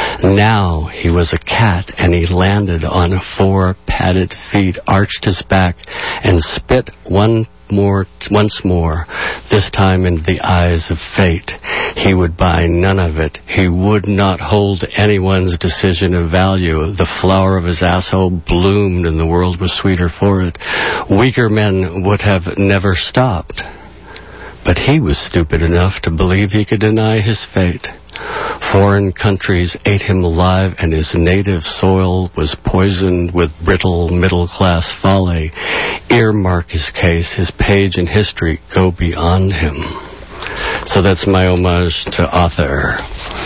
Now he was a cat, and he landed on four padded feet, arched his back, and spit one more, once more, this time in the eyes of fate. He would buy none of it. He would not hold anyone's decision of value. The flower of his asshole bloomed, and the world was sweeter for it. Weaker men would have never stopped. But he was stupid enough to believe he could deny his fate. Foreign countries ate him alive, and his native soil was poisoned with brittle middle-class folly. Earmark his case. His page in history go beyond him. So that's my homage to author.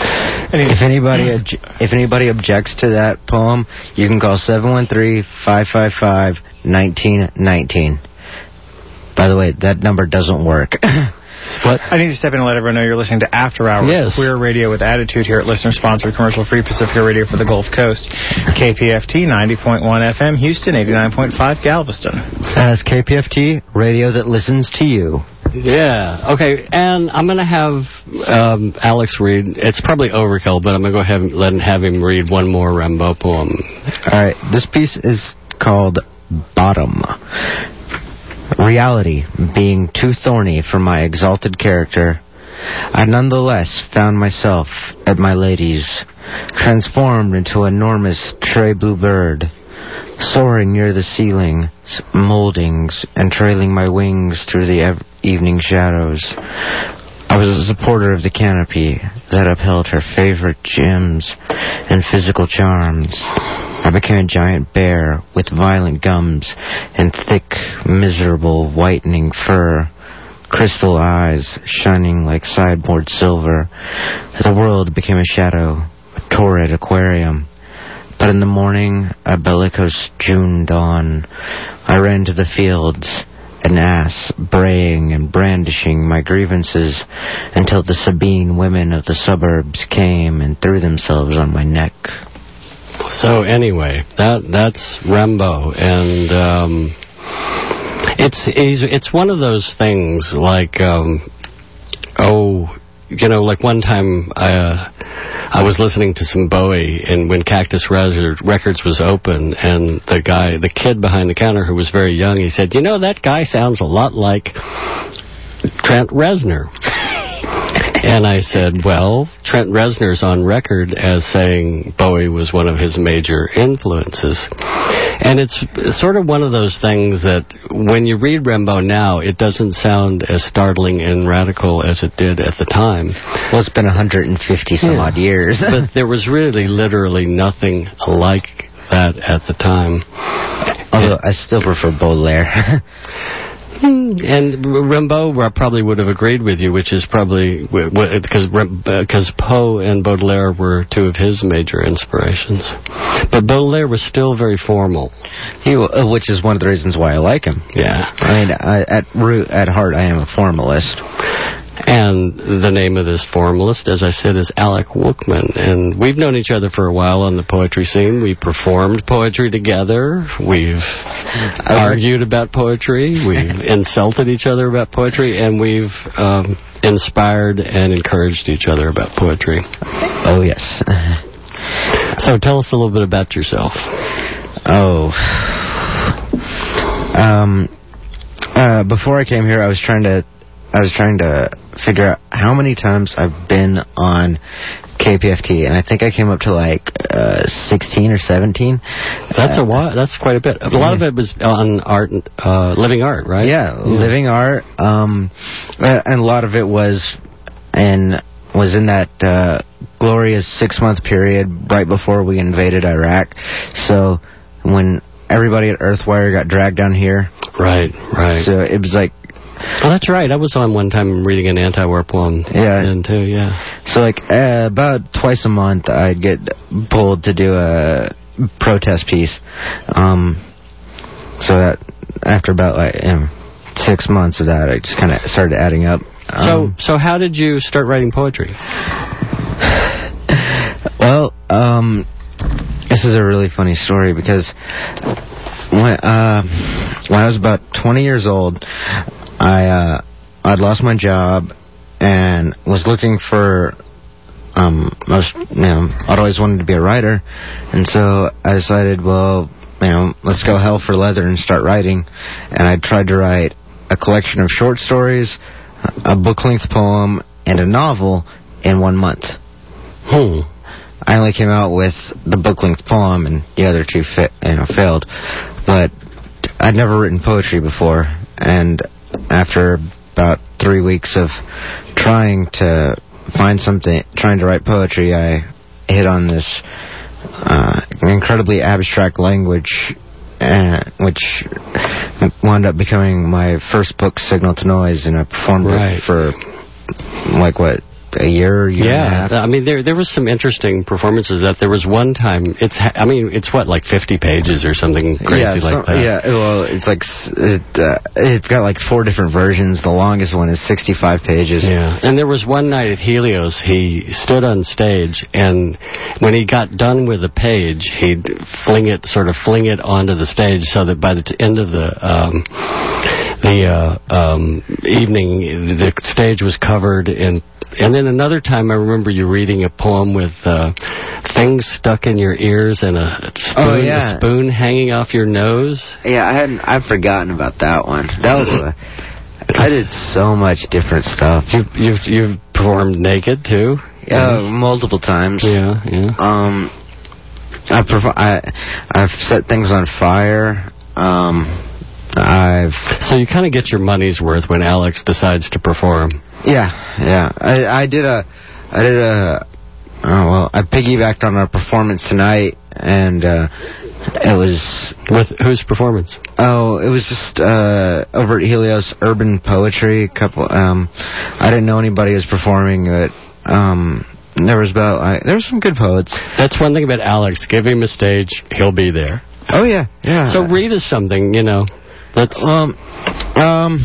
If anybody if anybody objects to that poem, you can call seven one three, five five five, one nine one nine. By the way, that number doesn't work. What? I need to step in and let everyone know you're listening to After Hours, yes. Queer Radio with Attitude here at listener-sponsored commercial-free Pacifica Radio for the Gulf Coast. K P F T ninety point one F M, Houston, eighty-nine point five Galveston. That's K P F T, radio that listens to you. Yeah, okay, and I'm going to have um, Alex read, it's probably overkill, but I'm going to go ahead and let him, have him read one more Rimbaud poem. All right, this piece is called Bottom. Reality being too thorny for my exalted character, I nonetheless found myself at my lady's, transformed into an enormous tray blue bird, soaring near the ceiling, moldings, and trailing my wings through the ev- evening shadows. I was a supporter of the canopy that upheld her favorite gems and physical charms. I became a giant bear with violent gums and thick, miserable, whitening fur, crystal eyes shining like sideboard silver. The world became a shadow, a torrid aquarium. But in the morning, a bellicose June dawn, I ran to the fields, an ass, braying and brandishing my grievances, until the Sabine women of the suburbs came and threw themselves on my neck. So anyway, that that's Rimbaud, and um, it's it's one of those things like, um, oh, you know, like one time I uh, I was listening to some Bowie, and when Cactus Records was open, and the guy, the kid behind the counter who was very young, he said, "You know, that guy sounds a lot like Trent Reznor." And I said, well, Trent Reznor's on record as saying Bowie was one of his major influences. And it's, it's sort of one of those things that when you read Rimbaud now, it doesn't sound as startling and radical as it did at the time. Well, it's been one hundred fifty some yeah. odd years. But there was really literally nothing like that at the time. Although and, I still prefer Baudelaire. And Rimbaud probably would have agreed with you, which is probably because because Poe and Baudelaire were two of his major inspirations. But Baudelaire was still very formal. He, which is one of the reasons why I like him. Yeah. I mean, I, at root, at heart, I am a formalist. And the name of this formalist, as I said, is Alec Wookman. And we've known each other for a while on the poetry scene. We performed poetry together. We've argued about poetry. We've insulted each other about poetry. And we've um, inspired and encouraged each other about poetry. Oh, yes. So tell us a little bit about yourself. Oh. Um. Uh, before I came here, I was trying to I was trying to figure out how many times I've been on K P F T, and I think I came up to like uh, sixteen or seventeen. That's uh, a lot. That's quite a bit. A lot of it was on art, uh, living art, right? Yeah, yeah. living art, um, and a lot of it was in was in that uh, glorious six-month period right before we invaded Iraq. So when everybody at Earthwire got dragged down here. Right, right. So it was like... Oh, that's right. I was on one time reading an anti-war poem. Yeah. Then too, yeah. So, like, uh, about twice a month, I'd get pulled to do a protest piece. Um, so that after about, like, you know, six months of that, I just kind of started adding up. Um, so, so how did you start writing poetry? Well, um, this is a really funny story because when, uh, when I was about twenty years old, I uh, I'd lost my job and was looking for. Um, I was, you know, I'd always wanted to be a writer, and so I decided, well, you know, let's go hell for leather and start writing. And I tried to write a collection of short stories, a book-length poem, and a novel in one month. Hmm. I only came out with the book-length poem, and the other two, fa- you know, failed. But I'd never written poetry before, and after about three weeks of trying to find something, trying to write poetry, I hit on this uh, incredibly abstract language, uh, which wound up becoming my first book, Signal to Noise, and I performed Right. it for, like, what, a year, year and a half? Yeah, I mean, there there was some interesting performances. That there was one time, it's, ha- I mean, it's what, like fifty pages or something crazy yeah, like some, that. Yeah, well, it's like, s- it, uh, it's got like four different versions. The longest one is sixty-five pages. Yeah, and there was one night at Helios, he stood on stage, and when he got done with a page, he'd fling it, sort of fling it onto the stage, so that by the t- end of the um, the uh, um, evening, the stage was covered in. And then another time, I remember you reading a poem with uh, things stuck in your ears and a spoon, Oh, yeah. a spoon hanging off your nose. Yeah, I hadn't. I've forgotten about that one. That was a. I did so much different stuff. You you've you've performed naked too. Yeah, Yes. multiple times. Yeah, yeah. Um, I perf- I I've set things on fire. Um, I've. So you kind of get your money's worth when Alex decides to perform. Yeah, yeah. I I did a. I did a. Oh well, I piggybacked on a performance tonight, and uh, it was with whose performance? Oh, it was just uh, over at Helios Urban Poetry. A couple. Um, I didn't know anybody was performing, but um, there was about. I, there were some good poets. That's one thing about Alex. Give him a stage, he'll be there. Oh yeah, yeah. So read us something, you know. Let's. Um, um,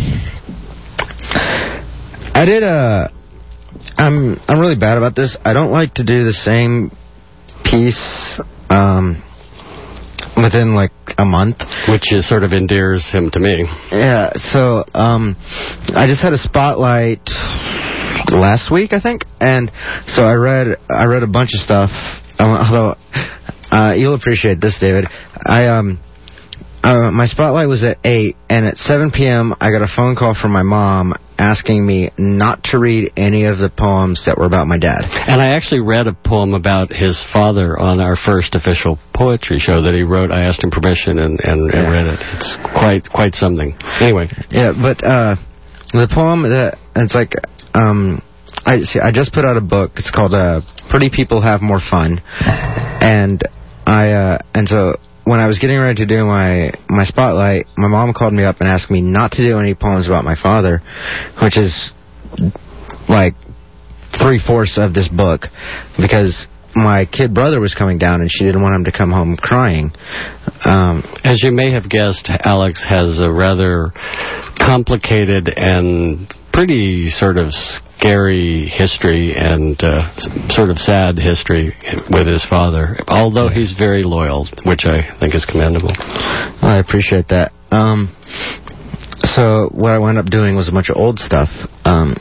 I did a. I'm I'm really bad about this. I don't like to do the same piece um, within like a month, which is sort of endears him to me. Yeah. So um, I just had a spotlight last week, I think, and so I read I read a bunch of stuff. Although uh, you'll appreciate this, David. I um. Uh, my spotlight was at eight, and at seven p.m. I got a phone call from my mom asking me not to read any of the poems that were about my dad. And I actually read a poem about his father on our first official poetry show that he wrote. I asked him permission and, and, Yeah. and read it. It's quite quite something. Anyway. Yeah, but uh, the poem that it's like um, I see. I just put out a book. It's called uh, "Pretty People Have More Fun," and I uh, and so. When I was getting ready to do my, my spotlight, my mom called me up and asked me not to do any poems about my father, which is like three-fourths of this book, because my kid brother was coming down and she didn't want him to come home crying. Um, As you may have guessed, Alex has a rather complicated and pretty sort of scary history and uh, s- sort of sad history with his father, although he's very loyal, which I think is commendable. Well, I appreciate that. Um, so what I wound up doing was a bunch of old stuff, um,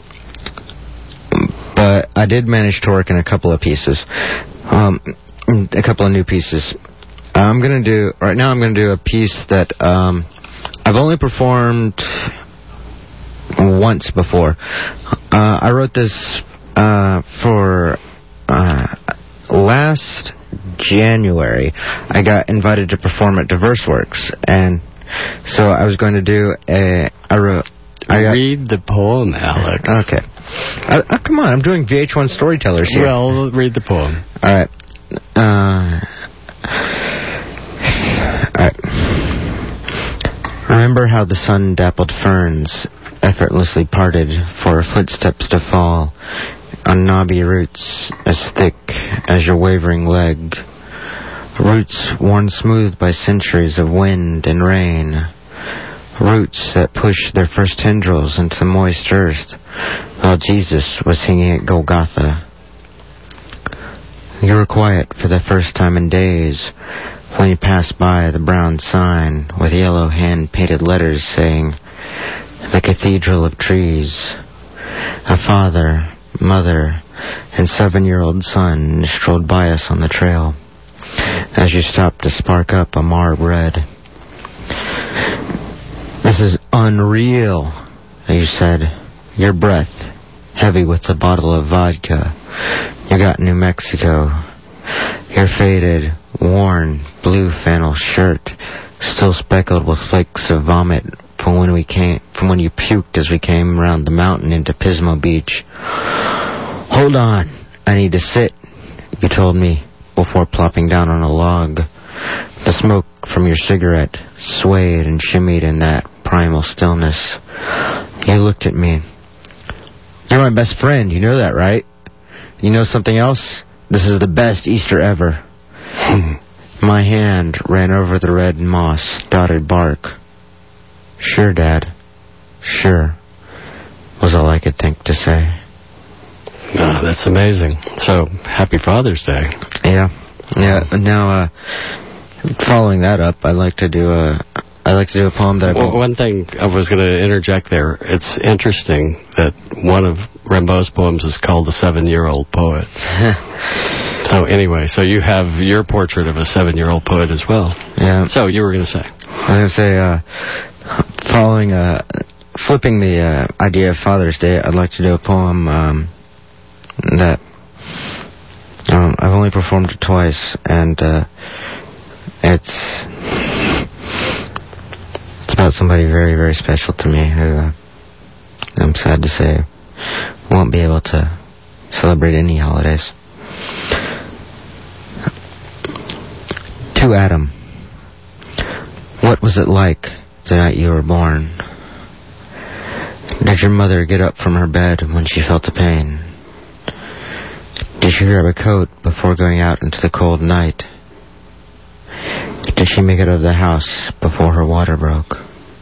but I did manage to work in a couple of pieces, um, a couple of new pieces. I'm going to do, right now I'm going to do a piece that um, I've only performed once before. Uh, I wrote this uh, for uh, last January. I got invited to perform at Diverse Works, and so I was going to do a. I wrote. I got, Read the poem, Alex. Okay. Uh, oh, come on, I'm doing V H one Storytellers here. Well, read the poem. All right. Uh, all right. Remember how the sun dappled ferns effortlessly parted for footsteps to fall on knobby roots as thick as your wavering leg. Roots worn smooth by centuries of wind and rain. Roots that pushed their first tendrils into moist earth while Jesus was hanging at Golgotha. You were quiet for the first time in days when you passed by the brown sign with yellow hand-painted letters saying, "The Cathedral of Trees." A father, mother, and seven-year-old son strolled by us on the trail as you stopped to spark up a Marb Red. "This is unreal," you said, your breath heavy with the bottle of vodka you got in New Mexico. Your faded, worn, blue flannel shirt still speckled with flakes of vomit from when we came, from when you puked as we came around the mountain into Pismo Beach. "Hold on, I need to sit," you told me before plopping down on a log. The smoke from your cigarette swayed and shimmied in that primal stillness. You looked at me. "You're my best friend, you know that, right? You know something else? This is the best Easter ever." My hand ran over the red moss-dotted bark. "Sure, Dad. Sure," was all I could think to say. Oh, that's amazing. So, happy Father's Day. Yeah. Yeah. Now, uh, following that up, I'd like to do a... I'd like to do a poem that I... Well, one thing I was going to interject there. It's interesting that one of Rimbaud's poems is called The Seven-Year-Old Poet. So anyway, so you have your portrait of a seven-year-old poet as well. Yeah. So you were going to say? I was going to say, uh, following, uh, flipping the uh, idea of Father's Day, I'd like to do a poem um, that um, I've only performed it twice, and uh, it's... It's about somebody very, very special to me who, uh, I'm sad to say, won't be able to celebrate any holidays. To Adam. What was it like the night you were born? Did your mother get up from her bed when she felt the pain? Did she grab a coat before going out into the cold night? Did she make it out of the house before her water broke?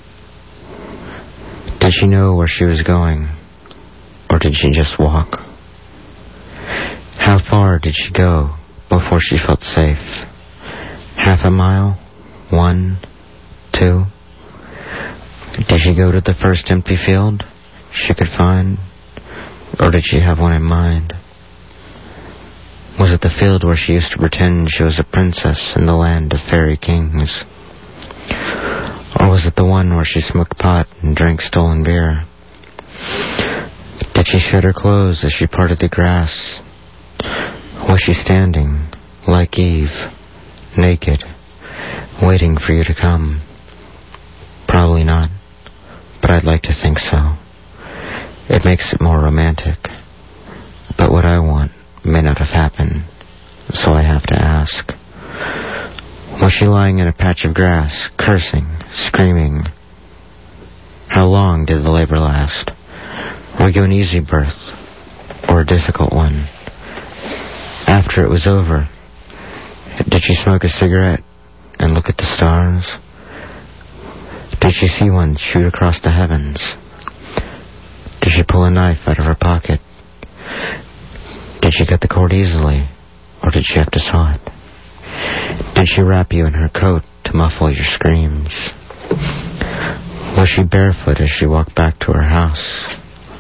Did she know where she was going? Or did she just walk? How far did she go before she felt safe? Half a mile? One? Two? Did she go to the first empty field she could find? Or did she have one in mind? Was it the field where she used to pretend she was a princess in the land of fairy kings? Or was it the one where she smoked pot and drank stolen beer? Did she shed her clothes as she parted the grass? Was she standing, like Eve, naked, waiting for you to come? Probably not, but I'd like to think so. It makes it more romantic. But what I want may not have happened, so I have to ask. Was she lying in a patch of grass, cursing, screaming? How long did the labor last? Were you an easy birth, or a difficult one? After it was over, did she smoke a cigarette and look at the stars? Did she see one shoot across the heavens? Did she pull a knife out of her pocket? Did she cut the cord easily, or did she have to saw it? Did she wrap you in her coat to muffle your screams? Was she barefoot as she walked back to her house?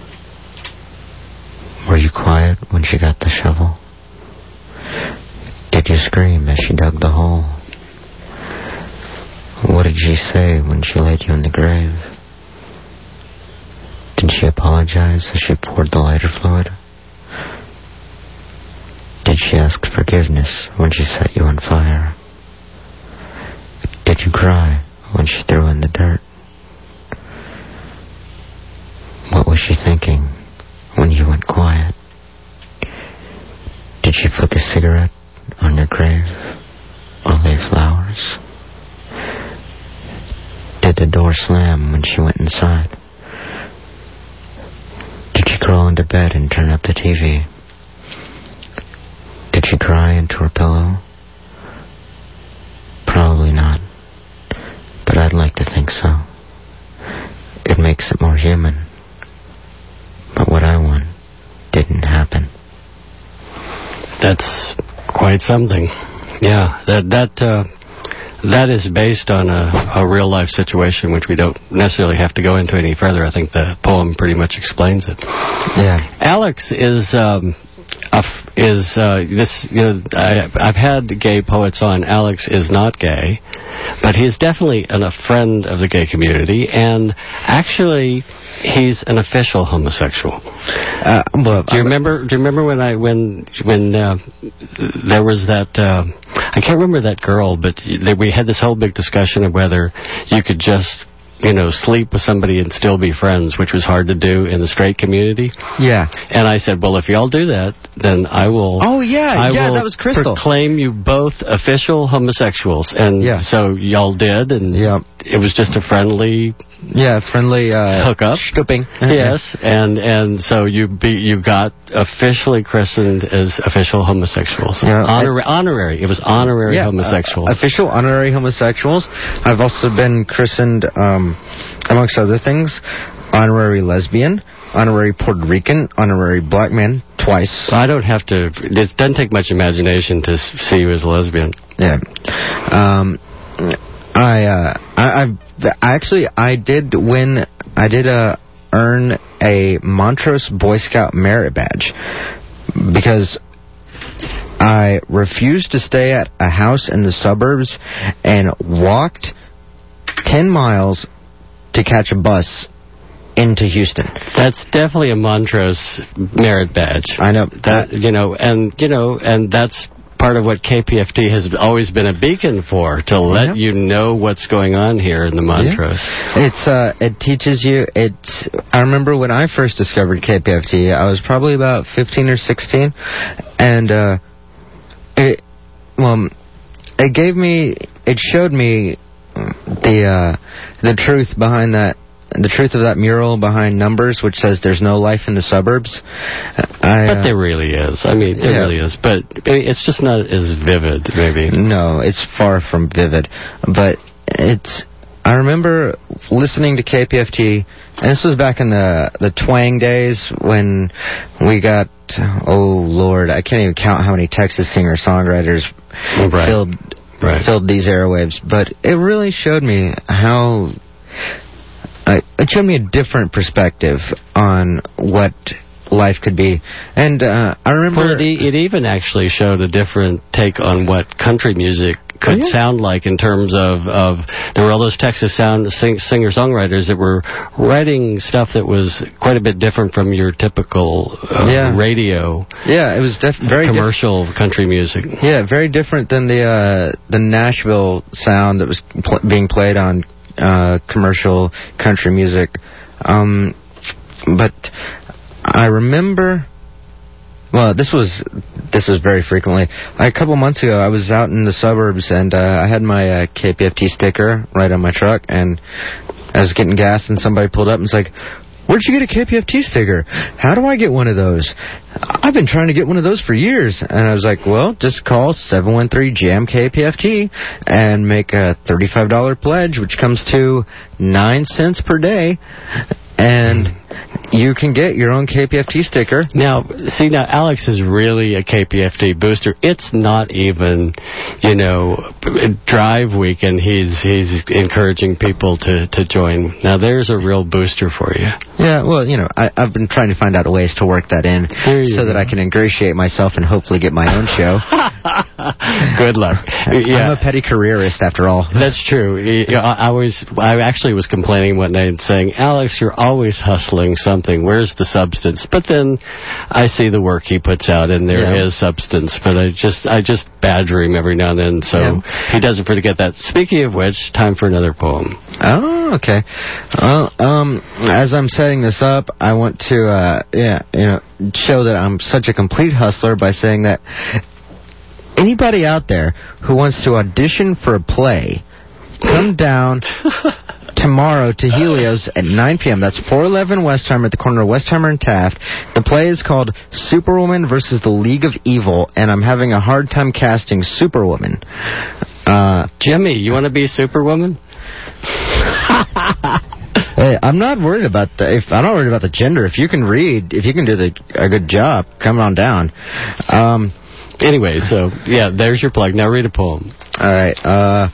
Were you quiet when she got the shovel? Did you scream as she dug the hole? What did she say when she laid you in the grave? Did she apologize as she poured the lighter fluid? Did she ask forgiveness when she set you on fire? Did you cry when she threw in the dirt? What was she thinking when when you went quiet? Did she flick a cigarette on your grave or lay flowers? Did the door slam when she went inside? Did she crawl into bed and turn up the T V? Did she cry into her pillow? Probably not. But I'd like to think so. It makes it more human. But what I want didn't happen. That's quite something. Yeah, that that uh, that is based on a, a real life situation, which we don't necessarily have to go into any further. I think the poem pretty much explains it. Yeah. Alex is um, a f- is uh, this. You know, I, I've had gay poets on. Alex is not gay, but he's definitely an, a friend of the gay community, and actually, he's an official homosexual. Uh, well, do you remember? Do you remember when I when when uh, there was that? Uh, I can't remember that girl, but they, we had this whole big discussion of whether you could just, you know, sleep with somebody and still be friends, which was hard to do in the straight community. Yeah. And I said, well, if y'all do that, then I will. Oh yeah, I yeah, will that was Crystal. Proclaim you both official homosexuals, and yeah. so y'all did, and yeah. it was just a friendly. Yeah, friendly uh, hookup. Stooping. Yes, and and so you be you got officially christened as official homosexuals. Yeah, Honor, I, honorary. It was honorary yeah, homosexuals. Uh, official honorary homosexuals. I've also been christened, um, amongst other things, honorary lesbian, honorary Puerto Rican, honorary black man twice. I don't have to. It doesn't take much imagination to see you as a lesbian. Yeah. Um. I, uh, I, I've, actually, I did win, I did, uh, earn a Montrose Boy Scout merit badge because I refused to stay at a house in the suburbs and walked ten miles to catch a bus into Houston. That's definitely a Montrose merit badge. I know. That, you know, and, you know, and that's part of what K P F T has always been a beacon for, to let yeah. you know what's going on here in the Montrose. Yeah. It's uh, it teaches you. It. I remember when I first discovered K P F T, I was probably about fifteen or sixteen, and uh, it well, it gave me, it showed me the uh, the truth behind that. The truth of that mural behind Numbers, which says there's no life in the suburbs. I, but there really is. I mean, there yeah. really is. But it's just not as vivid, maybe. No, it's far from vivid. But it's... I remember listening to K P F T, and this was back in the, the twang days when we got... Oh, Lord, I can't even count how many Texas singer-songwriters right. filled, right. filled these airwaves. But it really showed me how... Uh, it showed me a different perspective on what life could be. And uh, I remember... Well, it, it even actually showed a different take on what country music could oh, yeah. sound like in terms of, of... There were all those Texas sound sing, singer-songwriters that were writing stuff that was quite a bit different from your typical uh, yeah. radio... Yeah, it was def- very... commercial diff- country music. Yeah, very different than the, uh, the Nashville sound that was pl- being played on... Uh, commercial country music. Um, but I remember, well, this was this was very frequently. Like a couple months ago, I was out in the suburbs, and uh, I had my uh, K P F T sticker right on my truck, and I was getting gas, and somebody pulled up and was like, "Where'd you get a K P F T sticker? How do I get one of those? I've been trying to get one of those for years." And I was like, well, just call seven one three jam K P F T and make a thirty-five dollars pledge, which comes to nine cents per day. And you can get your own K P F T sticker. Now, see, now Alex is really a K P F T booster. It's not even, you know, drive week, and he's he's encouraging people to, to join. Now, there's a real booster for you. Yeah, well, you know, I, I've been trying to find out ways to work that in so that I can ingratiate myself and hopefully get my own show. Good luck. Yeah. I'm a petty careerist, after all. That's true. I, I was, I actually was complaining one night saying, Alex, you're always hustling something. Where's the substance? But then I see the work he puts out, and there yeah. is substance. But I just, I just badger him every now and then, so yeah. he doesn't forget that. Speaking of which, time for another poem. Oh. Oh, okay. Well, um, as I'm setting this up, I want to, uh, yeah, you know, show that I'm such a complete hustler by saying that anybody out there who wants to audition for a play, come down tomorrow to Helios at nine p.m. That's four eleven Westheimer at the corner of Westheimer and Taft. The play is called Superwoman versus the League of Evil, and I'm having a hard time casting Superwoman. Uh, Jimmy, you want to be Superwoman? Hey, I'm not worried about the. If I'm not worried about the gender. If you can read, if you can do the, a good job, come on down. Um, anyway, so yeah, there's your plug. Now read a poem. All right. Uh,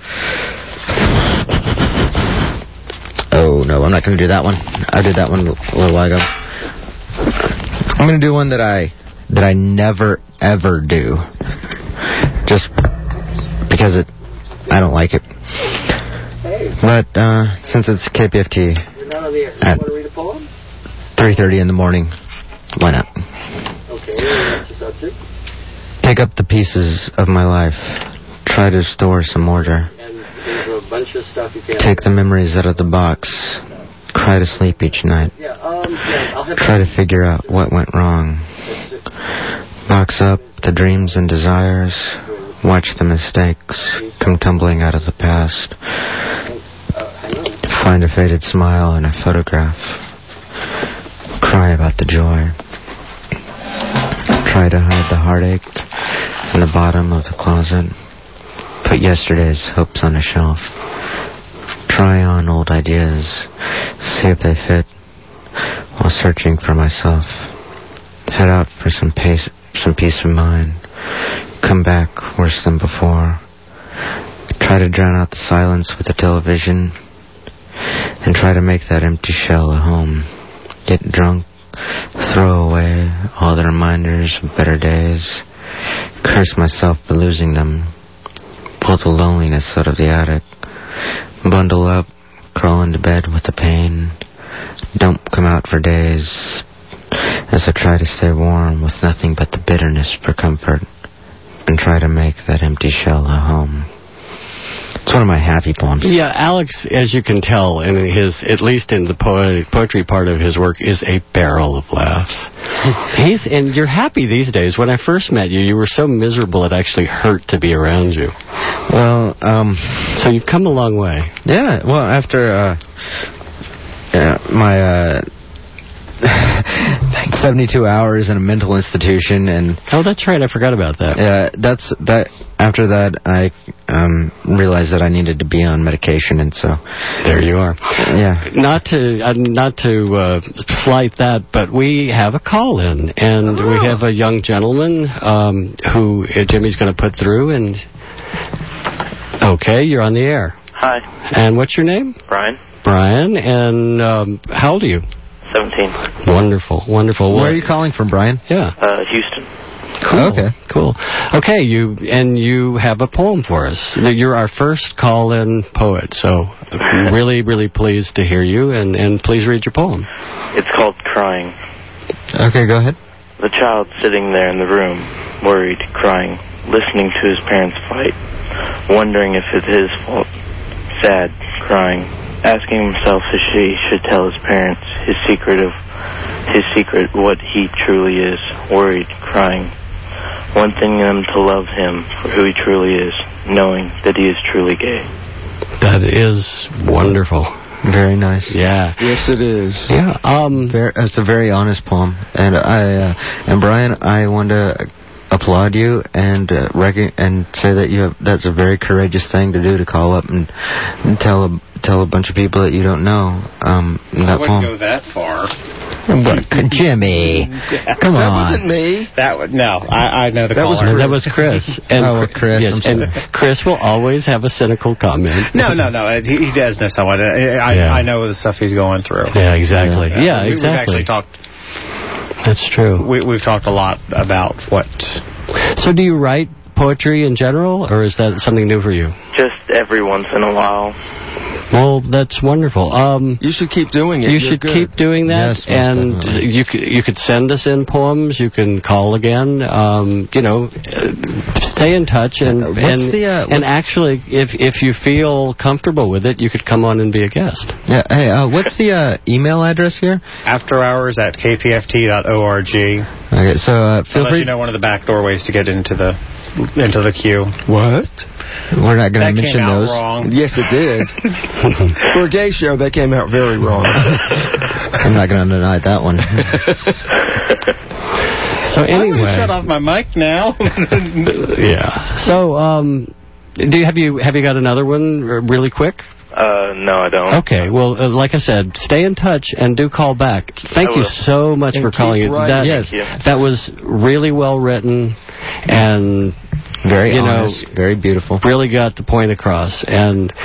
oh no, I'm not going to do that one. I did that one a little while ago. I'm going to do one that I that I never ever do, just because it. I don't like it. But uh, since it's K P F T at three thirty in the morning, why not? Okay, what's the subject? Pick up the pieces of my life. Try to store some order. And there's a bunch of stuff you can't... Take the memories out of the box. Cry to sleep each night. Yeah, um, yeah, I'll have Try to figure out what went wrong. Box up the dreams and desires. Watch the mistakes come tumbling out of the past. Find a faded smile in a photograph. Cry about the joy. Try to hide the heartache in the bottom of the closet. Put yesterday's hopes on a shelf. Try on old ideas. See if they fit while searching for myself. Head out for some pace, some peace of mind. Come back worse than before. Try to drown out the silence with the television. And try to make that empty shell a home. Get drunk. Throw away all the reminders of better days. Curse myself for losing them. Pull the loneliness out of the attic. Bundle up. Crawl into bed with the pain. Don't come out for days. As I try to stay warm with nothing but the bitterness for comfort. And try to make that empty shell a home. It's one of my happy poems. Yeah, Alex, as you can tell, in his, at least in the poetry, poetry part of his work, is a barrel of laughs. He's and you're happy these days. When I first met you, you were so miserable it actually hurt to be around you. Well, um... So you've come a long way. Yeah, well, after uh, yeah, my... Uh, seventy-two hours in a mental institution, and oh, that's right, I forgot about that. Yeah, that's that. After that, I um, realized that I needed to be on medication, and so there you are. Yeah. Not to uh, not to uh, slight that, but we have a call in, and oh. we have a young gentleman um, who uh, Jimmy's going to put through. And okay, you're on the air. Hi. And what's your name? Brian. Brian, and um, how old are you? seventeen. Wonderful, wonderful. Where are you calling from, Brian? Yeah. Uh, Houston. Cool. Okay. Cool. Okay, you and you have a poem for us. You're our first call-in poet, so really, really pleased to hear you, and, and please read your poem. It's called Crying. Okay, go ahead. The child sitting there in the room, worried, crying, listening to his parents fight, wondering if it's his fault, sad, crying, asking himself if he should tell his parents his secret of his secret, what he truly is, worried, crying, wanting them to love him for who he truly is, knowing that he is truly gay. That is wonderful. Very nice. Yeah. Yes, it is. Yeah. Um. Very, it's a very honest poem, and I uh, and Brian, I want to applaud you and uh, rec- and say that you have, that's a very courageous thing to do, to call up and, and tell a tell a bunch of people that you don't know um, that I wouldn't poem. go that far. But, Jimmy, come that on. That wasn't me. That would no. I, I know the that caller. Was that was Chris. And oh, Chris. Yes, and Chris will always have a cynical comment. No, no, no. He, he does know someone. I, I, yeah. I know the stuff he's going through. Yeah, exactly. Yeah, yeah we, exactly. We've actually talked. That's true. We, we've talked a lot about what. So, do you write poetry in general, or is that something new for you? Just every once in a while. Well, that's wonderful. Um, you should keep doing it. You You're should good. keep doing that, Yes, most and definitely. you could you could send us in poems. You can call again. Um, you know, uh, stay in touch, and Uh, what's and, the, uh, and what's- actually, if if you feel comfortable with it, you could come on and be a guest. Yeah. Hey, uh, what's the uh, email address here? After hours at k p f t dot org. Okay, so uh, feel Unless free. you know one of the back doorways to get into the into the queue. What? We're not going That to came mention out those. wrong. Yes, it did. For a gay show, that came out very wrong. I'm not going to deny that one. So anyway, Shut off my mic now. yeah. So, um, do you have you have you got another one uh, really quick? Uh, no, I don't. Okay. Well, uh, like I said, stay in touch and do call back. Thank I you will. so much And for keep calling. writing. That Yes. Thank you. that was really well written, and Very you honest, know, very beautiful. really got the point across. And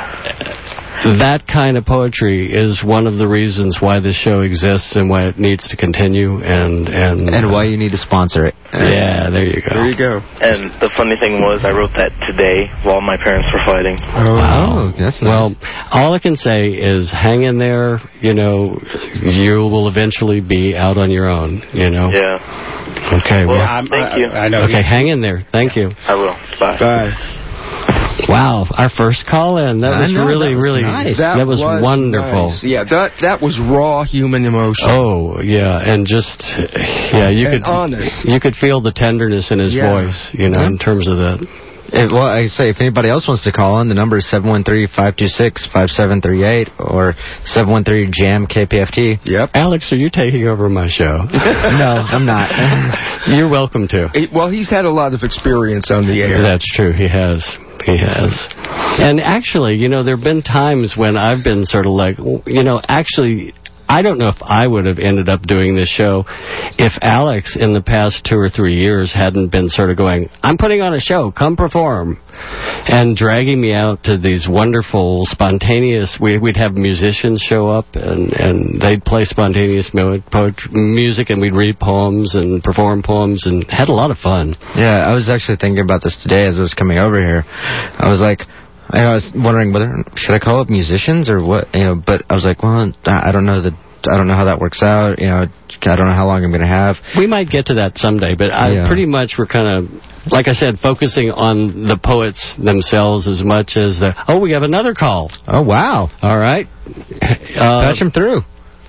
that kind of poetry is one of the reasons why this show exists and why it needs to continue. And and And why you need to sponsor it. yeah, there you go. There you go. And the funny thing was, I wrote that today while my parents were fighting. Oh, that's nice. Well, all I can say is hang in there. You know, you will eventually be out on your own. You know. Yeah. Okay. Well, Well, thank you. I know. okay. Hang in there. Thank you. I will. Bye. Bye. Wow, our first call in. That I was know, really, that was really nice. That, was, wonderful. nice. Yeah, that that was raw human emotion. Oh yeah, and just yeah, you And could honest. you could feel the tenderness in his Yeah. voice. You know, in terms of that. If, well, I say if anybody else wants to call in, the number is seven one three, five two six, five seven three eight or seven one three jam K P F T. Yep. Alex, are you taking over my show? No, I'm not. You're welcome to. It- well, he's had a lot of experience on the air. That's true. He has. He has. And actually, you know, there have been times when I've been sort of like, you know, actually, I don't know if I would have ended up doing this show if Alex in the past two or three years hadn't been sort of going, I'm putting on a show, come perform, and dragging me out to these wonderful, spontaneous, we, we'd have musicians show up and, and they'd play spontaneous mu- poetry, music, and we'd read poems and perform poems and had a lot of fun. Yeah, I was actually thinking about this today as I was coming over here. I was like, I was wondering whether should I call up musicians or what, you know. But I was like, well, I don't know the, I don't know how that works out. You know, I don't know how long I'm going to have. We might get to that someday, but I Yeah. pretty much we're kind of, like I said, focusing on the poets themselves as much as the. Oh, we have another call. Oh wow! All right, uh, Patch him through.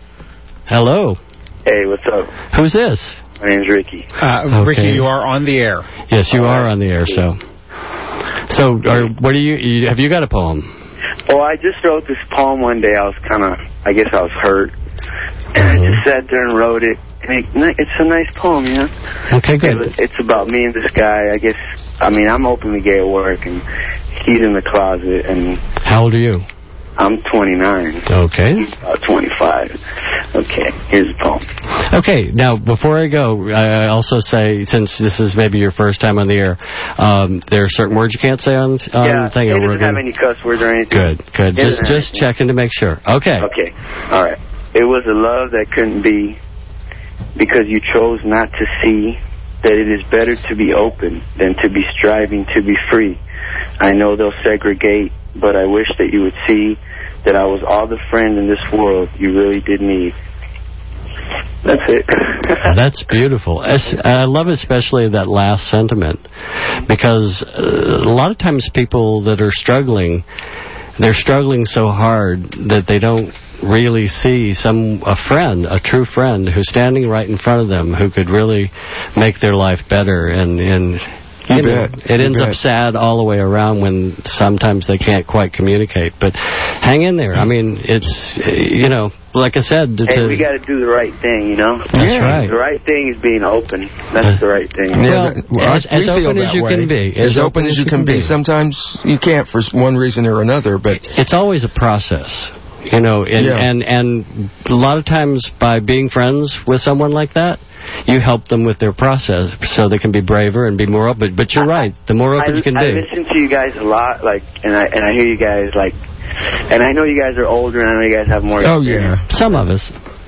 Hello. Hey, what's up? Who's this? My name's Ricky. Uh, Okay. Ricky, you are on the air. Yes, you are on the air. So, so are, what do you, you? Have you got a poem? Well, I just wrote this poem one day. I was kind of, I guess I was hurt. And I just sat there and wrote it. And it, it's a nice poem, you know? Okay, good. It- It's about me and this guy. I guess, I mean, I'm openly gay at work, and he's in the closet, and How old are you? I'm twenty-nine. Okay. He's about twenty-five. Okay, here's the poem. Okay, now, before I go, I also say, since this is maybe your first time on the air, um, there are certain words you can't say on, on yeah, the thing. it and we're doesn't have gonna- any cuss words or anything. Good, good. It Just, doesn't have just anything. checking to make sure. Okay. Okay, all right. It was a love that couldn't be because you chose not to see that it is better to be open than to be striving to be free. I know they'll segregate, but I wish that you would see that I was all the friend in this world you really did need. That's it. That's beautiful. Es- I love especially that last sentiment, because uh, a lot of times people that are struggling, they're struggling so hard that they don't really see some a friend, a true friend, who's standing right in front of them, who could really make their life better. And, and you You know, bet. it You ends up bet. sad all the way around when sometimes they can't quite communicate. But hang in there. I mean, it's, uh, you know, like I said, to, Hey, we got to do the right thing, you know? That's Yeah. right. The right thing is being open. That's the right thing. Well, Well, as, we as feel open as that you way. can be. As, open as you can be. Sometimes you can't for one reason or another, but It's always a process, you know, and, Yeah. and, and a lot of times by being friends with someone like that, you help them with their process so they can be braver and be more open. But you're right, the more open I, you can I be. listen to you guys a lot, like, and I and I hear you guys like, and I know you guys are older, and I know you guys have more. oh experience. yeah, Some of us.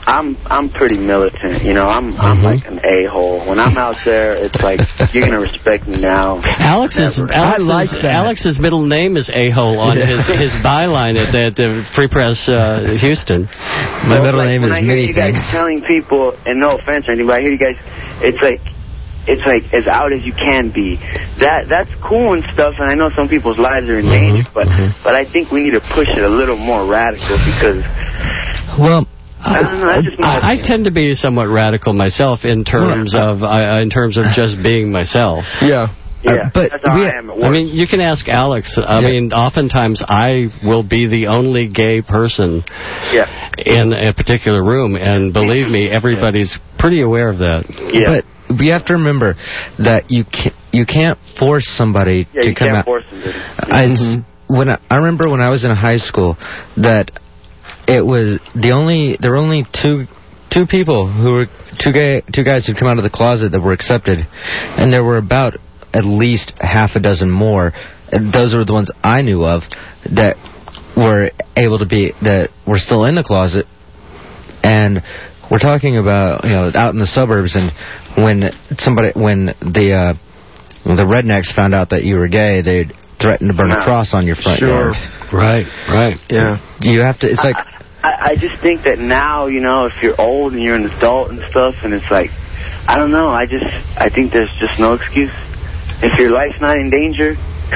I'm I'm pretty militant, you know. I'm I'm Mhm. like an a-hole. When I'm out there, it's like you're gonna respect me now. Alex's Never. Alex's, I like that. Alex's middle name is A-hole on Yeah. his his byline at the, the Free Press uh, Houston. My middle like, name when is I hear many you guys things. telling people, and no offense or anything, but I hear you guys, it's like it's like as out as you can be. That that's cool and stuff, and I know some people's lives are in danger, but but I think we need to push it a little more radical because. Well. I don't know. That's just my I, I tend to be somewhat radical myself in terms of uh, in terms of just being myself. Yeah. Yeah, but that's how we- I am at I work. mean, you can ask Alex. I Yeah. mean, oftentimes I will be the only gay person yeah. in a particular room, and believe me, everybody's pretty aware of that. Yeah. But we have to remember that you can't, you can't force somebody Yeah, to you come can't out. force them to. I, it's, when I, I remember when I was in high school that it was the only there were only two two people who were two gay two guys who'd come out of the closet that were accepted, and there were about at least half a dozen more. And those were the ones I knew of that were able to be that were still in the closet, and we're talking about you know out in the suburbs, and when somebody when the uh, when the rednecks found out that you were gay, they'd threaten to burn a Wow. cross on your front Sure. yard. Right, right. Yeah. You have to, it's like... I, I just think that now, you know, if you're old and you're an adult and stuff, and it's like, I don't know, I just, I think there's just no excuse. If your life's not in danger,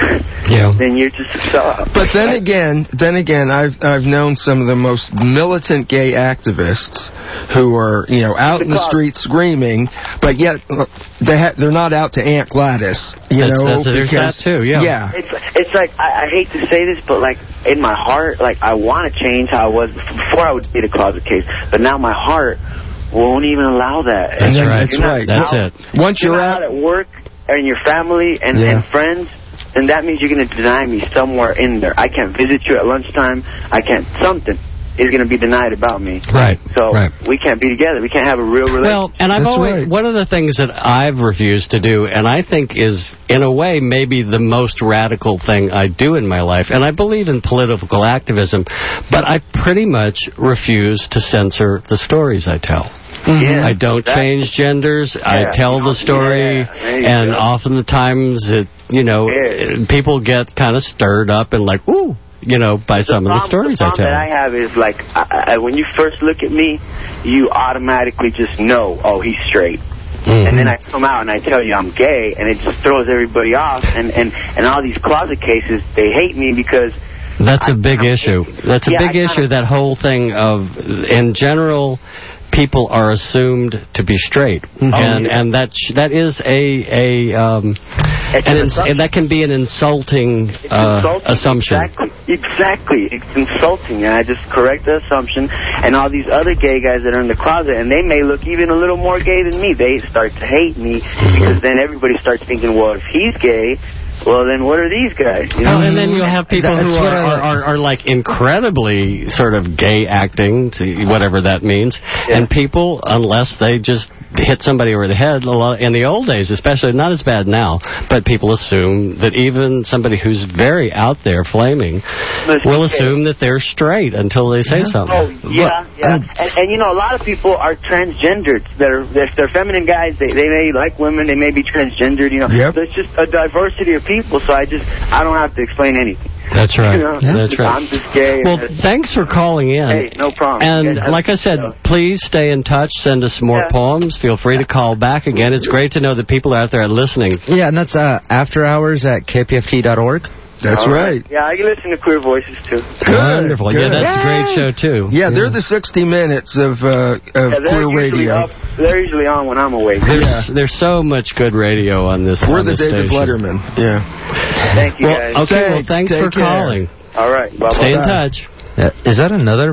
yeah. then you're just a sellout. But then again, then again, I've I've known some of the most militant gay activists who are you know out in the streets screaming, but yet uh, they ha- they're not out to Aunt Gladys, you That's- know, that's- there's because that too, yeah. yeah. It's it's like I, I hate to say this, but like in my heart, like I want to change how I was before. I would be the closet case, but now my heart won't even allow that. That's And right. you're not- That's now- it. Once you're you're not out, at work and your family and, Yeah. and friends, then that means you're going to deny me somewhere in there. I can't visit you at lunchtime. I can't. Something is going to be denied about me. Right. So right. we can't be together. We can't have a real relationship. Well, and I've That's always right. one of the things that I've refused to do, and I think is in a way maybe the most radical thing I do in my life, and I believe in political activism, but I pretty much refuse to censor the stories I tell. Yeah, I don't that- change genders. I Yeah, tell you the know, story, yeah, there you and go. oftentimes it, you know, people get kind of stirred up and like, ooh, you know, by some of the problem- stories the I problem tell. that I have is like I, I, when you first look at me, you automatically just know, oh, he's straight. Mm-hmm. And then I come out and I tell you I'm gay, and it just throws everybody off. And and and all these closet cases, they hate me because That's a big issue. That's a Yeah, big I kinda- issue, that whole thing of, in general, people are assumed to be straight. Mhm. And Oh, yeah. and that sh- that is a, a um, It's an an ins- assumption. that can be an insulting, uh, insulting. assumption. Exactly. Exactly. It's insulting, and I just correct the assumption. And all these other gay guys that are in the closet, and they may look even a little more gay than me, they start to hate me because then everybody starts thinking, well, if he's gay, well, then what are these guys? You know? Well, and then you'll have people That's who what are, I- are, are, are like incredibly sort of gay acting, to whatever that means. And people, unless they just hit somebody over the head, a lot, in the old days especially, not as bad now, but people assume that even somebody who's very out there flaming will assume that they're straight until they say something. Oh, yeah, yeah. And, and, you know, a lot of people are transgendered. They're, if they're feminine guys, they, they may like women, they may be transgendered, you know. Yep. There's just a diversity of people, so I just, I don't have to explain anything. That's right. You know, That's right. I'm just gay. Well, and thanks for calling in. Hey, no problem. And You guys have- like I said, please stay in touch. Send us more Yeah. poems. Feel free to call back again. It's great to know that people out there are listening. Yeah, and that's uh, after hours at k p f t dot org. That's All right. Yeah, I can listen to Queer Voices, too. Wonderful. Yeah, that's a great show, too. Yeah, they're the sixty minutes of uh, of Yeah, they're queer usually radio. up. They're usually on when I'm awake. There's, there's so much good radio on this We're on the this David station. Letterman. Yeah. Thank you, Well, guys. okay, well, thanks Take for care. calling. All right. Bye-bye. Stay in touch. Uh, is that another?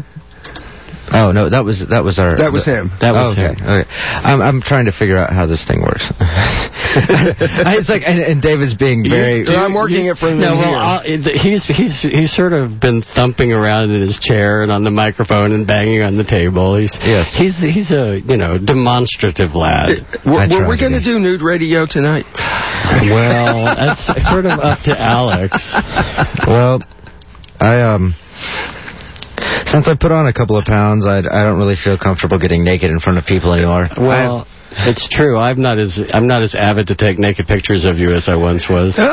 Oh no, that was that was our. That was him. That was oh, okay. him. Okay. I'm I'm trying to figure out how this thing works. It's like, and, and David's being very. You- I'm working you- it from no, here. well, I'll, he's he's he's sort of been thumping around in his chair and on the microphone and banging on the table. He's yes. He's he's a you know demonstrative lad. Were, were we going to do nude radio tonight? Well, that's sort of up to Alex. Well, I um. Since I put on a couple of pounds, I, I don't really feel comfortable getting naked in front of people anymore. Well, it's true. I'm not as I'm not as avid to take naked pictures of you as I once was. Oh.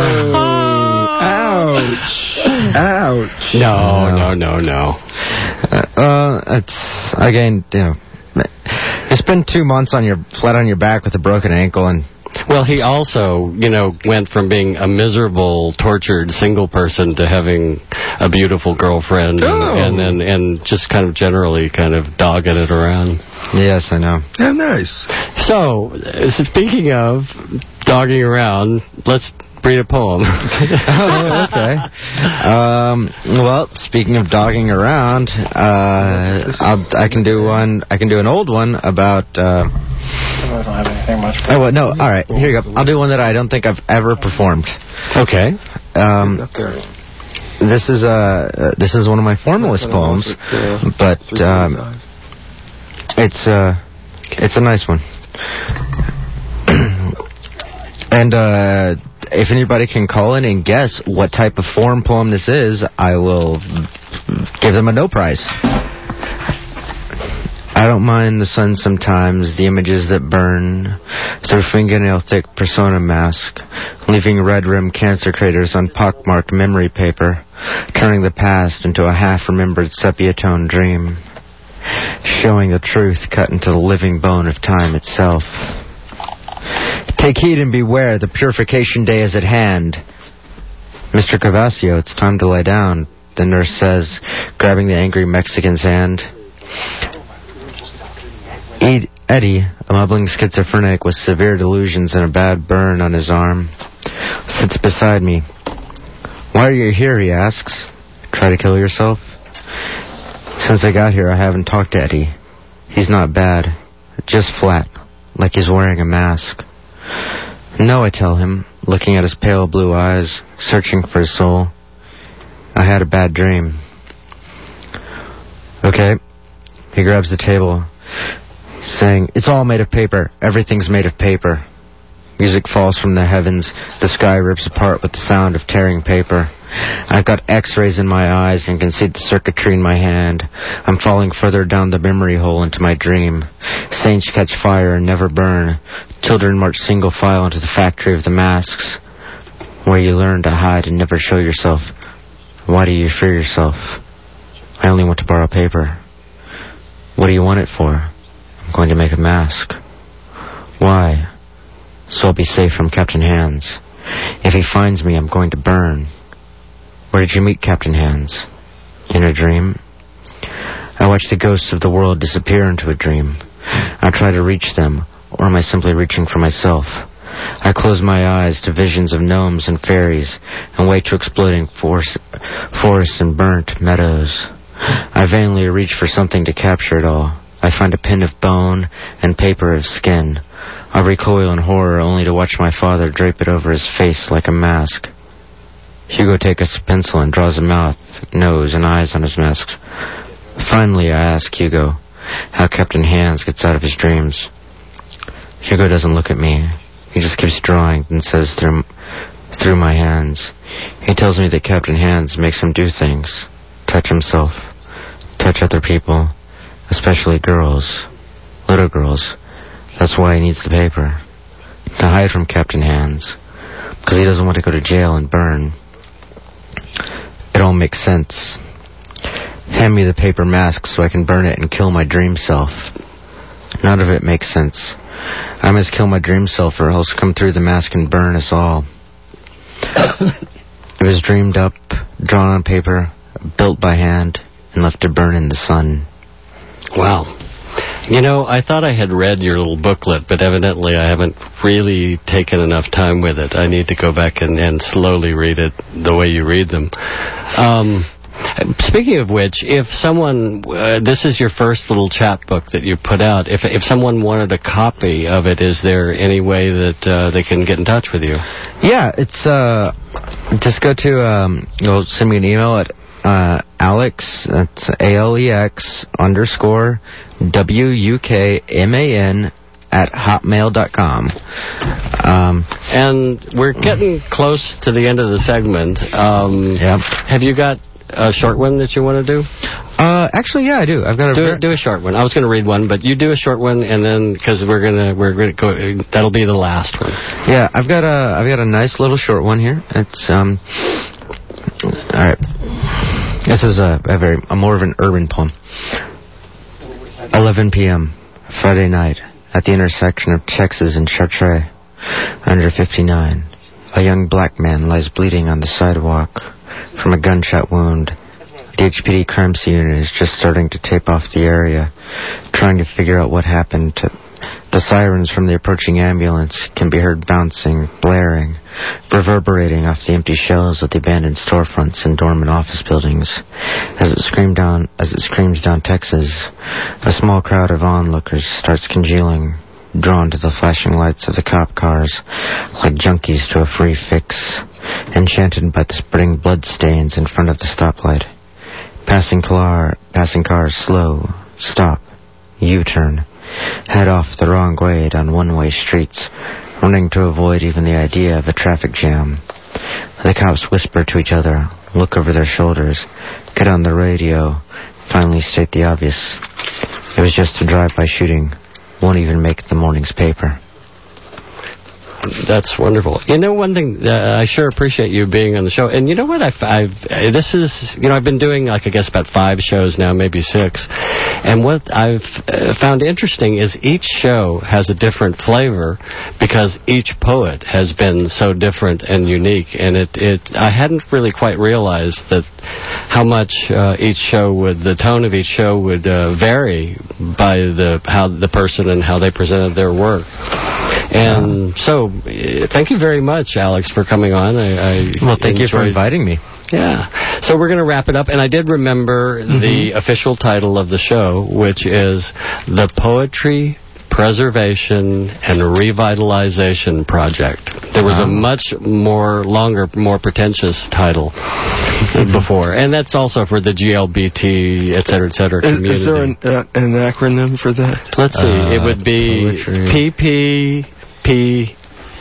Ouch. Ouch. No, no, no, no. Uh, uh, it's, again, you know, you spend two months on your flat on your back with a broken ankle and... Well, he also, you know, went from being a miserable, tortured single person to having a beautiful girlfriend and, oh. and then and just kind of generally kind of dogging it around. Yes, I know. Yeah, nice. So, uh, speaking of dogging around, let's read a poem. Oh, okay. Um, well, speaking of dogging around, uh, I'll, I can do one. I can do an old one about. Uh, I don't have anything much. Oh, well, no. All right. Here you go. I'll do one that I don't think I've ever performed. Okay. Um, this is uh, this is one of my formalist poems, but um, it's uh, it's a nice one. And uh, if anybody can call in and guess what type of form poem this is, I will give them a no prize. I don't mind the sun sometimes, the images that burn through fingernail-thick persona mask, leaving red-rimmed cancer craters on pockmarked memory paper, turning the past into a half-remembered sepia-tone dream, showing the truth cut into the living bone of time itself. Take heed and beware, the purification day is at hand. Mister Cavacio, it's time to lie down, the nurse says, grabbing the angry Mexican's hand. Eddie, a mumbling schizophrenic with severe delusions and a bad burn on his arm, sits beside me. Why are you here, he asks. Try to kill yourself? Since I got here, I haven't talked to Eddie. He's not bad, just flat, like he's wearing a mask. No, I tell him, looking at his pale blue eyes, searching for his soul. I had a bad dream. Okay. He grabs the table, saying, it's all made of paper. Everything's made of paper. Music falls from the heavens. The sky rips apart with the sound of tearing paper. I've got x-rays in my eyes and can see the circuitry in my hand. I'm falling further down the memory hole into my dream. Saints catch fire and never burn. Children march single file into the factory of the masks, where you learn to hide and never show yourself. Why do you fear yourself? I only want to borrow paper. What do you want it for? I'm going to make a mask. Why? So I'll be safe from Captain Hands. If he finds me, I'm going to burn. Where did you meet Captain Hands? In a dream? I watch the ghosts of the world disappear into a dream. I try to reach them, or am I simply reaching for myself? I close my eyes to visions of gnomes and fairies, and wake to exploding force, forests and burnt meadows. I vainly reach for something to capture it all. I find a pin of bone and paper of skin. I recoil in horror only to watch my father drape it over his face like a mask. Hugo takes a pencil and draws a mouth, nose, and eyes on his masks. Finally, I ask Hugo how Captain Hands gets out of his dreams. Hugo doesn't look at me. He just keeps drawing and says through, through my hands. He tells me that Captain Hands makes him do things. Touch himself. Touch other people. Especially girls. Little girls. That's why he needs the paper. To hide from Captain Hands. Because he doesn't want to go to jail and burn. It all makes sense. Hand me the paper mask so I can burn it and kill my dream self. None of it makes sense. I must kill my dream self or else come through the mask and burn us all. It was dreamed up, drawn on paper, built by hand, and left to burn in the sun. Wow. You know, I thought I had read your little booklet, but evidently I haven't really taken enough time with it. I need to go back and, and slowly read it the way you read them. Um, speaking of which, if someone, uh, this is your first little chapbook that you put out, if if someone wanted a copy of it, is there any way that uh, they can get in touch with you? Yeah, it's, uh, just go to, um, you'll send me an email at Uh, Alex, that's A L E X underscore W U K M A N at hotmail dot com. Um, and we're getting close to the end of the segment. Um, yep. Have you got a short one that you want to do? Uh, actually, yeah, I do. I've got a do, ver- do a short one. I was going to read one, but you do a short one, and then because we're gonna we're gonna go. That'll be the last one. Yeah, I've got a I've got a nice little short one here. It's um. All right. This is a, a very a more of an urban poem. eleven p.m. Friday night at the intersection of Texas and Chartres, under fifty-nine. A young black man lies bleeding on the sidewalk from a gunshot wound. The H P D crime scene unit is just starting to tape off the area, trying to figure out what happened. To the sirens from the approaching ambulance can be heard bouncing, blaring, reverberating off the empty shells of the abandoned storefronts and dormant office buildings. As it screams down, as it screams down Texas, a small crowd of onlookers starts congealing, drawn to the flashing lights of the cop cars, like junkies to a free fix, enchanted by the spreading blood stains in front of the stoplight. Passing car, passing cars slow, stop, U-turn, head off the wrong way down one-way streets, running to avoid even the idea of a traffic jam. The cops whisper to each other, look over their shoulders, get on the radio, finally state the obvious. It was just a drive-by shooting. Won't even make the morning's paper. That's wonderful. You know, one thing, uh, I sure appreciate you being on the show. And you know what? I've, I've uh, this is, you know, I've been doing, like, I guess about five shows now, maybe six. And what I've uh, found interesting is each show has a different flavor because each poet has been so different and unique. And it, it I hadn't really quite realized that how much uh, each show would, the tone of each show would uh, vary by the how the person and how they presented their work. And so, uh, thank you very much, Alex, for coming on. I, I well, thank enjoyed, you for inviting me. Yeah. So we're going to wrap it up. And I did remember mm-hmm. the official title of the show, which is The Poetry Preservation and Revitalization Project. There was a much more longer, more pretentious title before. And that's also for the G L B T, et cetera, et cetera, community. Is, is there an, uh, an acronym for that? Let's see. Uh, it would be P P P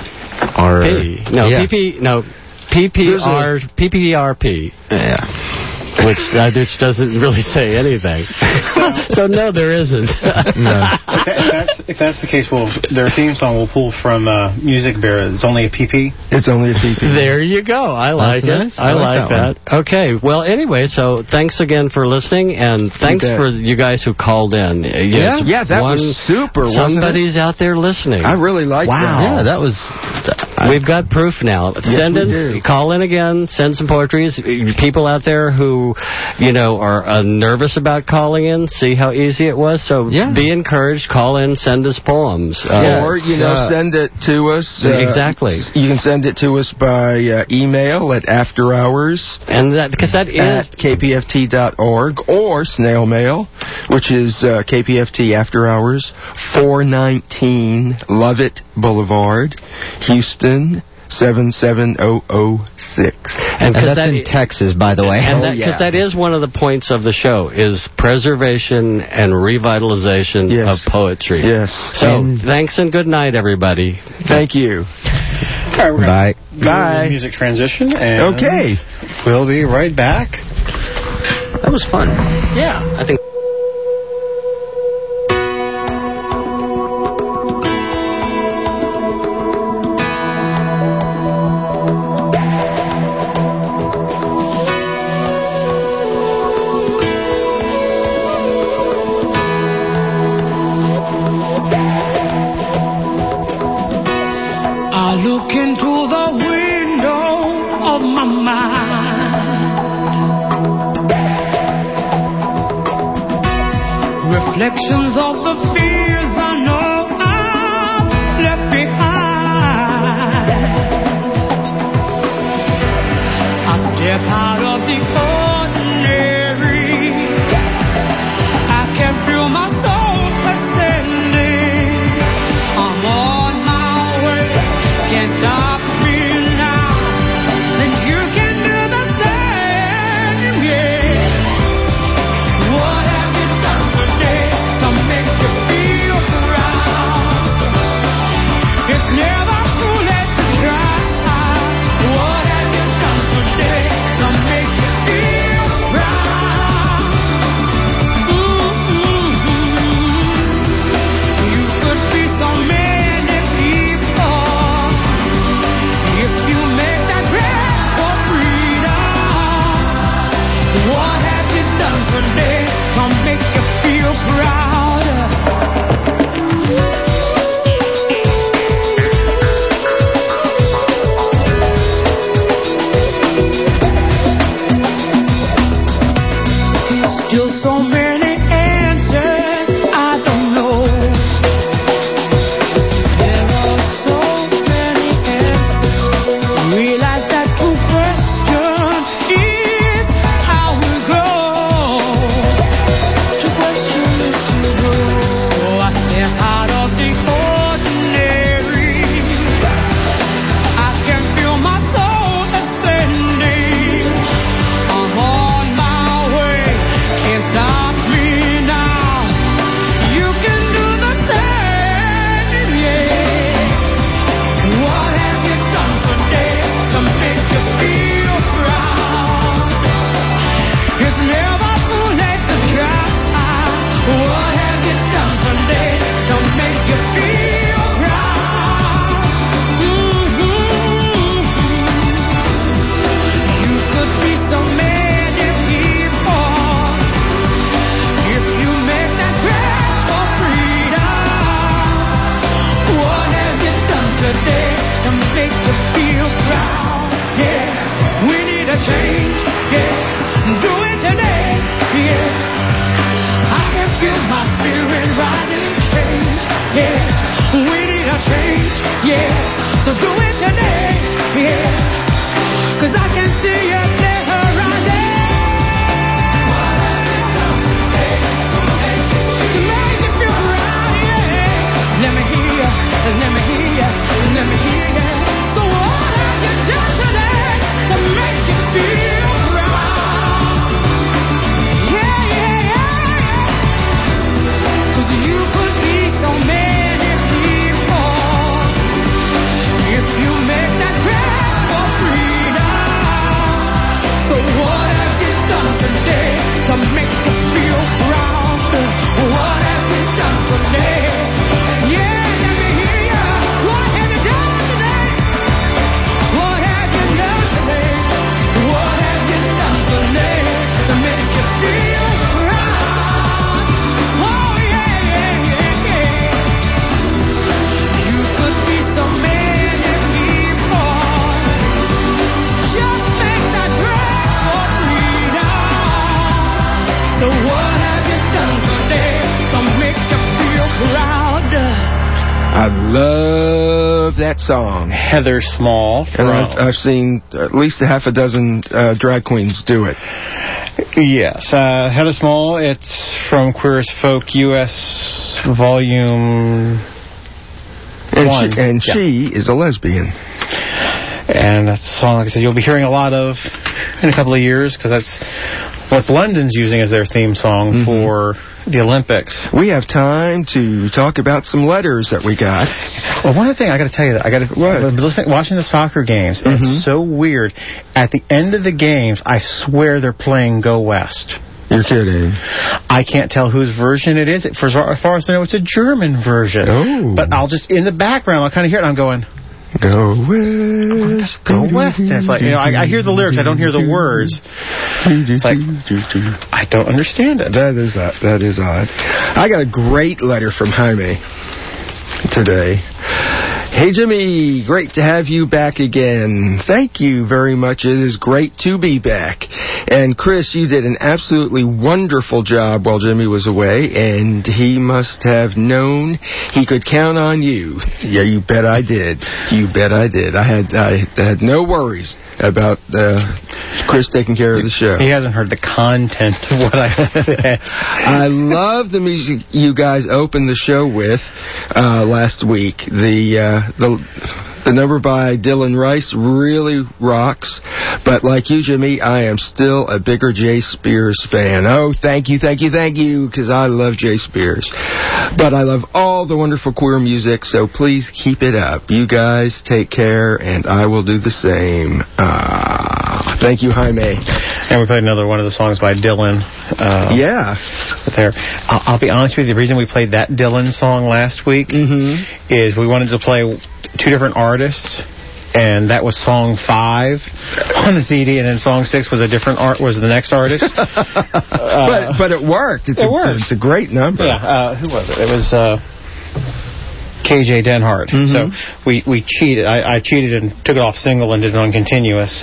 R. P. No, yeah. P P. No, P P R. P P R P. Yeah. Which, uh, which doesn't really say anything. So, no, there isn't. No. If, that, if, that's, if that's the case, well, their theme song will pull from uh, Music Bear. It's only a P P. It's only a P P. There you go. I like that's it. Nice. I, I like, like that. that. Okay. Well, anyway, so thanks again for listening, and thanks for you guys who called in. Yeah, yeah, that one, was super. Somebody's out there listening. I really liked wow. that. Wow. Yeah, that was... I, We've got proof now. Yes, send in, do. call in again, send some poetries. People out there who, you know, are uh, nervous about calling in, see how easy it was. So yeah. be encouraged, call in, send us poems. Uh, yeah, or, you know, uh, send it to us. Uh, exactly. You can send it to us by uh, email at after hours. And that, because that is... At k p f t dot org, or snail mail, which is uh, K P F T After Hours, four nineteen Lovett Boulevard, Houston, seven seven zero zero six. And, and that's that in Texas, by the way. And oh, because yeah. that is one of the points of the show, is preservation and revitalization yes. of poetry. Yes. So, and thanks and good night, everybody. Thank you. All right, we're Bye. Go Bye. To music transition. And okay. We'll be right back. That was fun. Yeah. I think... I look into the window of my mind, reflections of the fears I know I've left behind. I step out of the ordinary, I can feel my soul ascending. I'm on my way, can't stop me now, then you can do the same, yeah. What have you done today to make you feel proud? It's never too late to try. What have you done today to make you feel yeah. Do it today, yeah. I can feel my spirit rising, change, yeah. We need a change, yeah. So do it today, yeah. 'Cause I can see you there rising. To make you feel right, yeah. Let me hear you, let me hear you, let me hear you. So what have you done today to make you feel right? Yeah, yeah, yeah. 'Cause you could be so many people if you make that grab for freedom. So what have you done today to make you feel proud? What have you done today? Yeah, let me hear ya. What have you done today? What have you done today? What have you done today to make you feel proud? Oh yeah, yeah, yeah, yeah. You could be so many people. Just make that grab for freedom. So what have you done today to make you feel proud? I love that song. Heather Small. And I've, I've seen at least a half a dozen uh, drag queens do it. Yes, uh, Heather Small. It's from Queer as Folk U S Volume And One. she, and Yeah. she is a lesbian. And that's a song, like I said, you'll be hearing a lot of in a couple of years, because that's what London's using as their theme song Mm-hmm. for the Olympics. We have time to talk about some letters that we got. Well, one other thing I got to tell you, that I got to listening, watching the soccer games. And Mm-hmm. It's so weird. At the end of the games, I swear they're playing "Go West." You're kidding. I can't tell whose version it is. For as far, as far as I know, it's a German version. Oh. But I'll just, in the background, I'll kind of hear it, and I'm going, Go West. Go West. And it's like, you know, I, I hear the lyrics, I don't hear the words. It's like, I don't understand it. That is odd. That is odd. I got a great letter from Jaime today. Hey, Jimmy, great to have you back again. Thank you very much. It is great to be back. And, Chris, you did an absolutely wonderful job while Jimmy was away, and he must have known he could count on you. Yeah, you bet I did. You bet I did. I had I had no worries about uh, Chris taking care of the show. He hasn't heard the content of what I said. I love the music you guys opened the show with uh, last week. The uh, the the number by Dylan Rice really rocks. But like you, Jimmy, I am still a bigger Jay Spears fan. Oh, thank you, thank you, thank you, because I love Jay Spears. But I love all the wonderful queer music, so please keep it up. You guys take care, and I will do the same. Uh, thank you, Jaime. And we played another one of the songs by Dylan. Uh, yeah. There. I'll, I'll be honest with you, the reason we played that Dylan song last week mm-hmm. is we wanted to play two different artists, and that was song five on the C D, and then song six was a different art was the next artist. uh, but but it worked. It's it a, worked. It's a great number. Yeah. Uh, who was it? It was uh, K J Denhart. Mm-hmm. So we we cheated. I, I cheated and took it off single and did it on continuous.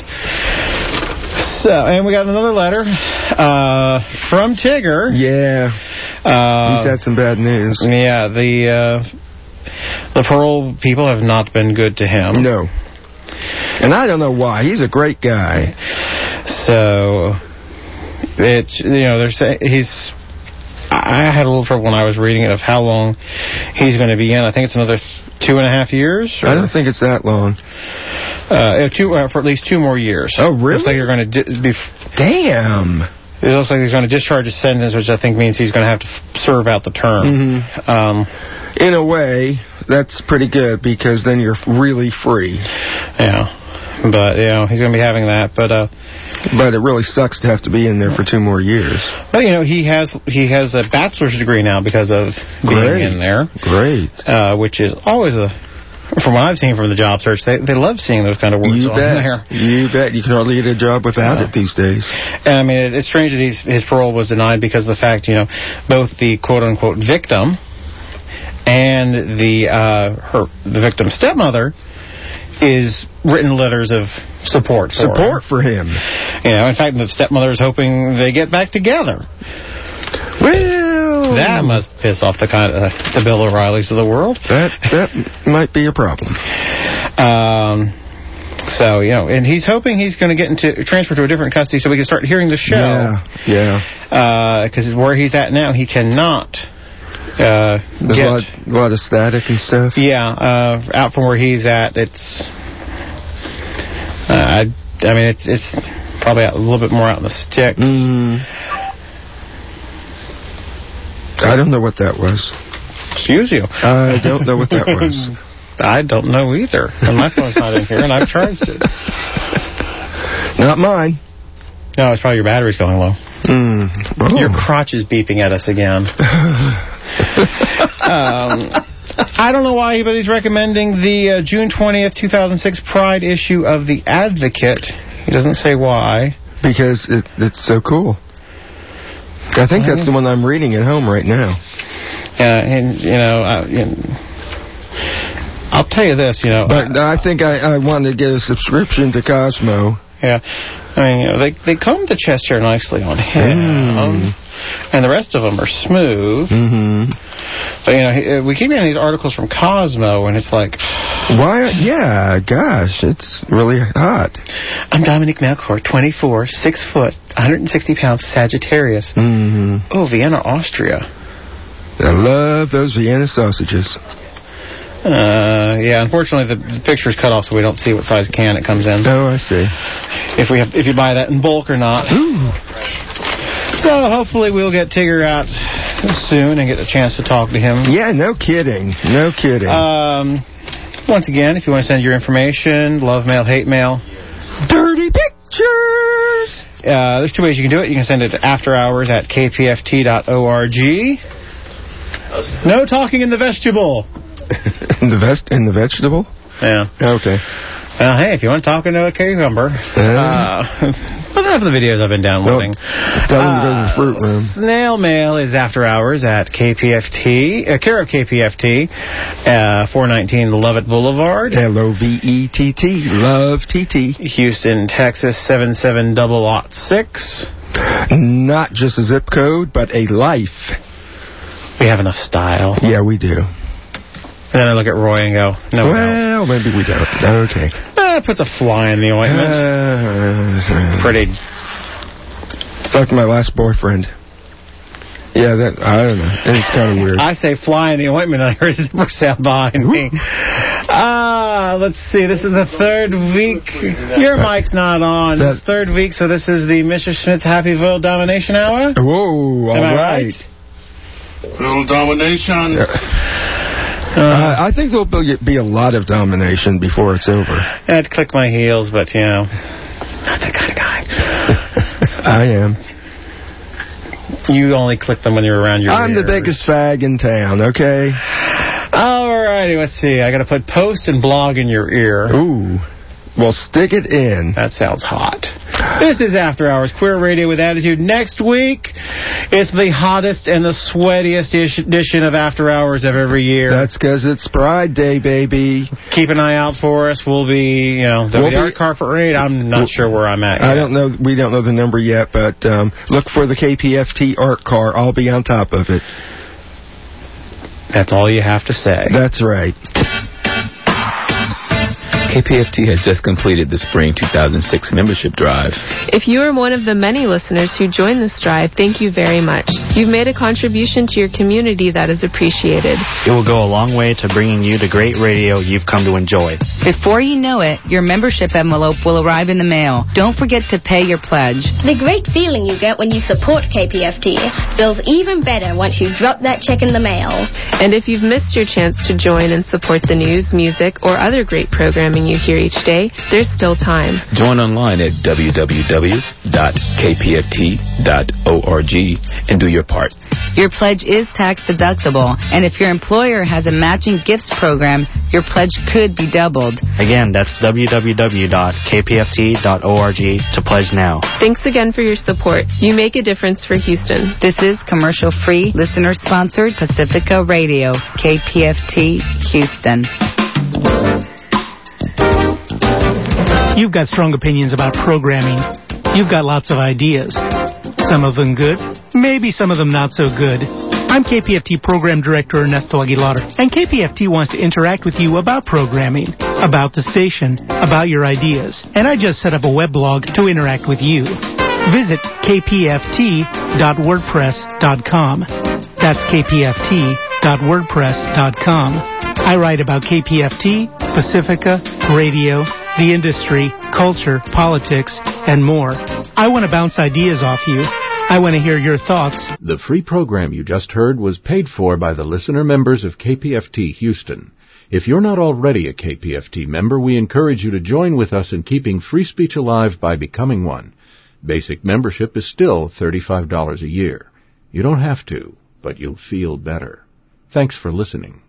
So, and we got another letter uh, from Tigger. Yeah. Uh, He's had some bad news. Yeah, the uh, the parole people have not been good to him. No. And I don't know why. He's a great guy. So, it's, you know, they're saying he's... I had a little trouble when I was reading it of how long he's going to be in. I think it's another th- two and a half years. Or, I don't think it's that long. Uh, two, uh, for at least two more years. Oh, really? Looks like you're going to di- be... F- Damn. It looks like he's going to discharge his sentence, which I think means he's going to have to f- serve out the term. Mm-hmm. Um, in a way, that's pretty good, because then you're really free. Yeah. But, you know, he's going to be having that. But, uh... But it really sucks to have to be in there for two more years. But, you know, he has he has a bachelor's degree now because of being Great. in there. Great. Uh, which is always a... From what I've seen from the job search, they they love seeing those kind of words you on bet. there. You bet. You can hardly get a job without yeah. it these days. And, I mean, it, it's strange that he's, his parole was denied because of the fact, you know, both the quote-unquote victim and the uh, her the victim's stepmother is written letters of support for Support him. for him. You know, in fact, the stepmother is hoping they get back together. Well, that must piss off the kind of uh, the Bill O'Reillys of the world. That that might be a problem. Um, so you know, and he's hoping he's going to get into transfer to a different custody so we can start hearing the show. Yeah, yeah. Because uh, where he's at now, he cannot. Uh, There's get, a lot, a lot of static and stuff. Yeah, uh, out from where he's at, it's. Uh, I, I mean, it's it's probably out, a little bit more out in the sticks. Mm. I don't know what that was. Excuse you. I don't know what that was. I don't know either. And my phone's not in here, and I've charged it. Not mine. No, it's probably your battery's going low. Mm. Oh. Your crotch is beeping at us again. um, I don't know why anybody's recommending the uh, June twentieth, two thousand six Pride issue of The Advocate. He doesn't say why. Because it, it's so cool. I think that's the one I'm reading at home right now. Yeah, and, you know, uh, you know, I'll tell you this, you know. But I, I think I, I want to get a subscription to Cosmo. Yeah. I mean, you know, they they comb the chest hair nicely on him. Mm. And the rest of them are smooth. Mm-hmm. But, you know, we keep getting these articles from Cosmo, and it's like... Why? Yeah, gosh, it's really hot. I'm Dominic Melchior, twenty-four, six foot, one hundred sixty pounds, Sagittarius. Mm-hmm. Oh, Vienna, Austria. I love those Vienna sausages. Uh, yeah, unfortunately the, the picture's cut off so we don't see what size can it comes in. Oh, I see. If we have, if you buy that in bulk or not. Ooh. So hopefully we'll get Tigger out soon and get a chance to talk to him. Yeah, no kidding. No kidding. Um, once again, if you want to send your information, love mail, hate mail. Dirty pictures! Uh, there's two ways you can do it. You can send it to after hours at k p f t dot org. No talking in the vestibule. in the vest in the vegetable? Yeah. Okay. Well, hey, if you want to talk into a cucumber, uh, uh, enough of the videos I've been downloading. Tell them to go to the fruit room. Snail mail is after hours at K P F T, uh, care of K P F T, uh, four nineteen Lovett Boulevard. L O V E T T, Love T T. Houston, Texas, seven seven zero zero six. Not just a zip code, but a life. We have enough style. Yeah, we do. And then I look at Roy and go, no, we well, don't. maybe we don't. Okay. Uh, it puts a fly in the ointment. Uh, Pretty. Like my last boyfriend. Yeah, that I don't know. It's kind of weird. I say fly in the ointment, and I heard a zipper sound behind me. Ah, uh, let's see. This is the third week. Your mic's not on. That, it's third week, so this is the Mister Smith Happyville Domination Hour. Whoa, all Am I right. right? Little domination. Yeah. Uh, uh, I think there'll be, be a lot of domination before it's over. I'd click my heels, but, you know, not that kind of guy. I am. You only click them when you're around your I'm ears. the biggest fag in town, okay? All righty, let's see. I got to put post and blog in your ear. Ooh. Well, stick it in. That sounds hot. This is After Hours Queer Radio with Attitude. Next week, it's the hottest and the sweatiest edition of After Hours of every year. That's because it's Pride Day, baby. Keep an eye out for us. We'll be, you know, there'll we'll be the be, art carpet raid. I'm not we'll, sure where I'm at yet. I don't know. We don't know the number yet, but um, look for the K P F T art car. I'll be on top of it. That's all you have to say. That's right. K P F T has just completed the Spring two thousand six membership drive. If you are one of the many listeners who joined this drive, thank you very much. You've made a contribution to your community that is appreciated. It will go a long way to bringing you the great radio you've come to enjoy. Before you know it, your membership envelope will arrive in the mail. Don't forget to pay your pledge. The great feeling you get when you support K P F T feels even better once you drop that check in the mail. And if you've missed your chance to join and support the news, music, or other great programming you hear each day, there's still time. Join online at w w w dot k p f t dot org and do your part. Your pledge is tax deductible, and if your employer has a matching gifts program, your pledge could be doubled. Again, that's w w w dot k p f t dot org to pledge now. Thanks again for your support. You make a difference for Houston. This is commercial-free, listener-sponsored Pacifica Radio, K P F T, Houston. You've got strong opinions about programming. You've got lots of ideas. Some of them good, maybe some of them not so good. I'm K P F T Program Director Ernesto Aguilar, and K P F T wants to interact with you about programming, about the station, about your ideas. And I just set up a web blog to interact with you. Visit k p f t dot wordpress dot com. That's k p f t dot wordpress dot com. I write about K P F T, Pacifica, radio, the industry, culture, politics, and more. I want to bounce ideas off you. I want to hear your thoughts. The free program you just heard was paid for by the listener members of K P F T Houston. If you're not already a K P F T member, we encourage you to join with us in keeping free speech alive by becoming one. Basic membership is still thirty-five dollars a year. You don't have to, but you'll feel better. Thanks for listening.